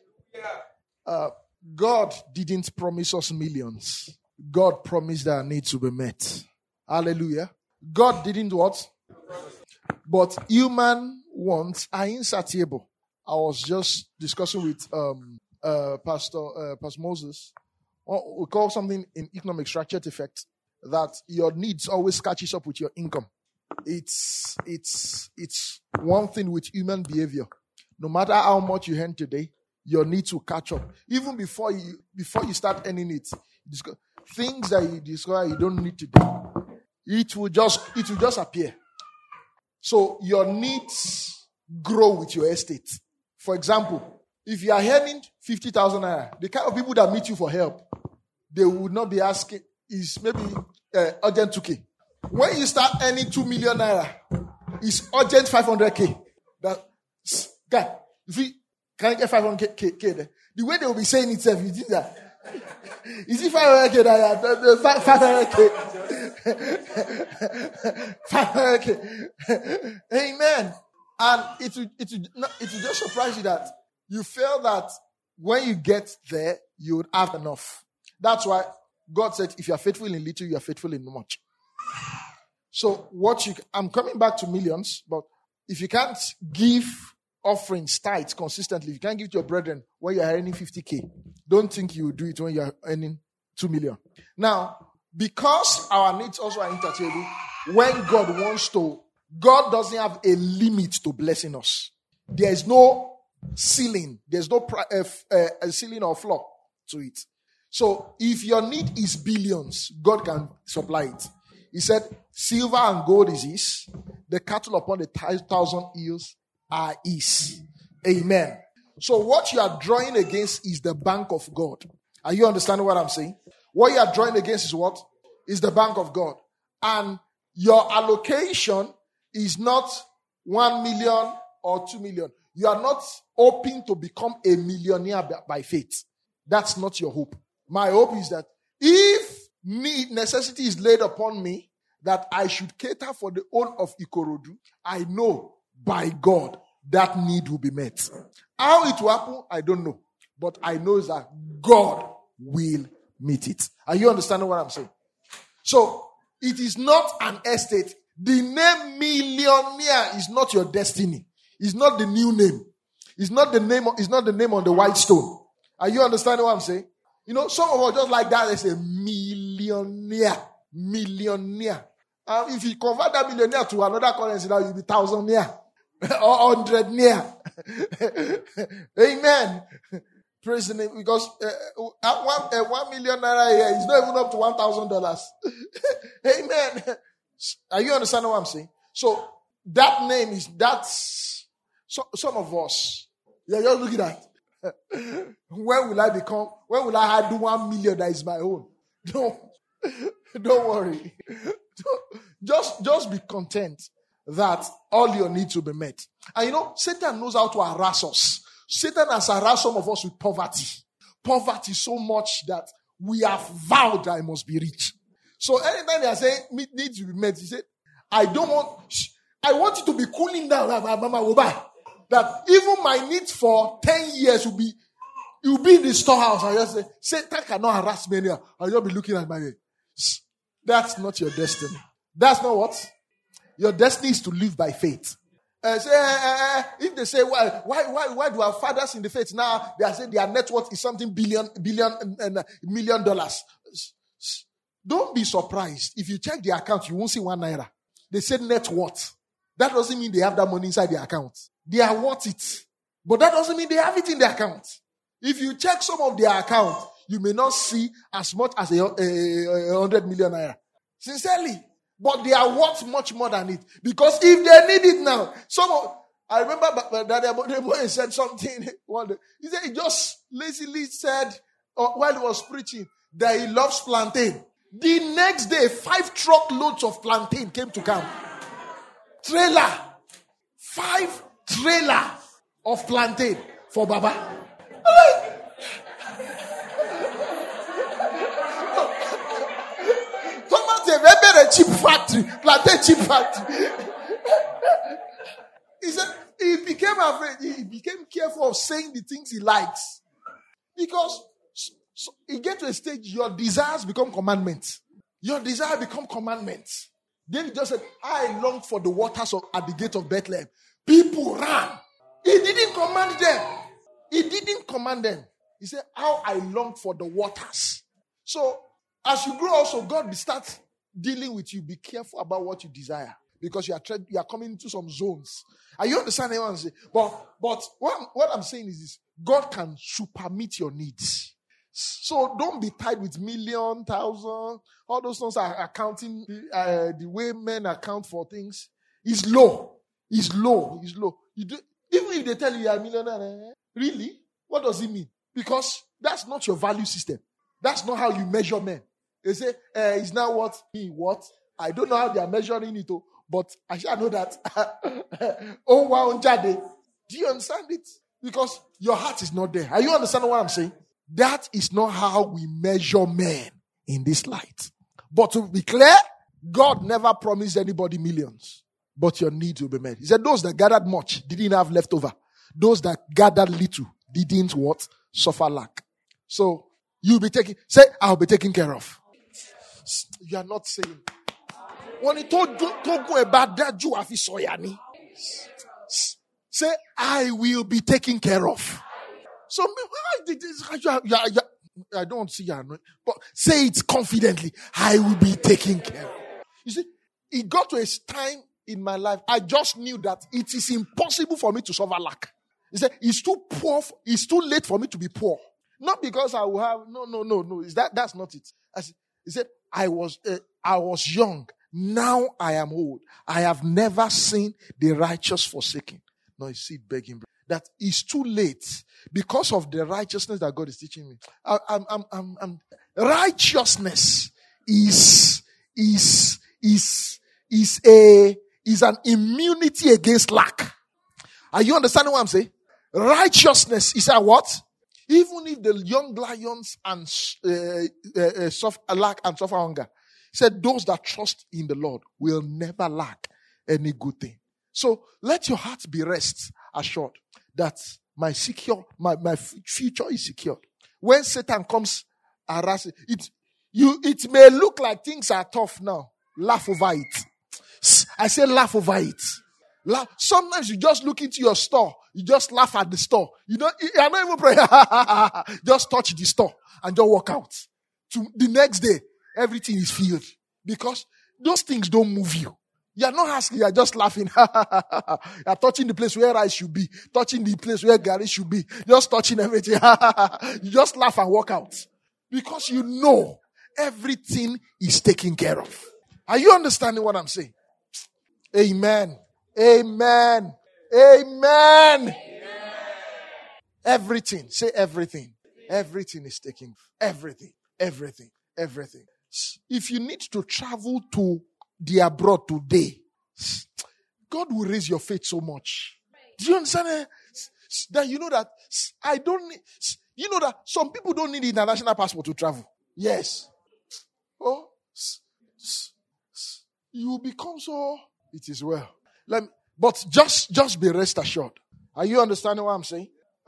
God didn't promise us millions. God promised that our needs will be met. Hallelujah. God didn't what? But human wants are insatiable. I was just discussing with Pastor Moses. We call something in economics ratchet effect, that your needs always catches up with your income. It's one thing with human behavior. No matter how much you earn today, your needs will catch up. Even before you start earning it, things that you discover you don't need today, it will just appear. So your needs grow with your estate. For example, if you are earning 50,000 naira, the kind of people that meet you for help, they would not be asking, is maybe urgent 2K. When you start earning 2 million naira, it's urgent 500K. That guy, can I get 500K there? The way they will be saying it, you think that. Is it 500K? 500K. 500K. Amen. And it will just surprise you that you feel that when you get there, you would have enough. That's why God said, if you are faithful in little, you are faithful in much. So I'm coming back to millions, but if you can't give offerings, tithes consistently, if you can't give to your brethren when you are earning 50K, don't think you will do it when you are earning 2 million. Now, because our needs also are interchangeable, when God doesn't have a limit to blessing us. There is no ceiling. There's no a ceiling or floor to it. So if your need is billions, God can supply it. He said, silver and gold is his. The cattle upon the 1,000 hills are his. Amen. So what you are drawing against is the bank of God. Are you understanding what I'm saying? What you are drawing against is what? Is the bank of God. And your allocation is not 1 million or 2 million. You are not hoping to become a millionaire by faith. That's not your hope. My hope is that if necessity is laid upon me that I should cater for the whole of Ikorodu, I know by God that need will be met. How it will happen, I don't know. But I know that God will meet it. Are you understanding what I'm saying? So, it is not an estate. The name millionaire is not your destiny. It's not the new name. It's not the name on the white stone. Are you understanding what I'm saying? You know, some of us just like that, they say millionaire. Millionaire. If you convert that millionaire to another currency, now you'll be thousandaire or hundredaire. Amen. Praise the name. Because 1 million naira here is not even up to $1,000. Amen. Are you understanding what I'm saying? So that name is some of us. You're just looking at when will I do 1 million that is my own? Don't worry. Just be content that all your needs will be met. And you know, Satan knows how to harass us. Satan has harassed some of us with poverty. Poverty so much that we have vowed I must be rich. So anytime they are saying needs to be met, he said, I want you to be cooling down. That even my needs for 10 years you'll be in the storehouse. I just say, Satan cannot harass me anymore. I'll just be looking at my head. That's not your destiny. That's not what? Your destiny is to live by faith. If they say, why do our fathers in the faith now, they are saying their net worth is something million dollars. Don't be surprised. If you check their account, you won't see 1 naira. They said net worth. That doesn't mean they have that money inside their account. They are worth it. But that doesn't mean they have it in their account. If you check some of their account, you may not see as much as 100 million naira. Sincerely. But they are worth much more than it. Because if they need it now, I remember that boy said something one day. He just lazily said, while he was preaching, that he loves plantain. The next day, 5 truckloads of plantain came to camp. 5 trailer of plantain for Baba. A cheap factory, plantain cheap factory. He said he became afraid. He became careful of saying the things he likes, because he get to a stage your desires become commandments. Your desire become commandments. David just said, "I long for the waters at the gate of Bethlehem." People ran. He didn't command them. He didn't command them. He said, "How I long for the waters." So as you grow, also God will start dealing with you. Be careful about what you desire, because you are coming into some zones. Are you understanding what I'm saying? But what I'm saying is this: God can super meet your needs. So don't be tied with million, thousand. All those things are accounting. The way men account for things is low. Is low. Is low. Even if they tell you are a millionaire, really, what does it mean? Because that's not your value system. That's not how you measure men. They say, it's not what? I don't know how they are measuring it, but I shall know that. Do you understand it? Because your heart is not there. Are you understanding what I'm saying? That is not how we measure men in this light. But to be clear, God never promised anybody millions. but your needs will be met. He said, those that gathered much didn't have leftover. Those that gathered little didn't what? Suffer lack. So, say, I'll be taken care of. You are not saying. When he told go about that, you have soyani. Say, I will be taken care of. So, I don't see you, but say it confidently. I will be taken care of. You see, it got to a time in my life, I just knew that it is impossible for me to suffer lack. He said, it's too poor, it's too late for me to be poor. Not because I will have, no. That's not it. He said, I was young. Now I am old. I have never seen the righteous forsaken, nor his seed begging bread. That is too late because of the righteousness that God is teaching me. Righteousness is an immunity against lack. Are you understanding what I'm saying? Righteousness is a what? Even if the young lions and suffer lack and suffer hunger, he said those that trust in the Lord will never lack any good thing. So let your heart be rest assured that my future is secured. When Satan comes harassing it may look like things are tough now. Laugh over it. I say laugh over it. Sometimes you just look into your store. You just laugh at the store. You're not even praying. Just touch the store and just walk out. To the next day, everything is filled. Because those things don't move you. You're not asking, you're just laughing. You're touching the place where rice should be. Touching the place where garlic should be. Just touching everything. You just laugh and walk out. Because you know everything is taken care of. Are you understanding what I'm saying? Amen. Amen. Amen. Everything. Say everything. Everything is taken. Everything. Everything. Everything. If you need to travel to the abroad today, God will raise your faith so much. Do you understand that you know that I don't need, you know that some people don't need international passport to travel. Yes. Oh, you become so, it is well. But just be rest assured. Are you understanding what I'm saying?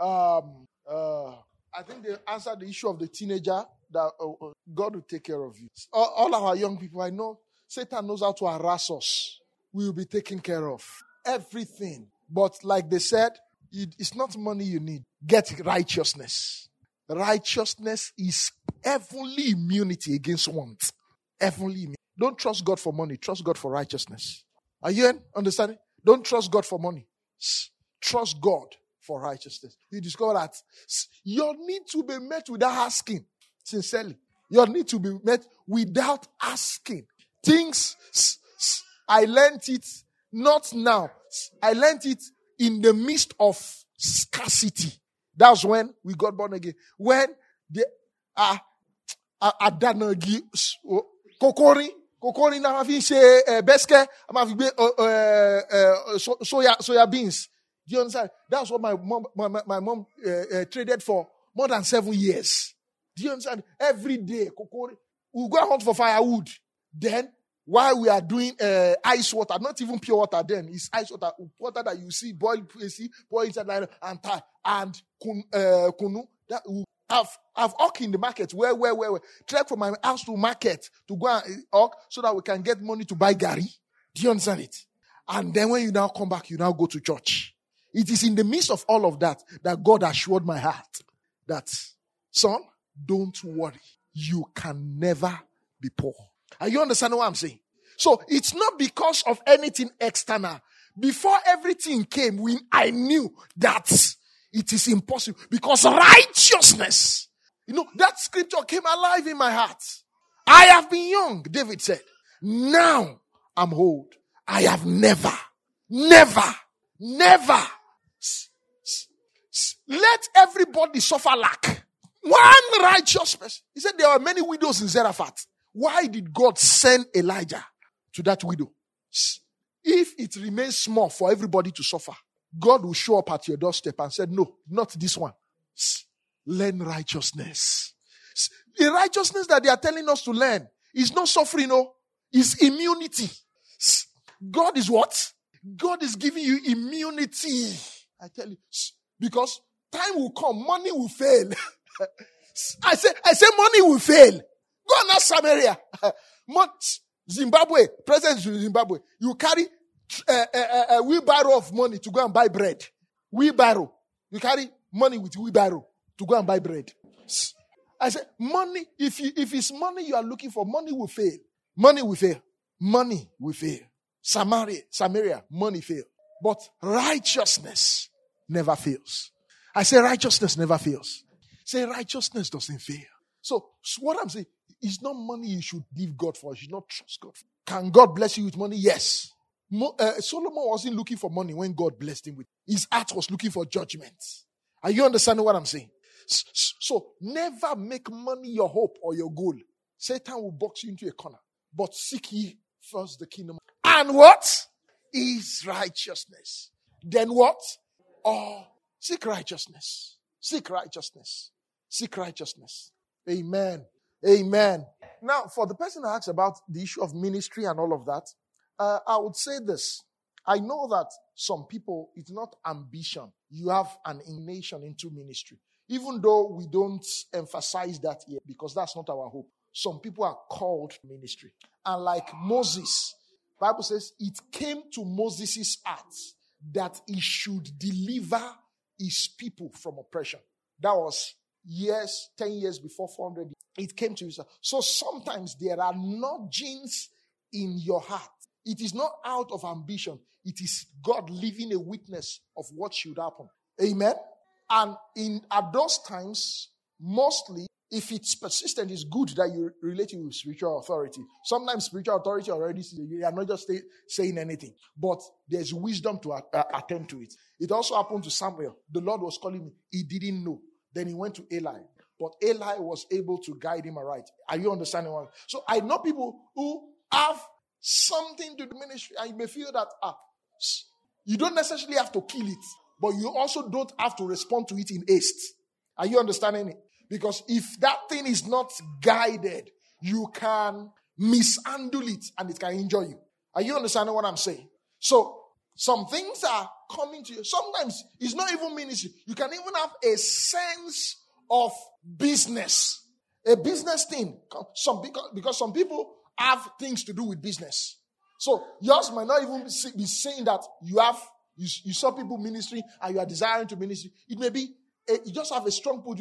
I think they answered the issue of the teenager that God will take care of you. All our young people, I know Satan knows how to harass us. We will be taken care of. Everything. But like they said, it's not money you need. Get righteousness. Righteousness is heavenly immunity against want. Heavenly immunity. Don't trust God for money. Trust God for righteousness. Are you understanding? Don't trust God for money. Trust God for righteousness. You discover that your need to be met without asking. Sincerely. Your need to be met without asking. Things, I learned it not now. I learned it in the midst of scarcity. That's when we got born again. When the Adanagi Kokori na mafi se beske, mafi soya beans. Do you understand? That's what my mom traded for more than 7 years. Do you understand? Every day, kokori, we go hunt for firewood. Then, while we are doing ice water, not even pure water then, it's ice water that you see, boil inside and tie, and kunu, that we have hawk in the market, where, trek from my house to market to go and hawk so that we can get money to buy gari. Do you understand it? And then when you now come back, you now go to church. It is in the midst of all of that God assured my heart that, son, don't worry. You can never be poor. Are you understanding what I'm saying? So it's not because of anything external. Before everything came, I knew that it is impossible because righteousness. You know, that scripture came alive in my heart. I have been young, David said. Now I'm old. I have never let everybody suffer lack. One righteous person. He said there are many widows in Zarephath. Why did God send Elijah to that widow? If it remains small for everybody to suffer, God will show up at your doorstep and say, no, not this one. Learn righteousness. The righteousness that they are telling us to learn is not suffering, no. It's immunity. God is what? God is giving you immunity. I tell you, because time will come, money will fail. I say money will fail. Go and ask Samaria. Zimbabwe, President of Zimbabwe, you carry a wheelbarrow of money to go and buy bread. Wheelbarrow. You carry money with wheelbarrow to go and buy bread. I say, money, if it's money you are looking for, money will fail. Money will fail. Money will fail. Samaria, money fail. But righteousness never fails. I say righteousness never fails. Say righteousness doesn't fail. So what I'm saying, it's not money you should give God for. You should not trust God for. Can God bless you with money? Yes. Solomon wasn't looking for money when God blessed him with. His heart was looking for judgment. Are you understanding what I'm saying? So never make money your hope or your goal. Satan will box you into a corner. But seek ye first the kingdom. And what is righteousness? Then what? Oh, seek righteousness. Seek righteousness. Seek righteousness. Amen. Amen. Now, for the person who asks about the issue of ministry and all of that, I would say this. I know that some people, it's not ambition. You have an inclination into ministry. Even though we don't emphasize that yet, because that's not our hope. Some people are called to ministry. And like Moses, the Bible says it came to Moses' heart that he should deliver his people from oppression. That was 10 years before 400 years. It came to his heart. So sometimes there are nudgings in your heart. It is not out of ambition. It is God leaving a witness of what should happen. Amen. And at those times, mostly, if it's persistent, it's good that you relate it with spiritual authority. Sometimes spiritual authority already, you are not just saying anything, but there's wisdom to attend to it. It also happened to Samuel. The Lord was calling him. He didn't know. Then he went to Eli. But Eli was able to guide him aright. Are you understanding what? So I know people who have something to the ministry, and you may feel that you don't necessarily have to kill it, but you also don't have to respond to it in haste. Are you understanding it? Because if that thing is not guided, you can mishandle it and it can injure you. Are you understanding what I'm saying? So some things are coming to you. Sometimes it's not even ministry. You can even have a sense of business. A business thing. Because some people have things to do with business. So yours might not even be saying that you saw people ministry and you are desiring to ministry. It may be you just have a strong pull.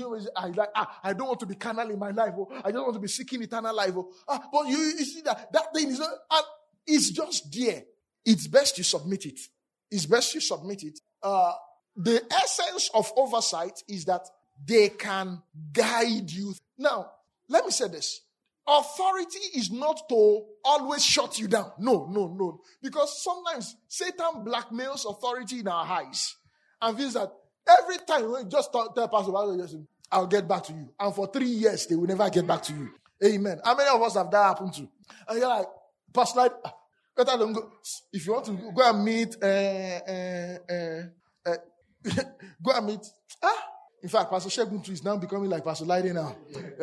I don't want to be carnal in my life. I don't want to be seeking eternal life. But you see that thing is not. It's just there. It's best you submit it. It's best you submit it. The essence of oversight is that they can guide you. Now, let me say this. Authority is not to always shut you down. No. Because sometimes Satan blackmails authority in our eyes and feels that every time we just tell Pastor, I'll get back to you. And for 3 years, they will never get back to you. Amen. How many of us have that happened to? And you're like, Pastor, better don't go. If you want to go and meet, go and meet. In fact, Pastor Shegun is now becoming like Pastor Lydie now.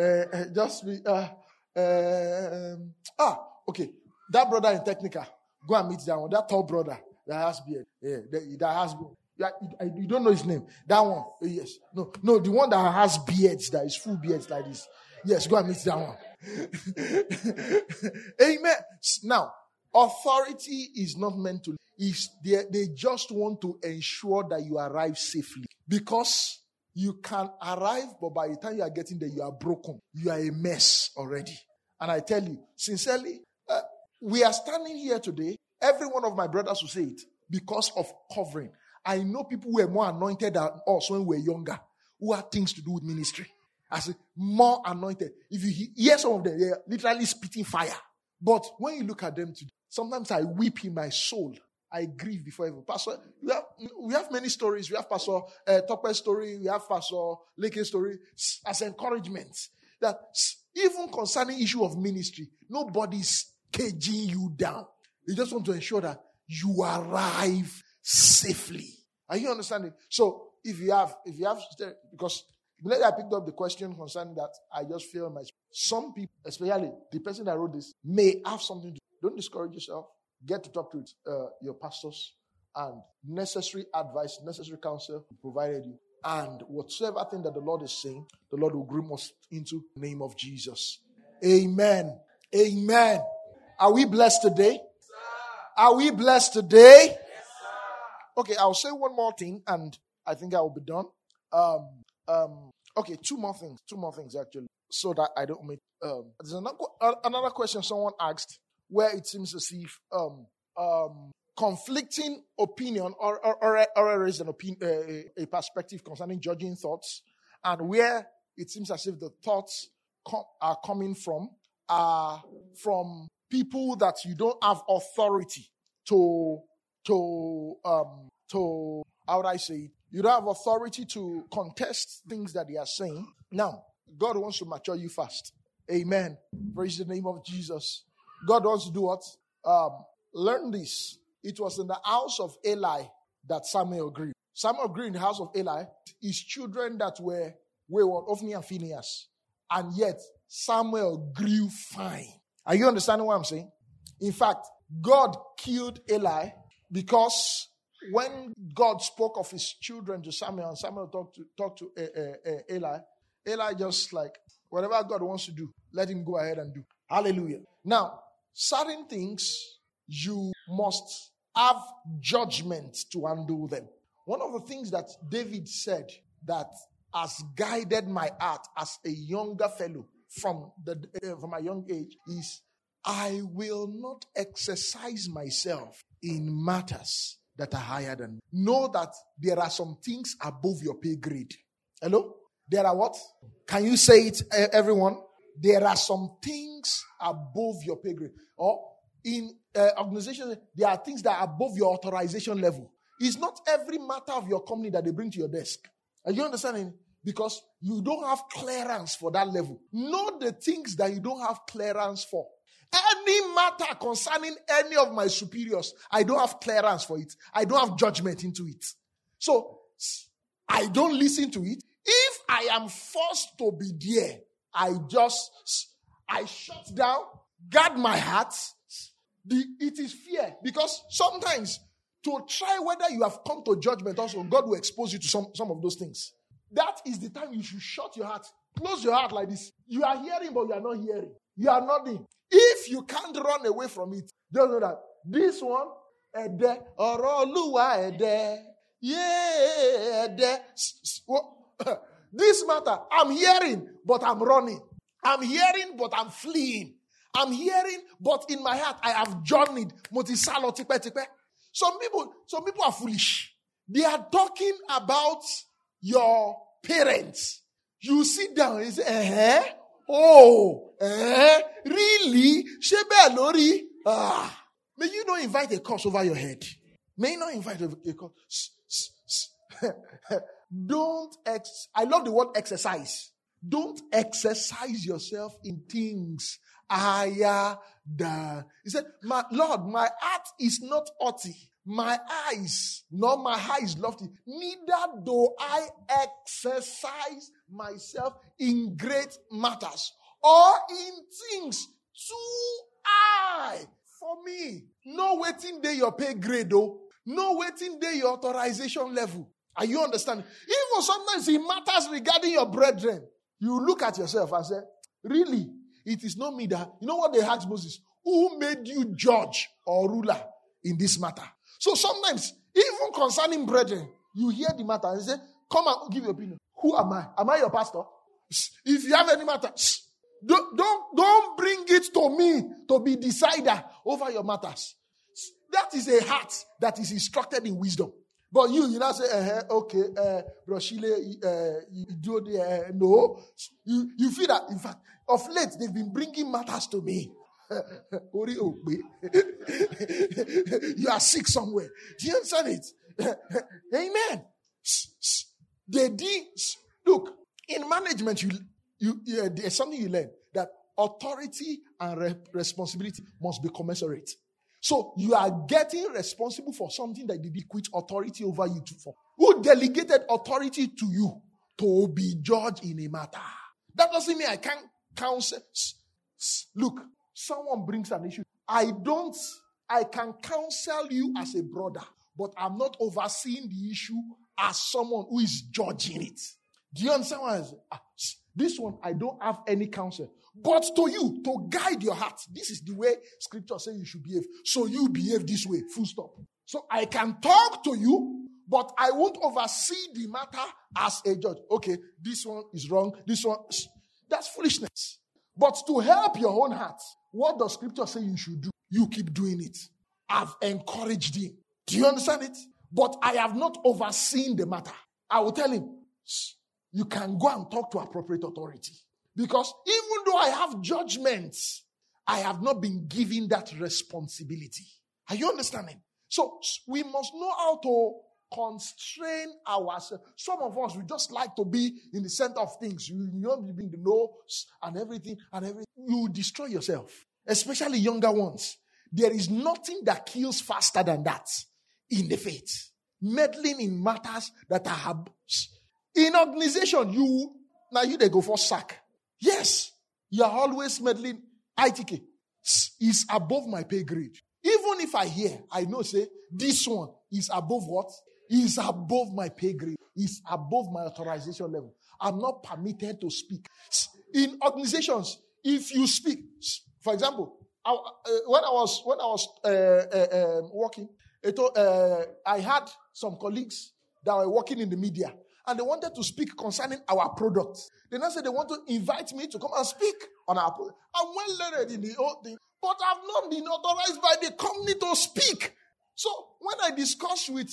Okay. That brother in Technica, go and meet that one. That tall brother that has beard. Yeah, that has beard. You don't know his name. That one. Yes. No, the one that has beards, that is full beards like this. Yes, go and meet that one. Amen. Now, authority is not meant to. They just want to ensure that you arrive safely. Because you can arrive, but by the time you are getting there, you are broken. You are a mess already. And I tell you, sincerely, we are standing here today. Every one of my brothers will say it because of covering. I know people who were more anointed than us when we were younger, who had things to do with ministry. I say, more anointed. If you hear some of them, they are literally spitting fire. But when you look at them today, sometimes I weep in my soul. I grieve before everyone. Pastor, we have many stories. We have Pastor Tokwe's story. We have Pastor Leke's story as encouragement. That even concerning issue of ministry, nobody's caging you down. They just want to ensure that you arrive safely. Are you understanding? So if you have, because later I picked up the question concerning that, I just feel some people, especially the person that wrote this, may have something to do. Don't discourage yourself. Get to talk to your pastors. and necessary advice, necessary counsel provided you. And whatsoever thing that the Lord is saying, the Lord will groom us into the name of Jesus. Amen. Amen. Are we blessed today? Are we blessed today? Okay, I'll say one more thing and I think I will be done. Okay, two more things actually, so that I don't make. There's another question someone asked where it seems as if conflicting opinion or raised an opinion, a perspective concerning judging thoughts, and where it seems as if the thoughts are coming from people that you don't have authority to how would I say it? You don't have authority to contest things that they are saying. Now, God wants to mature you fast. Amen. Praise the name of Jesus. God wants to do what? Learn this. It was in the house of Eli that Samuel grew. Samuel grew in the house of Eli. His children that were wayward, Ophni and Phinehas. And yet, Samuel grew fine. Are you understanding what I'm saying? In fact, God killed Eli because when God spoke of his children to Samuel, and Samuel talked to Eli, Eli just like, whatever God wants to do, let him go ahead and do. Hallelujah. Now, certain things, you must have judgment to undo them. One of the things that David said that has guided my heart as a younger fellow from a young age is, I will not exercise myself in matters that are higher than me. Know that there are some things above your pay grade. Hello? There are what? Can you say it, everyone? There are some things above your pay grade. Or in organizations, there are things that are above your authorization level. It's not every matter of your company that they bring to your desk. Are you understanding? Because you don't have clearance for that level. Know the things that you don't have clearance for. Any matter concerning any of my superiors, I don't have clearance for it. I don't have judgment into it. So, I don't listen to it. If I am forced to be there, I shut down, guard my heart. It is fear. Because sometimes, to try whether you have come to judgment also, God will expose you to some of those things. That is the time you should shut your heart. Close your heart like this. You are hearing, but you are not hearing. You are nodding. If you can't run away from it, just know that this one, this matter, I'm hearing, but I'm running. I'm hearing, but I'm fleeing. I'm hearing, but in my heart, I have journeyed. Some people are foolish. They are talking about your parents. You sit down and say, really? Shebe Lori? May you not invite a curse over your head. May you not invite a curse. I love the word exercise. Don't exercise yourself in things higher than. He said, Lord, my heart is not haughty. My eyes, nor my high is lofty. Neither do I exercise myself in great matters or in things too high for me. No waiting there your pay grade though. No waiting there your authorization level. Are you understanding? Even sometimes in matters regarding your brethren, you look at yourself and say, really, it is not me that. You know what they asked Moses? Who made you judge or ruler in this matter? So sometimes, even concerning brethren, you hear the matter and say, come and give your opinion. Who am I? Am I your pastor? If you have any matter, don't bring it to me to be decider over your matters. That is a heart that is instructed in wisdom. But you now say, okay, Roshile, you do the, no. You feel that, in fact, of late, they've been bringing matters to me. You are sick somewhere. Do you understand it? Amen. Look, in management, there's something you learn, that authority and responsibility must be commensurate. So you are getting responsible for something that they did quit authority over you for. Who delegated authority to you to be judged in a matter? That doesn't mean I can't counsel. Look, someone brings an issue. I can counsel you as a brother, but I'm not overseeing the issue as someone who is judging it. Do you understand what I say? This one, I don't have any counsel. But to you, to guide your heart, this is the way scripture says you should behave. So you behave this way, full stop. So I can talk to you, but I won't oversee the matter as a judge. Okay, this one is wrong, this one, that's foolishness. But to help your own heart, what does scripture say you should do? You keep doing it. I've encouraged him. Do you understand it? But I have not overseen the matter. I will tell him, you can go and talk to appropriate authority. Because even though I have judgments, I have not been given that responsibility. Are you understanding? So we must know how to constrain ourselves. Some of us, we just like to be in the center of things. You want to be in the know and everything. You destroy yourself, especially younger ones. There is nothing that kills faster than that in the faith. Meddling in matters that are in organization. They go for sack. Yes, you are always meddling. ITK is above my pay grade. Even if I hear, I know, say, this one is above what? Is above my pay grade. Is above my authorization level. I'm not permitted to speak. In organizations, if you speak, for example, when I was working, I had some colleagues that were working in the media, and they wanted to speak concerning our products. Then I said they want to invite me to come and speak on our product. I'm well learned in the whole thing, but I've not been authorized by the company to speak. So when I discussed with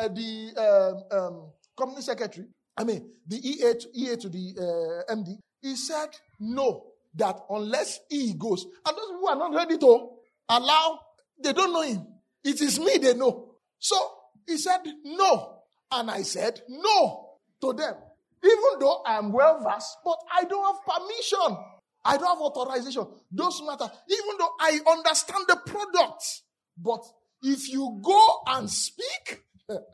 the company secretary, the EA to the MD, he said no, that unless he goes, and those who are not ready to allow, they don't know him. It is me they know. So he said no, and I said no to them. Even though I am well versed, but I don't have permission. I don't have authorization. Those matter. Even though I understand the product, but if you go and speak,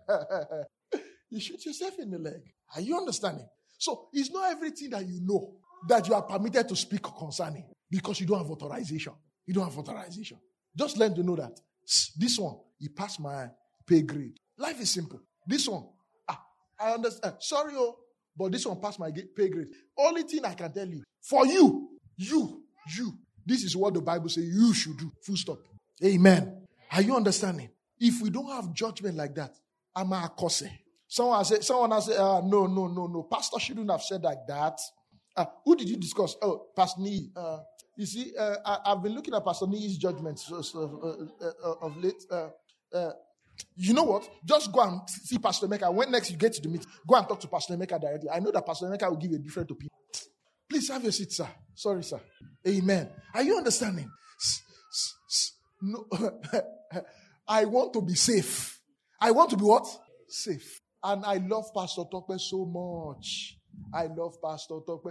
you shoot yourself in the leg. Are you understanding? So it's not everything that you know that you are permitted to speak concerning because you don't have authorization. You don't have authorization. Just learn to know that this one, he passed my pay grade. Life is simple. This one, I understand. Sorry, but this one passed my pay grade. Only thing I can tell you, for you, this is what the Bible says you should do. Full stop. Amen. Are you understanding? If we don't have judgment like that, I'm a curse. Someone has said, no. Pastor shouldn't have said like that. Who did you discuss? Oh, Pastor Nee. You see, I've been looking at Pastor Nee's judgments of late. You know what? Just go and see Pastor Emeka. When next you get to the meeting, go and talk to Pastor Emeka directly. I know that Pastor Emeka will give you a different opinion. Please have your seat, sir. Sorry, sir. Amen. Are you understanding? No. I want to be safe. I want to be what? Safe. And I love Pastor Tokpe so much. I love Pastor Tokpe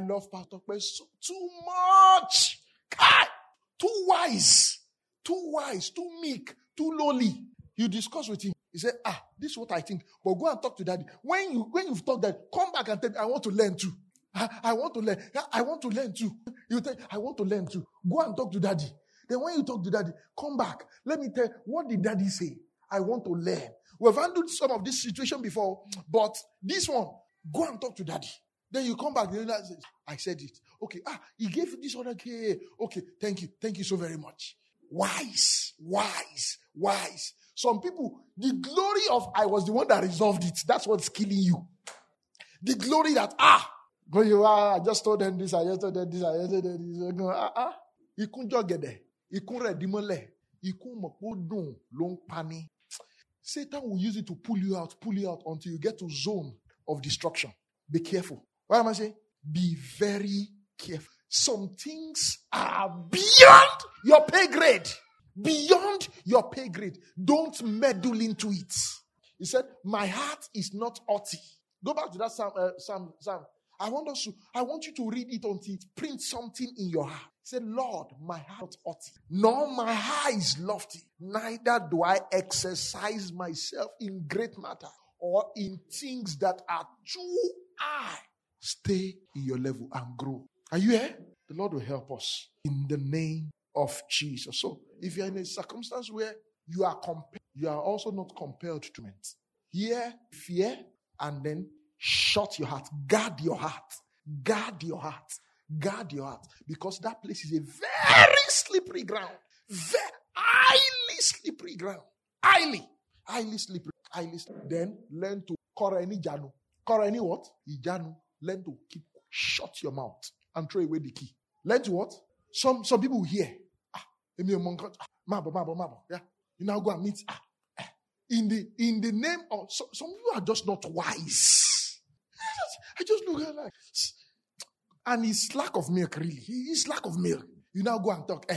so too much. God, too wise, too meek, too lowly. You discuss with him. He said, this is what I think. But go and talk to daddy. When you've talked that, come back and tell me, I want to learn too. I want to learn. I want to learn too. You tell, I want to learn too. Go and talk to daddy. Then when you talk to daddy, come back. Let me tell you, what did daddy say? I want to learn. We've handled some of this situation before, but this one, go and talk to daddy. Then you come back, I said it. Okay, he gave you this other key. Okay, thank you so very much. Wise. Some people, the glory of I was the one that resolved it. That's what's killing you. The glory that, I just told them this, I just told them this. Ikun jogede, ikun redimole, ikun mopodun long pani. Satan will use it to pull you out until you get to zone of destruction. Be careful. What am I saying? Be very careful. Some things are beyond your pay grade. Beyond your pay grade. Don't meddle into it. He said, my heart is not haughty. Go back to that Psalm. I want you to read it until it prints something in your heart. Say, Lord, my heart is haughty, nor my eye is lofty. Neither do I exercise myself in great matter or in things that are too high. Stay in your level and grow. Are you here? The Lord will help us in the name of Jesus. So, if you're in a circumstance where you are also not compelled to it. Hear, fear, and then shut your heart. Guard your heart. Guard your heart. Guard your heart. Because that place is a very slippery ground. Very highly slippery ground. Highly slippery. Highly slippery. Then learn to kora any janu. Kora any what? Ijanu. Learn to keep shut your mouth and throw away the key. Learn to what? Some people hear. Mabo. Yeah. You now go and meet. In the name of some people are just not wise. I just look at like, and it's lack of milk, really. It's lack of milk. You now go and talk.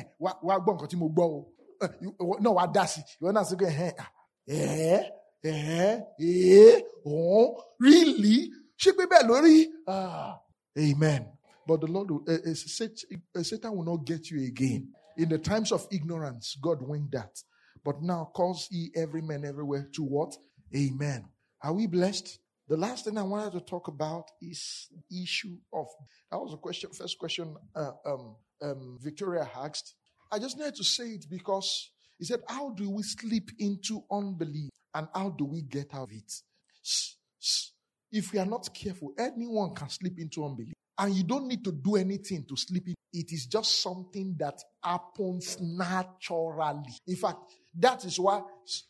No, what does it? You want to go, really? Amen. But the Lord, Satan will not get you again. In the times of ignorance, God winged that. But now calls ye every man everywhere to what? Amen. Are we blessed? The last thing I wanted to talk about is the issue of, that was the question, first question Victoria asked. I just needed to say it because he said, how do we slip into unbelief and how do we get out of it? If we are not careful, anyone can slip into unbelief. And you don't need to do anything to slip in. It is just something that happens naturally. In fact, that is why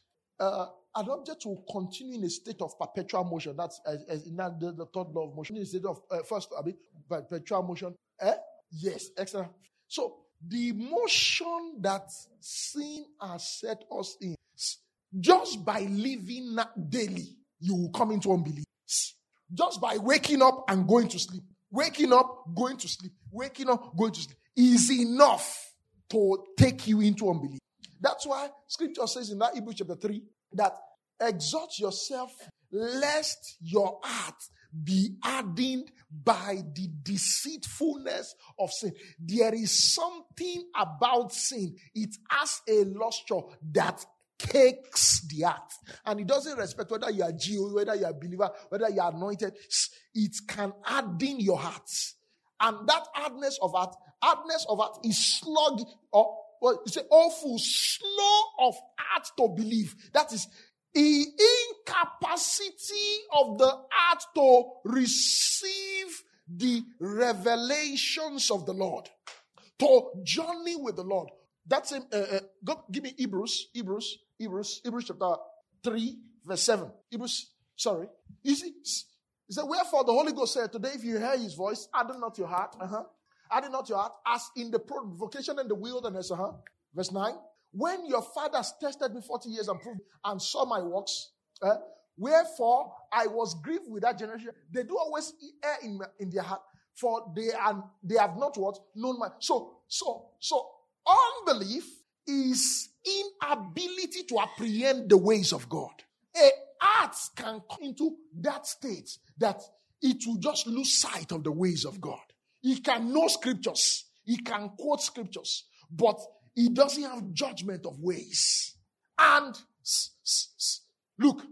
an object will continue in a state of perpetual motion. That's in the third law of motion. In a state of perpetual motion. Yes, excellent. So the motion that sin has set us in, just by living daily, you will come into unbelief. Just by waking up and going to sleep. Waking up, going to sleep. Waking up, going to sleep is enough to take you into unbelief. That's why scripture says in that Hebrews chapter 3 that exhort yourself lest your heart be hardened by the deceitfulness of sin. There is something about sin. It has a luster that cakes the heart. And it doesn't respect whether you are Jew, whether you are believer, whether you are anointed. It can harden your heart. And that hardness of heart is sluggish, or you say awful, slow of heart to believe. That is the incapacity of the heart to receive the revelations of the Lord, to journey with the Lord. That's give me Hebrews chapter 3, verse 7. You see, he said, wherefore the Holy Ghost said, today if you hear his voice, harden not your heart. Harden not your heart, as in the provocation and the wilderness. Verse 9. When your fathers tested me 40 years and proved and saw my works, wherefore I was grieved with that generation. They do always err in their heart, for they have not what? Known my. So unbelief is inability to apprehend the ways of God. A heart can come into that state that it will just lose sight of the ways of God. He can know scriptures. He can quote scriptures. But he doesn't have judgment of ways. And look,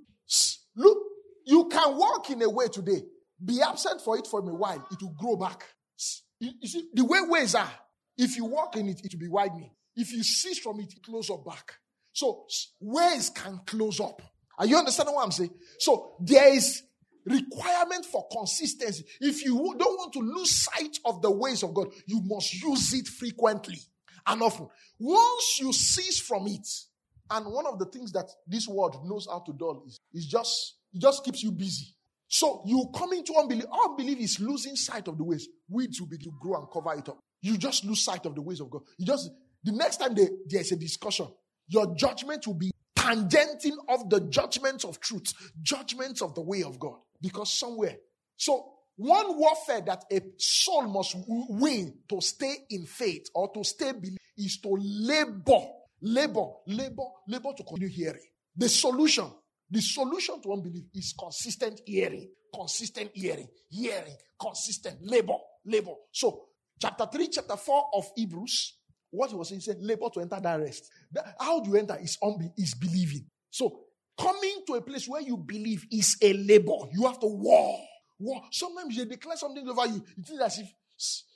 you can walk in a way today, be absent for it for a while, it will grow back. You see, the way ways are, if you walk in it, it will be widening. If you cease from it, it close up back. So ways can close up. Are you understanding what I'm saying? So there is requirement for consistency. If you don't want to lose sight of the ways of God, you must use it frequently and often. Once you cease from it, and one of the things that this world knows how to do is it just keeps you busy. So you come into unbelief. Unbelief is losing sight of the ways. Weeds will begin to grow and cover it up. You just lose sight of the ways of God. The next time there's a discussion, your judgment will be tangenting of the judgments of truth, judgments of the way of God. Because somewhere. So one warfare that a soul must win to stay in faith or to stay believe is to labor to continue hearing. The solution to unbelief is consistent hearing, consistent labor. So chapter 3, chapter 4 of Hebrews, what he was saying, he said, labor to enter that rest. How do you enter? Is believing. So coming to a place where you believe is a labor. You have to war. Sometimes they declare something over you. It is as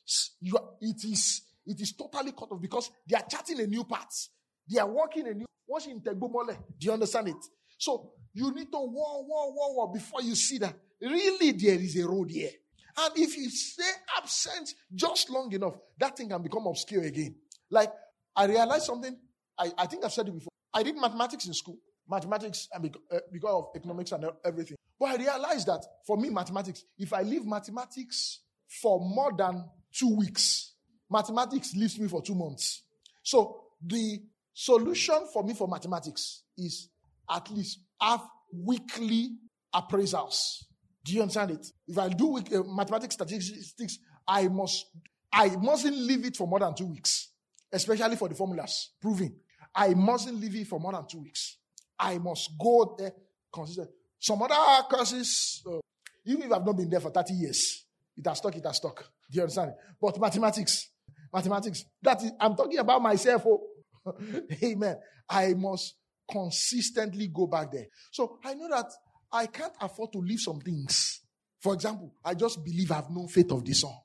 if it is totally cut off because they are charting a new path. They are walking a new. Do you understand it? So you need to war before you see that really there is a road here. And if you stay absent just long enough, that thing can become obscure again. Like, I realized something. I think I've said it before. I did mathematics in school. Mathematics, and because of economics and everything. But I realized that for me, mathematics, if I leave mathematics for more than 2 weeks, mathematics leaves me for 2 months. So the solution for me for mathematics is at least have weekly appraisals. Do you understand it? If I do mathematics statistics, I mustn't leave it for more than 2 weeks, especially for the formulas proving. I mustn't leave it for more than 2 weeks. I must go there consistent. Some other courses, even if I've not been there for 30 years, it has stuck. Do you understand it? But mathematics, that is, I'm talking about myself. Oh. Amen. I must consistently go back there. So I know that I can't afford to leave some things. For example, I just believe I have no faith of the Son.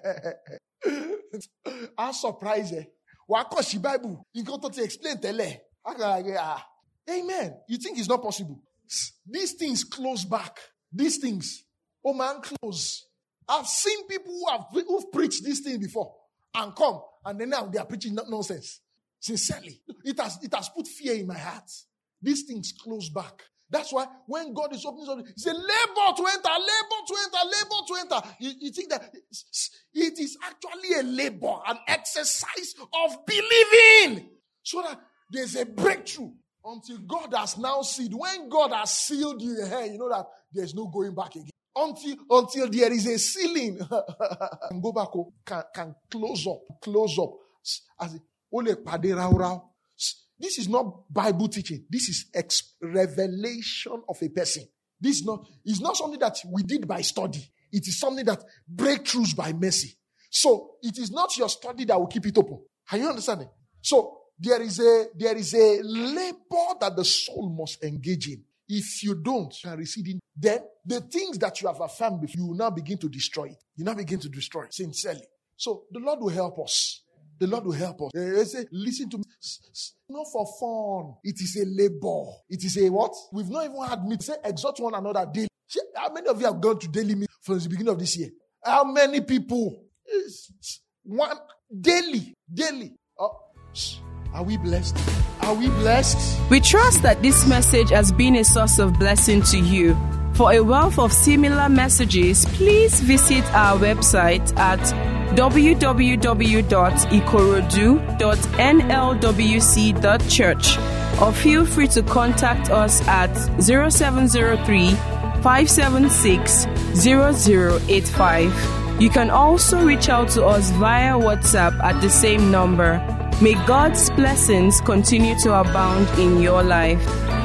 I'm surprised. Why she Bible? You got to explain tele. Amen. You think it's not possible? These things close back. These things, oh man, close. I've seen people who've preached these things before and come, and then now they are preaching nonsense. Sincerely, it has put fear in my heart. These things close back. That's why when God is opening something, He says, labor to enter. You think that it is actually a labor, an exercise of believing, so that there's a breakthrough until God has now sealed. When God has sealed you, you know that there's no going back again. Until there is a sealing, can go back, can close up. As this is not Bible teaching. This is revelation of a person. It's not something that we did by study. It is something that breakthroughs by mercy. So it is not your study that will keep it open. Are you understanding? So there is a labor that the soul must engage in. If you don't receive it, then the things that you have affirmed before, you will now begin to destroy it. You now begin to destroy it sincerely. So the Lord will help us. The Lord will help us. They say, listen to me. Not for fun. It is a labor. It is a what? We've not even had meet. Say, exhort one another daily. How many of you have gone to daily meet from the beginning of this year? How many people? One daily. Are we blessed? Are we blessed? We trust that this message has been a source of blessing to you. For a wealth of similar messages, please visit our website at www.ikorodu.nlwc.church or feel free to contact us at 0703 576 0085. You can also reach out to us via WhatsApp at the same number. May God's blessings continue to abound in your life.